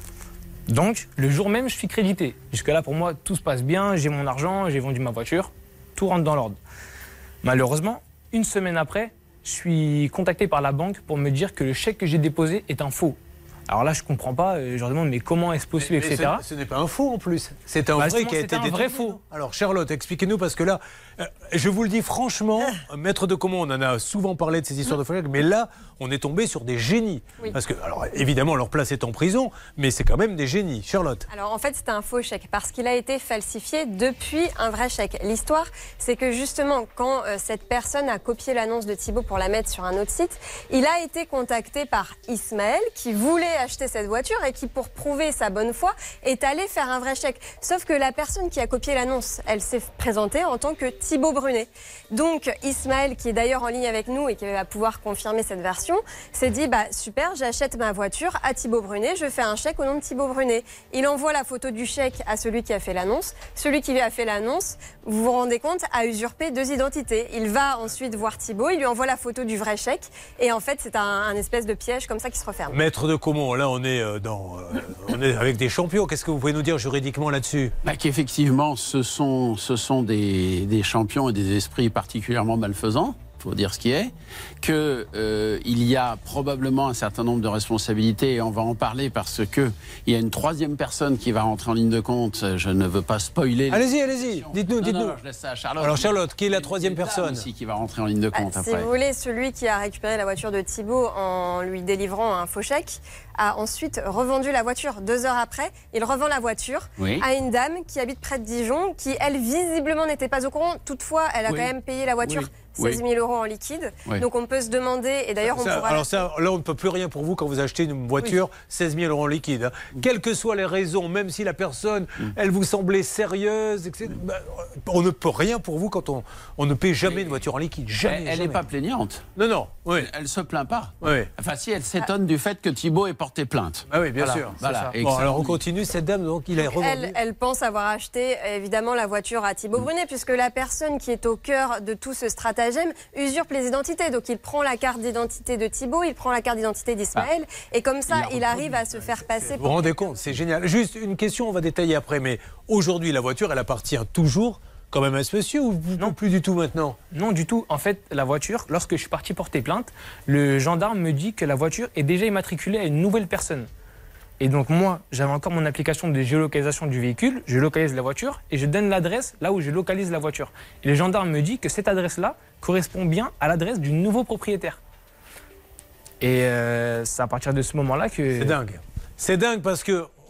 Donc le jour même, je suis crédité. Jusque-là, pour moi, tout se passe bien, j'ai mon argent, j'ai vendu ma voiture, tout rentre dans l'ordre. Malheureusement, une semaine après, je suis contacté par la banque pour me dire que le chèque que j'ai déposé est un faux. Alors là, je ne comprends pas, je leur demande mais comment est-ce possible, mais, mais et cetera. Ce, ce n'est pas un faux en plus, c'est un bah, vrai qui a été un vrai faux. Alors Charlotte, expliquez-nous parce que là, euh, je vous le dis franchement, maître de comment on en a souvent parlé de ces histoires de faux chèques, mais là, on est tombé sur des génies. Oui. Parce que, alors évidemment, leur place est en prison, mais c'est quand même des génies. Charlotte. Alors en fait, c'était un faux chèque parce qu'il a été falsifié depuis un vrai chèque. L'histoire, c'est que justement, quand euh, cette personne a copié l'annonce de Thibaut pour la mettre sur un autre site, il a été contacté par Ismaël qui voulait acheter cette voiture et qui, pour prouver sa bonne foi, est allé faire un vrai chèque. Sauf que la personne qui a copié l'annonce, elle s'est présentée en tant que Thibaut Brunet. Donc Ismaël, qui est d'ailleurs en ligne avec nous et qui va pouvoir confirmer cette version, s'est dit bah super, j'achète ma voiture à Thibaut Brunet, je fais un chèque au nom de Thibaut Brunet. Il envoie la photo du chèque à celui qui a fait l'annonce. Celui qui lui a fait l'annonce, vous vous rendez compte, a usurpé deux identités. Il va ensuite voir Thibaut, il lui envoie la photo du vrai chèque et en fait c'est un, un espèce de piège comme ça qui se referme. Maître de Caumont, là on est dans, euh, on est avec des champions. Qu'est-ce que vous pouvez nous dire juridiquement là-dessus? Bah, qu'effectivement, ce sont, ce sont des, des champions et des esprits particulièrement malfaisants, il faut dire ce qui est, qu'il euh, y a probablement un certain nombre de responsabilités, et on va en parler parce qu'il y a une troisième personne qui va rentrer en ligne de compte. Je ne veux pas spoiler. Allez-y, allez-y, dites-nous, dites-nous. Je laisse ça à Charlotte. Alors Charlotte, qui est la troisième personne aussi qui va rentrer en ligne de compte bah, après. Si vous voulez, celui qui a récupéré la voiture de Thibaut en lui délivrant un faux chèque a ensuite revendu la voiture. Deux heures après, il revend la voiture oui. à une dame qui habite près de Dijon, qui elle visiblement n'était pas au courant. Toutefois, elle a oui. quand même payé la voiture. Oui. seize mille euros en liquide. Oui. Donc on peut se demander, et d'ailleurs on ça, pourra... Alors ça, là on ne peut plus rien pour vous quand vous achetez une voiture, oui. seize mille euros en liquide. Hein. Mm. Quelles que soient les raisons, même si la personne, mm. elle vous semblait sérieuse, et cetera, mm. bah, on ne peut rien pour vous quand on, on ne paie jamais Mais une voiture en liquide. Jamais. Elle n'est pas plaignante. Non, non. Oui. Elle ne se plaint pas. Oui. Enfin si, elle s'étonne ah. du fait que Thibaut ait porté plainte. Ah oui, bien voilà. sûr. Voilà. Bon, alors on continue, cette dame, donc il est revendu. Elle, elle pense avoir acheté évidemment la voiture à Thibaut mm. Brunet, puisque la personne qui est au cœur de tout ce stratagème usurpe les identités. Donc il prend la carte d'identité de Thibaut, il prend la carte d'identité d'Ismaël, ah. et comme ça, il, il arrive à se faire passer. Vous vous rendez compte, c'est génial. Juste une question, on va détailler après, mais aujourd'hui, la voiture, elle appartient toujours quand même à ce monsieur ou non plus du tout maintenant? Non, du tout. En fait, la voiture, lorsque je suis parti porter plainte, le gendarme me dit que la voiture est déjà immatriculée à une nouvelle personne. Et donc moi, j'avais encore mon application de géolocalisation du véhicule, je localise la voiture et je donne l'adresse là où je localise la voiture. Et le gendarme me dit que cette adresse-là correspond bien à l'adresse du nouveau propriétaire. Et euh, c'est à partir de ce moment-là que... C'est dingue. C'est dingue parce que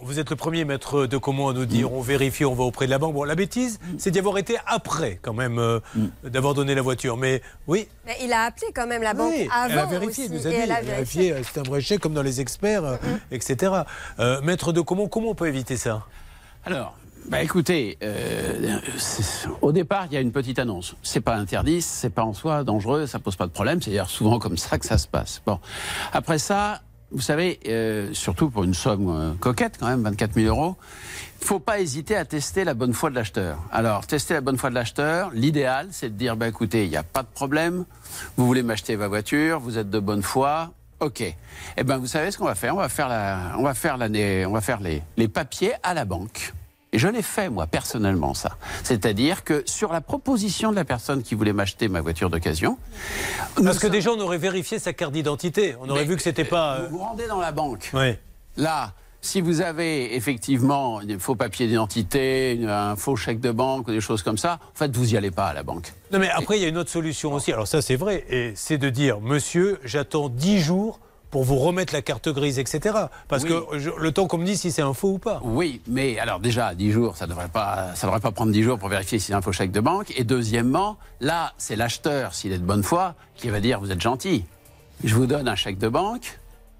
vous êtes le premier maître de comment à nous dire on vérifie, on va auprès de la banque. Bon, la bêtise, c'est d'y avoir été après, quand même, euh, d'avoir donné la voiture. Mais oui. Mais il a appelé quand même la banque Oui, avant. elle a vérifié, aussi, il nous a dit. et elle a Elle a vérifié, vérifié. c'est un vrai chèque, comme dans les experts, euh, et cetera. Euh, maître de comment, comment on peut éviter ça? Alors, bah écoutez, euh, c'est- au départ, il y a une petite annonce. C'est pas interdit, c'est pas en soi dangereux, ça pose pas de problème. C'est d'ailleurs souvent comme ça que ça se passe. Bon, après ça, vous savez, euh, surtout pour une somme euh, coquette, quand même, vingt-quatre mille euros, il faut pas hésiter à tester la bonne foi de l'acheteur. Alors, tester la bonne foi de l'acheteur, l'idéal, c'est de dire, bah écoutez, il n'y a pas de problème, vous voulez m'acheter ma voiture, vous êtes de bonne foi. Ok. Eh ben, vous savez ce qu'on va faire? On va faire la, on va faire l'année, on va faire les, les papiers à la banque. Et je l'ai fait, moi, personnellement, ça. C'est-à-dire que sur la proposition de la personne qui voulait m'acheter ma voiture d'occasion... Parce que déjà, on aurait vérifié sa carte d'identité. On aurait Mais, vu que c'était pas... Vous vous rendez dans la banque. Oui. Là, si vous avez effectivement des faux papiers d'identité, une- un faux chèque de banque, ou des choses comme ça, en fait, vous n'y allez pas à la banque. Non, mais après, il y a une autre solution aussi. Alors ça, c'est vrai. Et c'est de dire, monsieur, j'attends dix jours pour vous remettre la carte grise, et cetera. Parce Oui. que je- le temps qu'on me dise si c'est un faux ou pas. Oui, mais alors déjà, dix jours, ça ne devrait pas, ça devrait pas prendre dix jours pour vérifier si c'est un faux chèque de banque. Et deuxièmement, là, c'est l'acheteur, s'il est de bonne foi, qui va dire, vous êtes gentil, je vous donne un chèque de banque,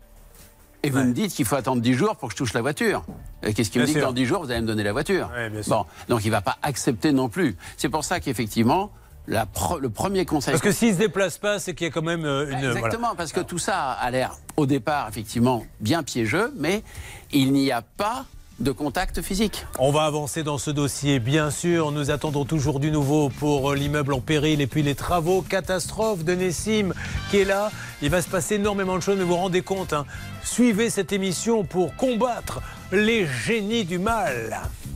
et vous me dites qu'il faut attendre dix jours pour que je touche la voiture. Et qu'est-ce qui me Bien dit que sûr. dans dix jours, vous allez me donner la voiture? Ouais, bien sûr. Bon, donc il ne va pas accepter non plus. C'est pour ça qu'effectivement, la pro- le premier conseil... Parce que s'il se déplace pas, c'est qu'il y a quand même euh, une... Exactement, voilà. parce que tout ça a l'air, au départ, effectivement, bien piégeux, mais il n'y a pas de contact physique. On va avancer dans ce dossier, bien sûr. Nous attendons toujours du nouveau pour euh, l'immeuble en péril et puis les travaux. Catastrophe de Nessim qui est là. Il va se passer énormément de choses, mais vous vous rendez compte, hein. Suivez cette émission pour combattre les génies du mal.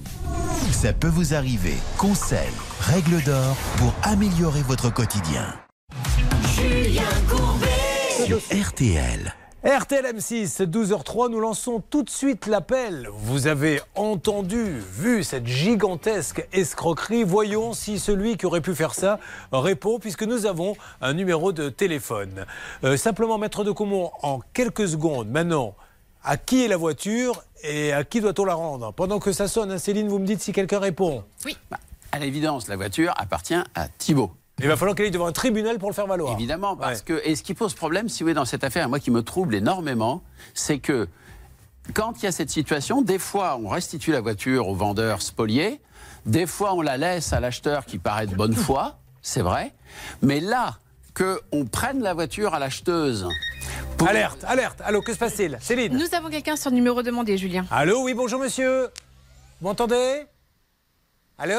Ça peut vous arriver. Conseils, règles d'or pour améliorer votre quotidien. Julien Courbet. Sur R T L. R T L M six, douze heures trois, nous lançons tout de suite l'appel. Vous avez entendu, vu cette gigantesque escroquerie. Voyons si celui qui aurait pu faire ça répond, puisque nous avons un numéro de téléphone. Euh, simplement, maître de Comont, en quelques secondes, maintenant, à qui est la voiture et à qui doit-on la rendre? Pendant que ça sonne, hein, Céline, vous me dites si quelqu'un répond. Oui. Bah, à l'évidence, la voiture appartient à Thibault. Il va falloir qu'elle aille devant un tribunal pour le faire valoir. Évidemment, parce que... Et ce qui pose problème, si vous voulez, dans cette affaire, moi qui me trouble énormément, c'est que quand il y a cette situation, des fois, on restitue la voiture au vendeur spolié, des fois, on la laisse à l'acheteur qui paraît de bonne foi, c'est vrai, mais là, qu'on prenne la voiture à l'acheteuse... Pour... Alerte, alerte. Allô, que se passe-t-il? Céline? Nous avons quelqu'un sur le numéro demandé, Julien. Allô, oui, bonjour monsieur. Vous m'entendez? Allô?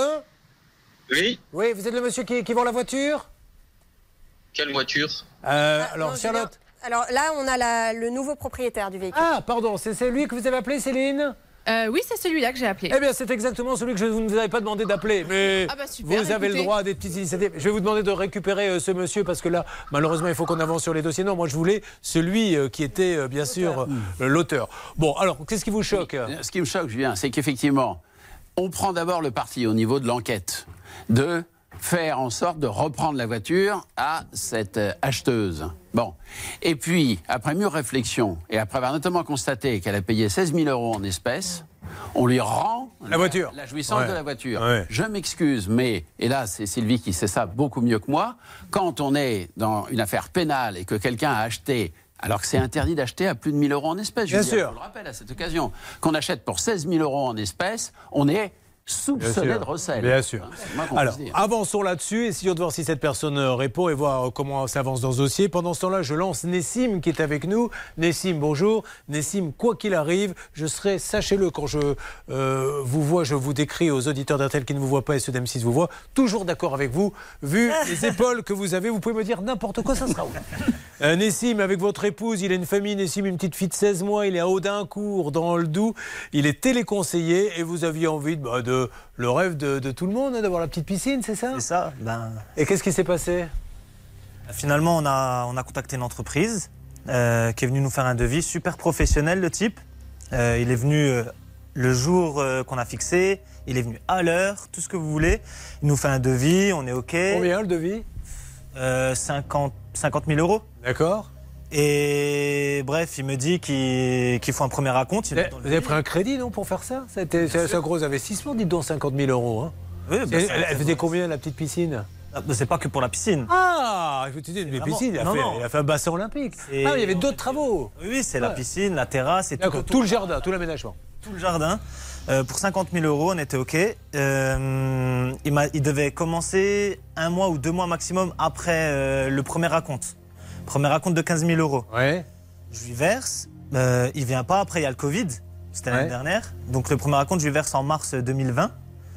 Oui. Oui, vous êtes le monsieur qui, qui vend la voiture? Quelle voiture? euh, Ah, Alors, non, Charlotte? Julien. Alors là, on a la- le nouveau propriétaire du véhicule. Ah, pardon, c'est celui que vous avez appelé, Céline? Euh, oui, c'est celui-là que j'ai appelé. Eh bien, c'est exactement celui que je ne vous avais pas demandé d'appeler. Mais Ah bah super, vous avez écoutez. le droit à des petites initiatives. Je vais vous demander de récupérer euh, ce monsieur parce que là, malheureusement, il faut qu'on avance sur les dossiers. Non, moi, je voulais celui euh, qui était, euh, bien sûr, euh, l'auteur. Bon, alors, qu'est-ce qui vous choque? Oui, ce qui me choque, Julien, c'est qu'effectivement, on prend d'abord le parti au niveau de l'enquête de faire en sorte de reprendre la voiture à cette euh, acheteuse. Bon. Et puis, après mûre réflexion, et après avoir notamment constaté qu'elle a payé seize mille euros en espèces, on lui rend la voiture, la jouissance Ouais. de la voiture. Ouais. Je m'excuse, mais, et là c'est Sylvie qui sait ça beaucoup mieux que moi, quand on est dans une affaire pénale et que quelqu'un a acheté, alors que c'est interdit d'acheter à plus de mille euros en espèces, Bien je sûr. vous le rappelle à cette occasion, qu'on achète pour seize mille euros en espèces, on est soupçonné sûr. de recel. Bien sûr. Hein, c'est le moins qu'on Alors, puisse dire. avançons là-dessus, essayons de voir si cette personne euh, répond et voir euh, comment ça avance dans ce dossier. Pendant ce temps-là, je lance Nessim qui est avec nous. Nessim, bonjour. Nessim, quoi qu'il arrive, je serai, sachez-le, quand je euh, vous vois, je vous décris aux auditeurs d'R T L qui ne vous voient pas et ceux d'M six vous voient, toujours d'accord avec vous. Vu les épaules que vous avez, vous pouvez me dire n'importe quoi, ça sera où euh, Nessim, avec votre épouse, il a une famille, Nessim, une petite fille de seize mois, il est à Audincourt, dans le Doubs, il est téléconseiller et vous aviez envie de, bah, de le rêve de, de tout le monde, hein, d'avoir la petite piscine, c'est ça? C'est ça. Ben, Et qu'est-ce qui s'est passé? finalement, on a, on a contacté une entreprise euh, qui est venue nous faire un devis super professionnel, le type. Euh, il est venu euh, le jour euh, qu'on a fixé, il est venu à l'heure, tout ce que vous voulez. Il nous fait un devis, on est OK. Combien le devis? euh, cinquante mille euros. D'accord. Et bref, il me dit qu'il qu'il faut un premier acompte. Vous avez, vous avez pris un crédit, non, pour faire ça? C'était, C'est un gros investissement, dites donc, cinquante mille euros. Hein. Oui, bah, elle, elle faisait combien, la petite piscine? Ah, bah, c'est pas que pour la piscine. Ah, je vous disais, une piscine, il a, non, fait, non. il a fait un bassin olympique. Et... Ah, il y avait d'autres travaux. Oui, oui, c'est ouais. la piscine, la terrasse et tout, tout, tout le jardin, tout l'aménagement. Tout le jardin. Euh, pour cinquante mille euros, on était OK. Euh, il, m'a, il devait commencer un mois ou deux mois maximum après euh, le premier acompte. Premier acompte de quinze mille euros. Ouais. Je lui verse. Euh, il vient pas. Après, il y a le Covid. C'était l'année ouais. dernière. Donc, le premier acompte, je lui verse en mars deux mille vingt.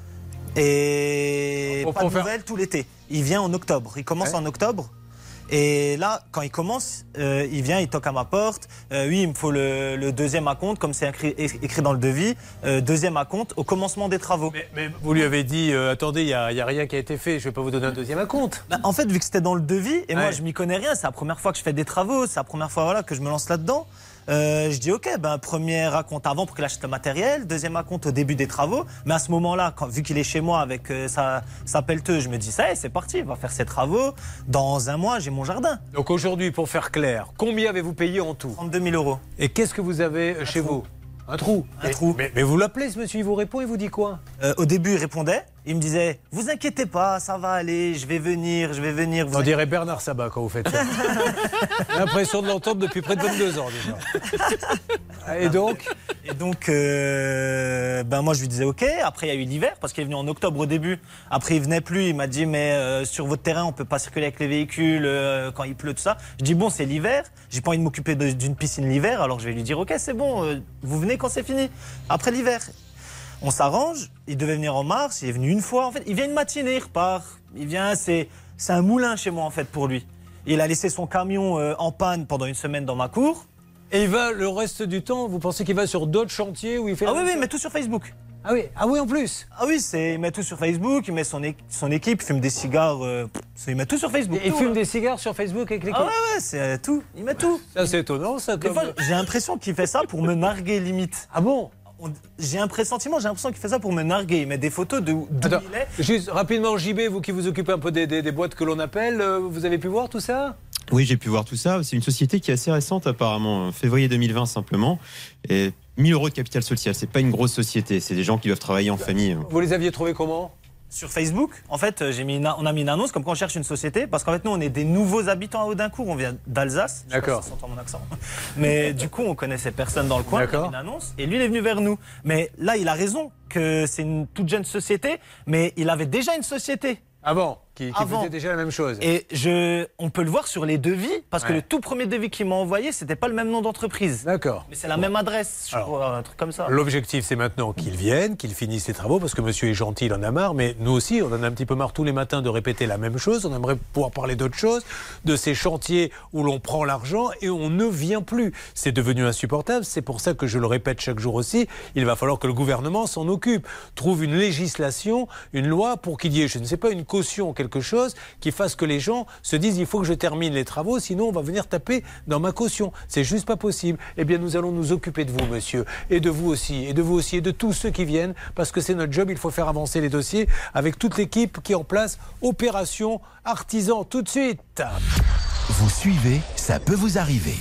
Et pour, pas pour de faire... nouvelles tout l'été. Il vient en octobre. Il commence ouais. en octobre. Et là, quand il commence, euh, il vient, il toque à ma porte. Euh, oui, il me faut le, le deuxième acompte, comme c'est écrit, écrit dans le devis. Euh, deuxième acompte au commencement des travaux. Mais, mais vous lui avez dit, euh, attendez, il n'y a, a rien qui a été fait, je ne vais pas vous donner un deuxième acompte. Bah, en fait, vu que c'était dans le devis, et ouais. moi, je m'y connais rien, c'est la première fois que je fais des travaux, c'est la première fois voilà, que je me lance là-dedans. Euh, je dis ok, ben premier acompte avant pour qu'il achète le matériel, deuxième acompte au début des travaux. Mais à ce moment-là, quand, vu qu'il est chez moi avec euh, sa, sa pelleteuse, je me dis ça y est, c'est parti, il va faire ses travaux. Dans un mois, j'ai mon jardin. Donc aujourd'hui, pour faire clair, combien avez-vous payé en tout? trente-deux mille euros. Et qu'est-ce que vous avez un chez trou. vous? Un trou. Un et, trou. Mais, mais vous l'appelez, ce monsieur, il vous répond, il vous dit quoi? euh, Au début, il répondait. Il me disait, vous inquiétez pas, ça va aller, je vais venir, je vais venir. Vous On dirait Bernard Sabat quand vous faites ça. J'ai l'impression de l'entendre depuis près de vingt-deux ans déjà. Et donc Et donc, euh, ben moi je lui disais ok. Après il y a eu l'hiver parce qu'il est venu en octobre au début. Après il venait plus. Il m'a dit mais euh, sur votre terrain on peut pas circuler avec les véhicules euh, quand il pleut tout ça. Je dis bon c'est l'hiver. J'ai pas envie de m'occuper de, d'une piscine l'hiver. Alors je vais lui dire ok c'est bon. Euh, vous venez quand c'est fini. Après l'hiver. On s'arrange, il devait venir en mars, il est venu une fois. En fait, il vient une matinée, il repart. Il vient, c'est, c'est un moulin chez moi en fait pour lui. Il a laissé son camion euh, en panne pendant une semaine dans ma cour. Et il va le reste du temps, vous pensez qu'il va sur d'autres chantiers où il fait... Ah oui, oui, il met tout sur Facebook. Ah oui, ah oui en plus. Ah oui, c'est, il met tout sur Facebook, il met son, é- son équipe, il fume des cigares, euh, il met tout sur Facebook. Et il tout, fume là. des cigares sur Facebook avec l'équipe. Ah ouais, ouais, c'est euh, tout, il met tout. Ça c'est étonnant ça. Des Comme... fois, j'ai l'impression qu'il fait ça pour me narguer limite. Ah bon? On, j'ai un pressentiment, j'ai l'impression qu'il fait ça pour me narguer. Il met des photos de d'où Attends, il est. Juste rapidement, J B, vous qui vous occupez un peu des, des, des boîtes que l'on appelle, euh, vous avez pu voir tout ça? Oui, j'ai pu voir tout ça. C'est une société qui est assez récente apparemment, février deux mille vingt simplement. Et mille euros de capital social, c'est pas une grosse société, c'est des gens qui doivent travailler en famille. Vous les aviez trouvés comment? Sur Facebook, en fait, j'ai mis une, on a mis une annonce comme quand on cherche une société, parce qu'en fait, nous, on est des nouveaux habitants à Audincourt, on vient d'Alsace. D'accord. Je sais pas si ça s'entend mon accent. Mais du coup, on connaissait personne dans le coin. D'accord. On a mis une annonce, et lui, il est venu vers nous. Mais là, il a raison que c'est une toute jeune société, mais il avait déjà une société. Avant, qui, qui Avant. faisait déjà la même chose. Et je, on peut le voir sur les devis, parce que Ouais. le tout premier devis qu'il m'a envoyé, c'était pas le même nom d'entreprise. D'accord. Mais c'est la même adresse, je Alors, crois, un truc comme ça. L'objectif, c'est maintenant qu'il vienne, qu'il finisse ses travaux, parce que monsieur est gentil, il en a marre, mais nous aussi, on en a un petit peu marre tous les matins de répéter la même chose. On aimerait pouvoir parler d'autre chose, de ces chantiers où l'on prend l'argent et on ne vient plus. C'est devenu insupportable. C'est pour ça que je le répète chaque jour aussi. Il va falloir que le gouvernement s'en occupe, trouve une législation, une loi pour qu'il y ait, je ne sais pas, une caution, quelque chose qui fasse que les gens se disent il faut que je termine les travaux, sinon on va venir taper dans ma caution. C'est juste pas possible. Eh bien, nous allons nous occuper de vous, monsieur, et de vous aussi, et de vous aussi, et de tous ceux qui viennent, parce que c'est notre job. Il faut faire avancer les dossiers avec toute l'équipe qui est en place. Opération Artisan, tout de suite. Vous suivez, ça peut vous arriver.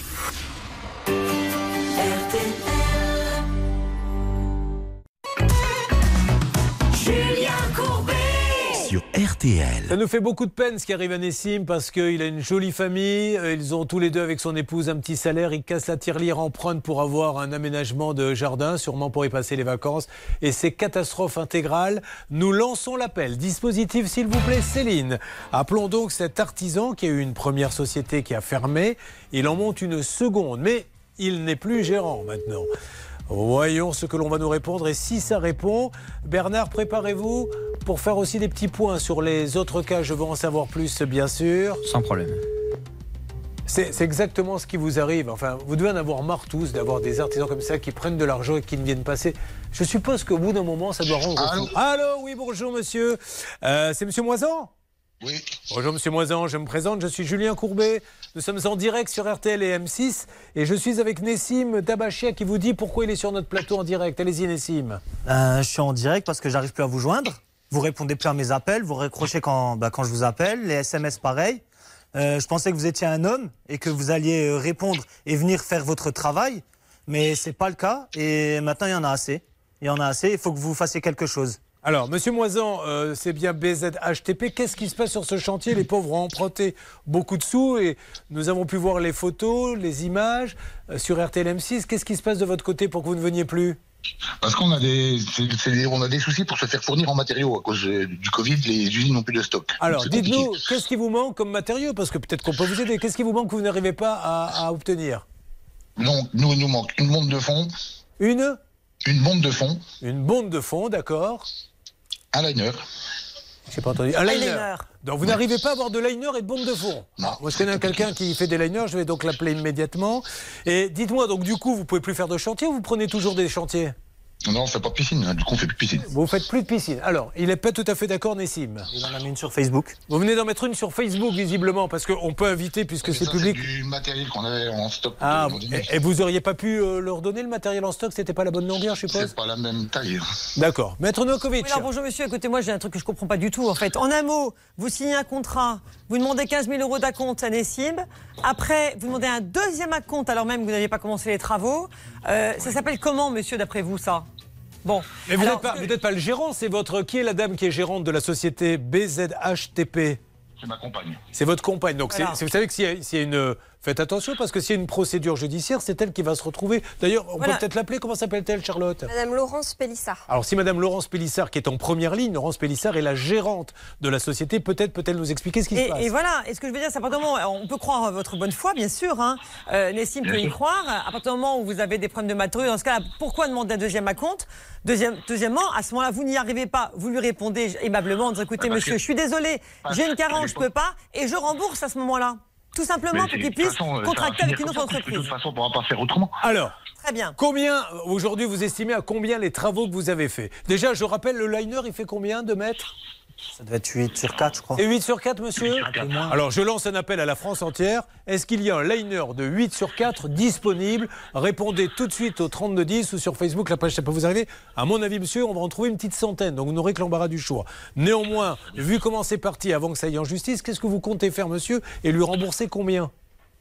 Julien Courbet Sur R T L. Ça nous fait beaucoup de peine ce qui arrive à Nessim parce qu'il a une jolie famille. Ils ont tous les deux avec son épouse un petit salaire. Ils cassent la tirelire, empruntent pour avoir un aménagement de jardin, sûrement pour y passer les vacances. Et c'est catastrophe intégrale. Nous lançons l'appel. Dispositif, s'il vous plaît, Céline. Appelons donc cet artisan qui a eu une première société qui a fermé. Il en monte une seconde, mais il n'est plus gérant maintenant. Voyons ce que l'on va nous répondre et si ça répond, Bernard, préparez-vous pour faire aussi des petits points sur les autres cas. Je veux en savoir plus, bien sûr. Sans problème. C'est, c'est exactement ce qui vous arrive. Enfin, vous devez en avoir marre tous d'avoir des artisans comme ça qui prennent de l'argent et qui ne viennent passer. Je suppose qu'au bout d'un moment, ça doit rendre Allô fou. Allô, oui, bonjour monsieur. Euh, c'est monsieur Moisan ? Oui. Bonjour Monsieur Moisan, je me présente, je suis Julien Courbet. Nous sommes en direct sur R T L et M six et je suis avec Nessim Tabachia qui vous dit pourquoi il est sur notre plateau en direct. Allez-y Nessim. Euh, je suis en direct parce que j'arrive plus à vous joindre. Vous répondez plus à mes appels, vous raccrochez quand, bah, quand je vous appelle. Les S M S pareil. Euh, je pensais que vous étiez un homme et que vous alliez euh, répondre et venir faire votre travail, mais c'est pas le cas. Et maintenant, il y en a assez. Il y en a assez. Il faut que vous fassiez quelque chose. Alors, Monsieur Moisan, euh, c'est bien B Z H T P. Qu'est-ce qui se passe sur ce chantier? Les pauvres ont emprunté beaucoup de sous et nous avons pu voir les photos, les images euh, sur R T L M six. Qu'est-ce qui se passe de votre côté pour que vous ne veniez plus? Parce qu'on a des, c'est, c'est des, on a des soucis pour se faire fournir en matériaux à cause euh, du Covid. Les usines n'ont plus de stock. Alors, dites-nous, qu'est-ce qui vous manque comme matériaux? Parce que peut-être qu'on peut vous aider. Qu'est-ce qui vous manque que vous n'arrivez pas à, à obtenir? Non, nous, il nous manque une bombe de fond. Une Une bombe de fond. Une bombe de fond, d'accord. Un liner. J'ai pas entendu. Un liner. liner. Donc vous ouais. n'arrivez pas à avoir de liner et de bombe de fond. Non. Moi je connais quelqu'un qui fait des liners, je vais donc l'appeler immédiatement. Et dites-moi, donc du coup, vous pouvez plus faire de chantier ou vous prenez toujours des chantiers? Non, on fait pas de piscine, hein. Du coup on fait plus de piscine. Vous faites plus de piscine. Alors, il n'est pas tout à fait d'accord, Nessim. Il en a mis une sur Facebook. Vous venez d'en mettre une sur Facebook, visiblement, parce qu'on peut inviter, puisque c'est ça, public. C'est du matériel qu'on avait en stock. Ah, et, et vous auriez pas pu euh, leur donner le matériel en stock? C'était pas la bonne longueur, je suppose? C'est pas la même taille. D'accord. Maître Novakovic. Oui, alors bonjour monsieur, écoutez, moi j'ai un truc que je comprends pas du tout, en fait. En un mot, vous signez un contrat, vous demandez quinze mille euros d'acompte à Nessim. Après, vous demandez un deuxième acompte, alors même que vous n'aviez pas commencé les travaux. Euh, ça s'appelle comment, monsieur, d'après vous, ça? Bon. Mais vous n'êtes pas, que... pas le gérant, c'est votre... Qui est la dame qui est gérante de la société B Z H T P? C'est ma compagne. C'est votre compagne. Donc voilà. c'est, vous savez que s'il y a, s'il y a une... Faites attention parce que s'il y a une procédure judiciaire, c'est elle qui va se retrouver. D'ailleurs, on voilà. peut peut-être l'appeler. Comment s'appelle-t-elle, Charlotte? Madame Laurence Pélissard. Alors si Madame Laurence Pélissard, qui est en première ligne, Laurence Pélissard est la gérante de la société, peut-être peut-elle nous expliquer ce qui et, se passe. Et voilà, et ce que je veux dire, c'est à partir du moment où on peut croire à votre bonne foi, bien sûr, hein. euh, Nessim peut y croire, à partir du moment où vous avez des problèmes de matériaux, dans ce cas-là, pourquoi demander un deuxième acompte? Deuxième, Deuxièmement, à ce moment-là, vous n'y arrivez pas, vous lui répondez aimablement en disant, écoutez ah, monsieur, que... je suis désolé, j'ai une carence, je peux pas, et je rembourse à ce moment-là. Tout simplement pour qu'ils puissent façon, contracter avec une autre entreprise. De toute façon, on ne pourra pas faire autrement. Alors, très bien. Combien, aujourd'hui, vous estimez à combien les travaux que vous avez faits? Déjà, je rappelle, le liner, il fait combien de mètres? Ça doit être huit sur quatre, je crois. Et huit sur quatre, monsieur? huit sur quatre. Alors, je lance un appel à la France entière. Est-ce qu'il y a un liner de huit sur quatre disponible? Répondez tout de suite au trente-deux dix ou sur Facebook, la page, ça peut vous arriver. À mon avis, monsieur, on va en trouver une petite centaine. Donc, vous n'aurez que l'embarras du choix. Néanmoins, vu comment c'est parti avant que ça aille en justice, qu'est-ce que vous comptez faire, monsieur? Et lui rembourser combien?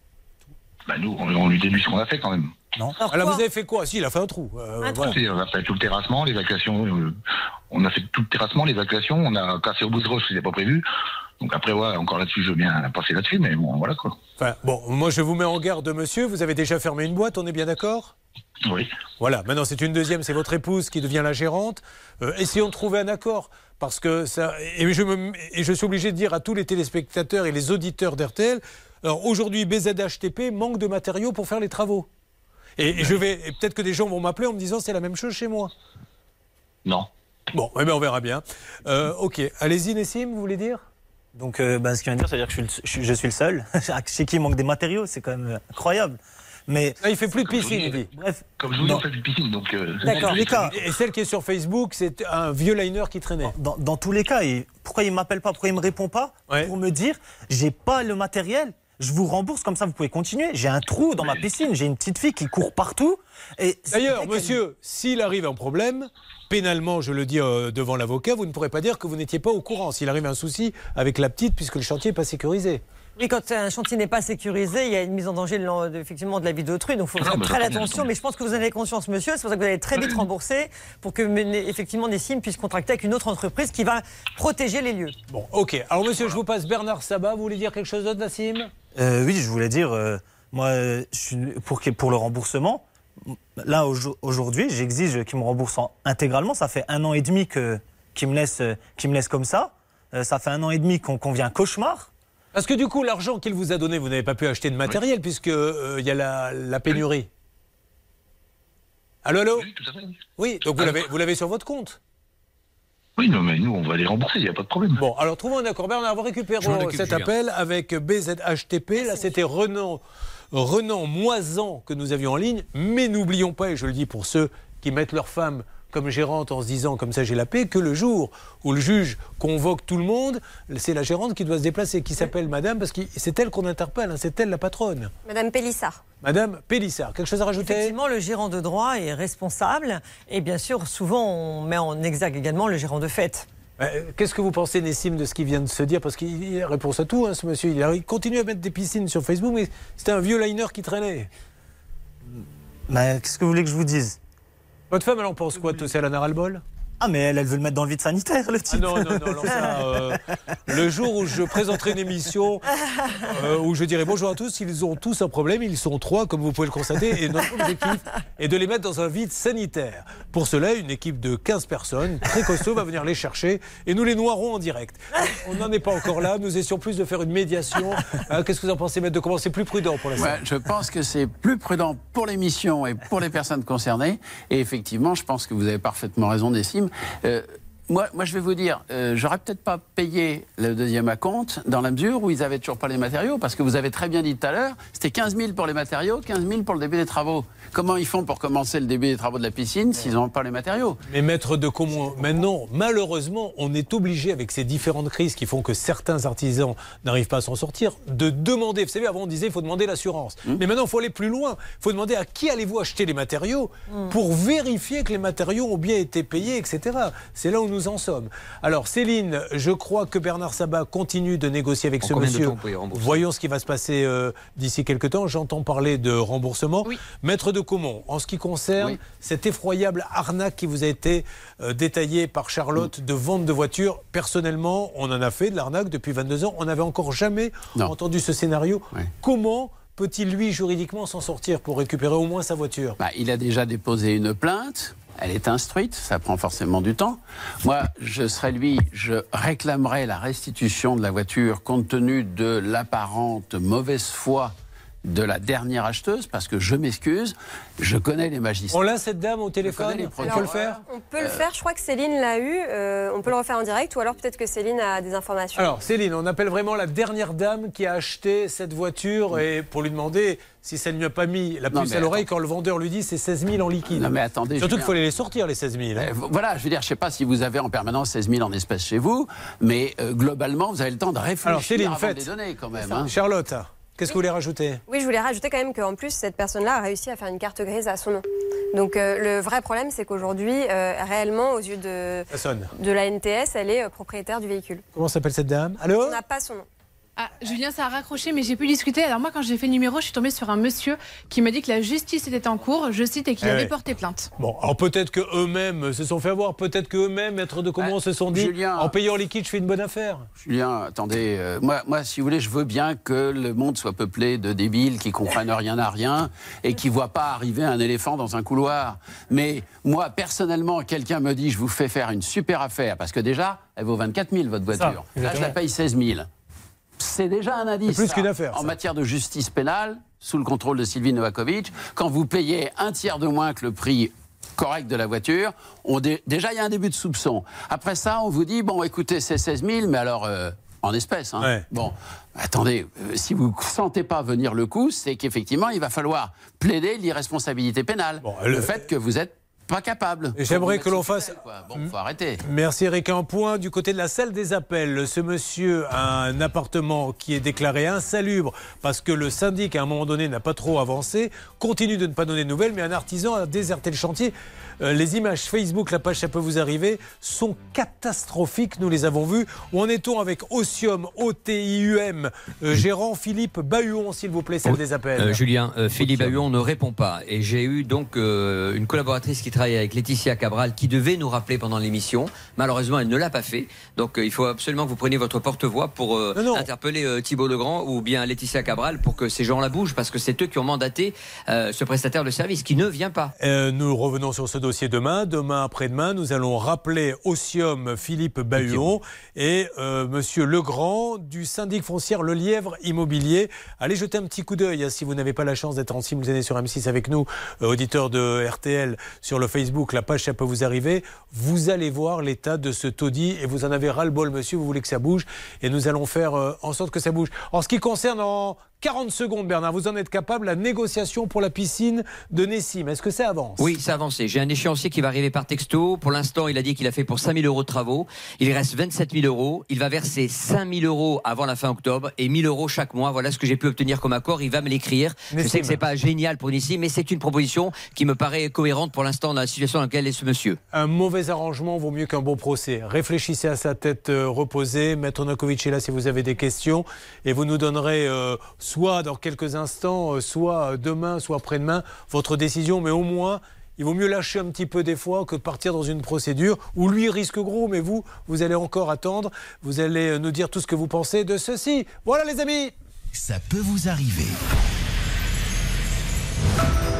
Bah nous, on, on lui déduit ce qu'on a fait quand même. Non. Alors, Alors vous avez fait quoi? Si, il a fait un trou. Euh, un voilà. trou. On a fait tout le terrassement, l'évacuation. Euh, on a fait tout le terrassement, l'évacuation. On a cassé au bout de roche, ce n'était pas prévu. Donc après, ouais, encore là-dessus, je veux bien passer là-dessus, mais bon, voilà quoi. Enfin, bon, moi je vous mets en garde, monsieur. Vous avez déjà fermé une boîte, on est bien d'accord? Oui. Voilà, maintenant c'est une deuxième, c'est votre épouse qui devient la gérante. Euh, essayons de trouver un accord. Parce que ça. Et je, me, et je suis obligé de dire à tous les téléspectateurs et les auditeurs d'R T L, alors aujourd'hui, B Z H T P manque de matériaux pour faire les travaux. Et, et je vais, et peut-être que des gens vont m'appeler en me disant c'est la même chose chez moi. Non. Bon, eh ben on verra bien. Euh, ok, allez-y Nessim, vous voulez dire? Donc, euh, ben, ce qu'il vient de dire, c'est-à-dire que je suis, le, je, je suis le seul. Chez qui il manque des matériaux, c'est quand même incroyable. Mais là, il fait plus de piscine, il dit. Bref, comme je vous dis, on fait plus de piscine, donc. Euh, D'accord. Les cas. Et celle qui est sur Facebook, c'est un vieux liner qui traînait. Dans, dans tous les cas, il, pourquoi il m'appelle pas, pourquoi il me répond pas, ouais. Pour me dire, j'ai pas le matériel. Je vous rembourse, comme ça vous pouvez continuer. J'ai un trou dans ma piscine, j'ai une petite fille qui court partout. Et d'ailleurs, monsieur, s'il arrive un problème, pénalement, je le dis euh, devant l'avocat, vous ne pourrez pas dire que vous n'étiez pas au courant. S'il arrive un souci avec la petite, puisque le chantier n'est pas sécurisé. Oui, quand un chantier n'est pas sécurisé, il y a une mise en danger de, de, effectivement de la vie d'autrui. Donc il faut faire très attention. Mais je pense que vous en avez conscience, monsieur. C'est pour ça que vous allez très vite rembourser pour que effectivement Nessim puisse contracter avec une autre entreprise qui va protéger les lieux. Bon, ok. Alors monsieur, je vous passe Bernard Sabat. Vous voulez dire quelque chose d'autre, Nassim? euh, Oui, je voulais dire, euh, moi, je suis pour, pour le remboursement. Là, aujourd'hui, j'exige qu'il me rembourse intégralement. Ça fait un an et demi que, qu'il me laisse, qu'il me laisse comme ça. Euh, ça fait un an et demi qu'on, qu'on vit un cauchemar. Parce que du coup, l'argent qu'il vous a donné, vous n'avez pas pu acheter de matériel, oui. puisqu'il euh, y a la, la pénurie. Oui. Allô, allô? Oui, tout à fait. Oui, donc vous l'avez, vous l'avez sur votre compte? Oui, non, mais nous, on va les rembourser, il n'y a pas de problème. Bon, alors trouvons un accord. Bernard, vous récupérez cet appel avec B Z H T P. Là, c'était Renan, Renan Moisan que nous avions en ligne. Mais n'oublions pas, et je le dis pour ceux qui mettent leur femme comme gérante en se disant comme ça j'ai la paix, que le jour où le juge convoque tout le monde, c'est la gérante qui doit se déplacer, qui s'appelle madame, parce que c'est elle qu'on interpelle, hein, c'est elle la patronne. Madame Pélissard. Madame Pélissard, quelque chose à rajouter? Effectivement, le gérant de droit est responsable et bien sûr, souvent on met en exergue également le gérant de fait. Qu'est-ce que vous pensez, Nessim, de ce qu'il vient de se dire? Parce qu'il a réponse à tout, hein, ce monsieur. Il, a, il continue à mettre des piscines sur Facebook, mais c'était un vieux liner qui traînait. Mais qu'est-ce que vous voulez que je vous dise? Votre femme, elle en pense quoi, Tossé? Elle en a ras-le-bol? Ah, mais elle, elle veut le mettre dans le vide sanitaire, le type. Ah non, non, non, alors ça, euh, le jour où je présenterai une émission euh, où je dirai bonjour à tous, ils ont tous un problème, ils sont trois, comme vous pouvez le constater, et notre objectif est de les mettre dans un vide sanitaire. Pour cela, une équipe de quinze personnes, très costaud, va venir les chercher, et nous les noierons en direct. On n'en est pas encore là, nous essayons plus de faire une médiation. Euh, Qu'est-ce que vous en pensez, maître, de commencer plus prudent pour l'instant? Ouais, je pense que c'est plus prudent pour l'émission et pour les personnes concernées, et effectivement, je pense que vous avez parfaitement raison, Nessim. Euh, moi, moi, je vais vous dire, euh, j'aurais peut-être pas payé le deuxième acompte dans la mesure où ils avaient toujours pas les matériaux, parce que vous avez très bien dit tout à l'heure, c'était quinze mille pour les matériaux, quinze mille pour le début des travaux. Comment ils font pour commencer le début des travaux de la piscine s'ils n'ont pas les matériaux? Mais maître de Comont, maintenant, malheureusement, on est obligé, avec ces différentes crises qui font que certains artisans n'arrivent pas à s'en sortir, de demander. Vous savez, avant on disait il faut demander l'assurance. Mmh. Mais maintenant, il faut aller plus loin. Il faut demander à qui allez-vous acheter les matériaux mmh. pour vérifier que les matériaux ont bien été payés, et cetera. C'est là où nous en sommes. Alors, Céline, je crois que Bernard Sabat continue de négocier avec en ce monsieur. Voyons ce qui va se passer euh, d'ici quelques temps. J'entends parler de remboursement. Oui. Maître de Comont, en ce qui concerne oui. cette effroyable arnaque qui vous a été euh, détaillée par Charlotte mmh. de vente de voitures, personnellement, on en a fait de l'arnaque depuis vingt-deux ans. On n'avait encore jamais non. entendu ce scénario. Oui. Comment peut-il, lui, juridiquement s'en sortir pour récupérer au moins sa voiture? Bah, il a déjà déposé une plainte. Elle est instruite, ça prend forcément du temps. Moi, je serais lui, je réclamerais la restitution de la voiture compte tenu de l'apparente mauvaise foi de la dernière acheteuse, parce que je m'excuse, je connais les magistrats. On l'a, cette dame au téléphone? On peut le faire? On peut le faire, je crois que Céline l'a eu, euh, on peut le refaire en direct, ou alors peut-être que Céline a des informations. Alors Céline, on appelle vraiment la dernière dame qui a acheté cette voiture, mmh. et pour lui demander si ça ne lui a pas mis la puce à l'oreille quand le vendeur lui dit c'est seize mille en liquide. Non mais attendez. Surtout qu'il faut les sortir, les seize mille. Hein. Euh, voilà, je veux dire, je ne sais pas si vous avez en permanence seize mille en espèces chez vous, mais euh, globalement, vous avez le temps de réfléchir Alors, Céline, avant de les donner quand même. Hein. Charlotte, qu'est-ce oui. que vous voulez rajouter? Oui, je voulais rajouter quand même qu'en plus, cette personne-là a réussi à faire une carte grise à son nom. Donc euh, le vrai problème, c'est qu'aujourd'hui, euh, réellement, aux yeux de, de la N T S, elle est euh, propriétaire du véhicule. Comment s'appelle cette dame? Allô? On n'a pas son nom. Ah, Julien, ça a raccroché, mais j'ai pu discuter. Alors moi, quand j'ai fait le numéro, je suis tombée sur un monsieur qui m'a dit que la justice était en cours, je cite, et qu'il eh avait ouais. porté plainte. Bon, alors peut-être qu'eux-mêmes se sont fait avoir, peut-être qu'eux-mêmes, maîtres de Comont, ah, se sont dit, Julien, en payant liquide, je fais une bonne affaire. Julien, attendez, euh, moi, moi, si vous voulez, je veux bien que le monde soit peuplé de débiles qui comprennent rien à rien et qui ne voient pas arriver un éléphant dans un couloir. Mais moi, personnellement, quelqu'un me dit, je vous fais faire une super affaire, parce que déjà, elle vaut vingt-quatre mille, votre voiture. Ça, là, je la paye seize mille. C'est déjà un indice. C'est plus qu'une affaire. En ça. matière de justice pénale, sous le contrôle de Sylvie Novakovic, quand vous payez un tiers de moins que le prix correct de la voiture, on dé... déjà il y a un début de soupçon. Après ça, on vous dit, bon écoutez, c'est seize mille, mais alors euh, en espèces. Hein. Ouais. Bon, attendez, euh, si vous ne sentez pas venir le coup, c'est qu'effectivement, il va falloir plaider l'irresponsabilité pénale. Bon, le... le fait que vous êtes pas capable. J'aimerais que l'on fasse... Bon, faut arrêter. Merci Eric. Un point du côté de la salle des appels. Ce monsieur a un appartement qui est déclaré insalubre parce que le syndic, à un moment donné, n'a pas trop avancé, continue de ne pas donner de nouvelles, mais un artisan a déserté le chantier. Euh, les images Facebook, la page Ça peut vous arriver, sont catastrophiques. Nous les avons vues. Où en est-on avec Osium, O T I U M, euh, gérant Philippe Bahuon, s'il vous plaît, salle des appels. Euh, Julien, euh, Philippe Bahuon ne répond pas. Et j'ai eu donc euh, une collaboratrice qui travaille avec Laetitia Cabral qui devait nous rappeler pendant l'émission. Malheureusement, elle ne l'a pas fait. Donc euh, il faut absolument que vous preniez votre porte-voix pour euh, non, non. interpeller euh, Thibault Legrand ou bien Laetitia Cabral pour que ces gens-là bougent, parce que c'est eux qui ont mandaté euh, ce prestataire de service qui ne vient pas. Euh, nous revenons sur ce dossier demain. Demain après-demain, nous allons rappeler Osium Philippe Bahuon et euh, Monsieur Legrand du syndic foncière Le Lièvre Immobilier. Allez jeter un petit coup d'œil hein, si vous n'avez pas la chance d'être en simultané sur M six avec nous, euh, auditeurs de R T L, sur le Facebook, la page Ça peut vous arriver. Vous allez voir l'état de ce taudis et vous en avez ras-le-bol, monsieur. Vous voulez que ça bouge et nous allons faire euh, en sorte que ça bouge. En ce qui concerne en quarante secondes, Bernard, vous en êtes capable. La négociation pour la piscine de Nessim, est-ce que ça avance? Oui, ça a avancé. J'ai un échéancier qui va arriver par texto. Pour l'instant, il a dit qu'il a fait pour cinq mille euros de travaux. Il reste vingt-sept mille euros. Il va verser cinq mille euros avant la fin octobre et mille euros chaque mois. Voilà ce que j'ai pu obtenir comme accord. Il va me l'écrire. Je sais que c'est pas génial pour Nessim, mais c'est une proposition qui me paraît cohérente pour l'instant dans la situation dans laquelle est ce monsieur. Un mauvais arrangement vaut mieux qu'un bon procès. Réfléchissez à sa tête euh, reposée. Maître Novakovic est là si vous avez des questions. Et vous nous donnerez euh, soit dans quelques instants, soit demain, soit après-demain, votre décision. Mais au moins, il vaut mieux lâcher un petit peu des fois que de partir dans une procédure où lui risque gros, mais vous, vous allez encore attendre. Vous allez nous dire tout ce que vous pensez de ceci. Voilà les amis. Ça peut vous arriver.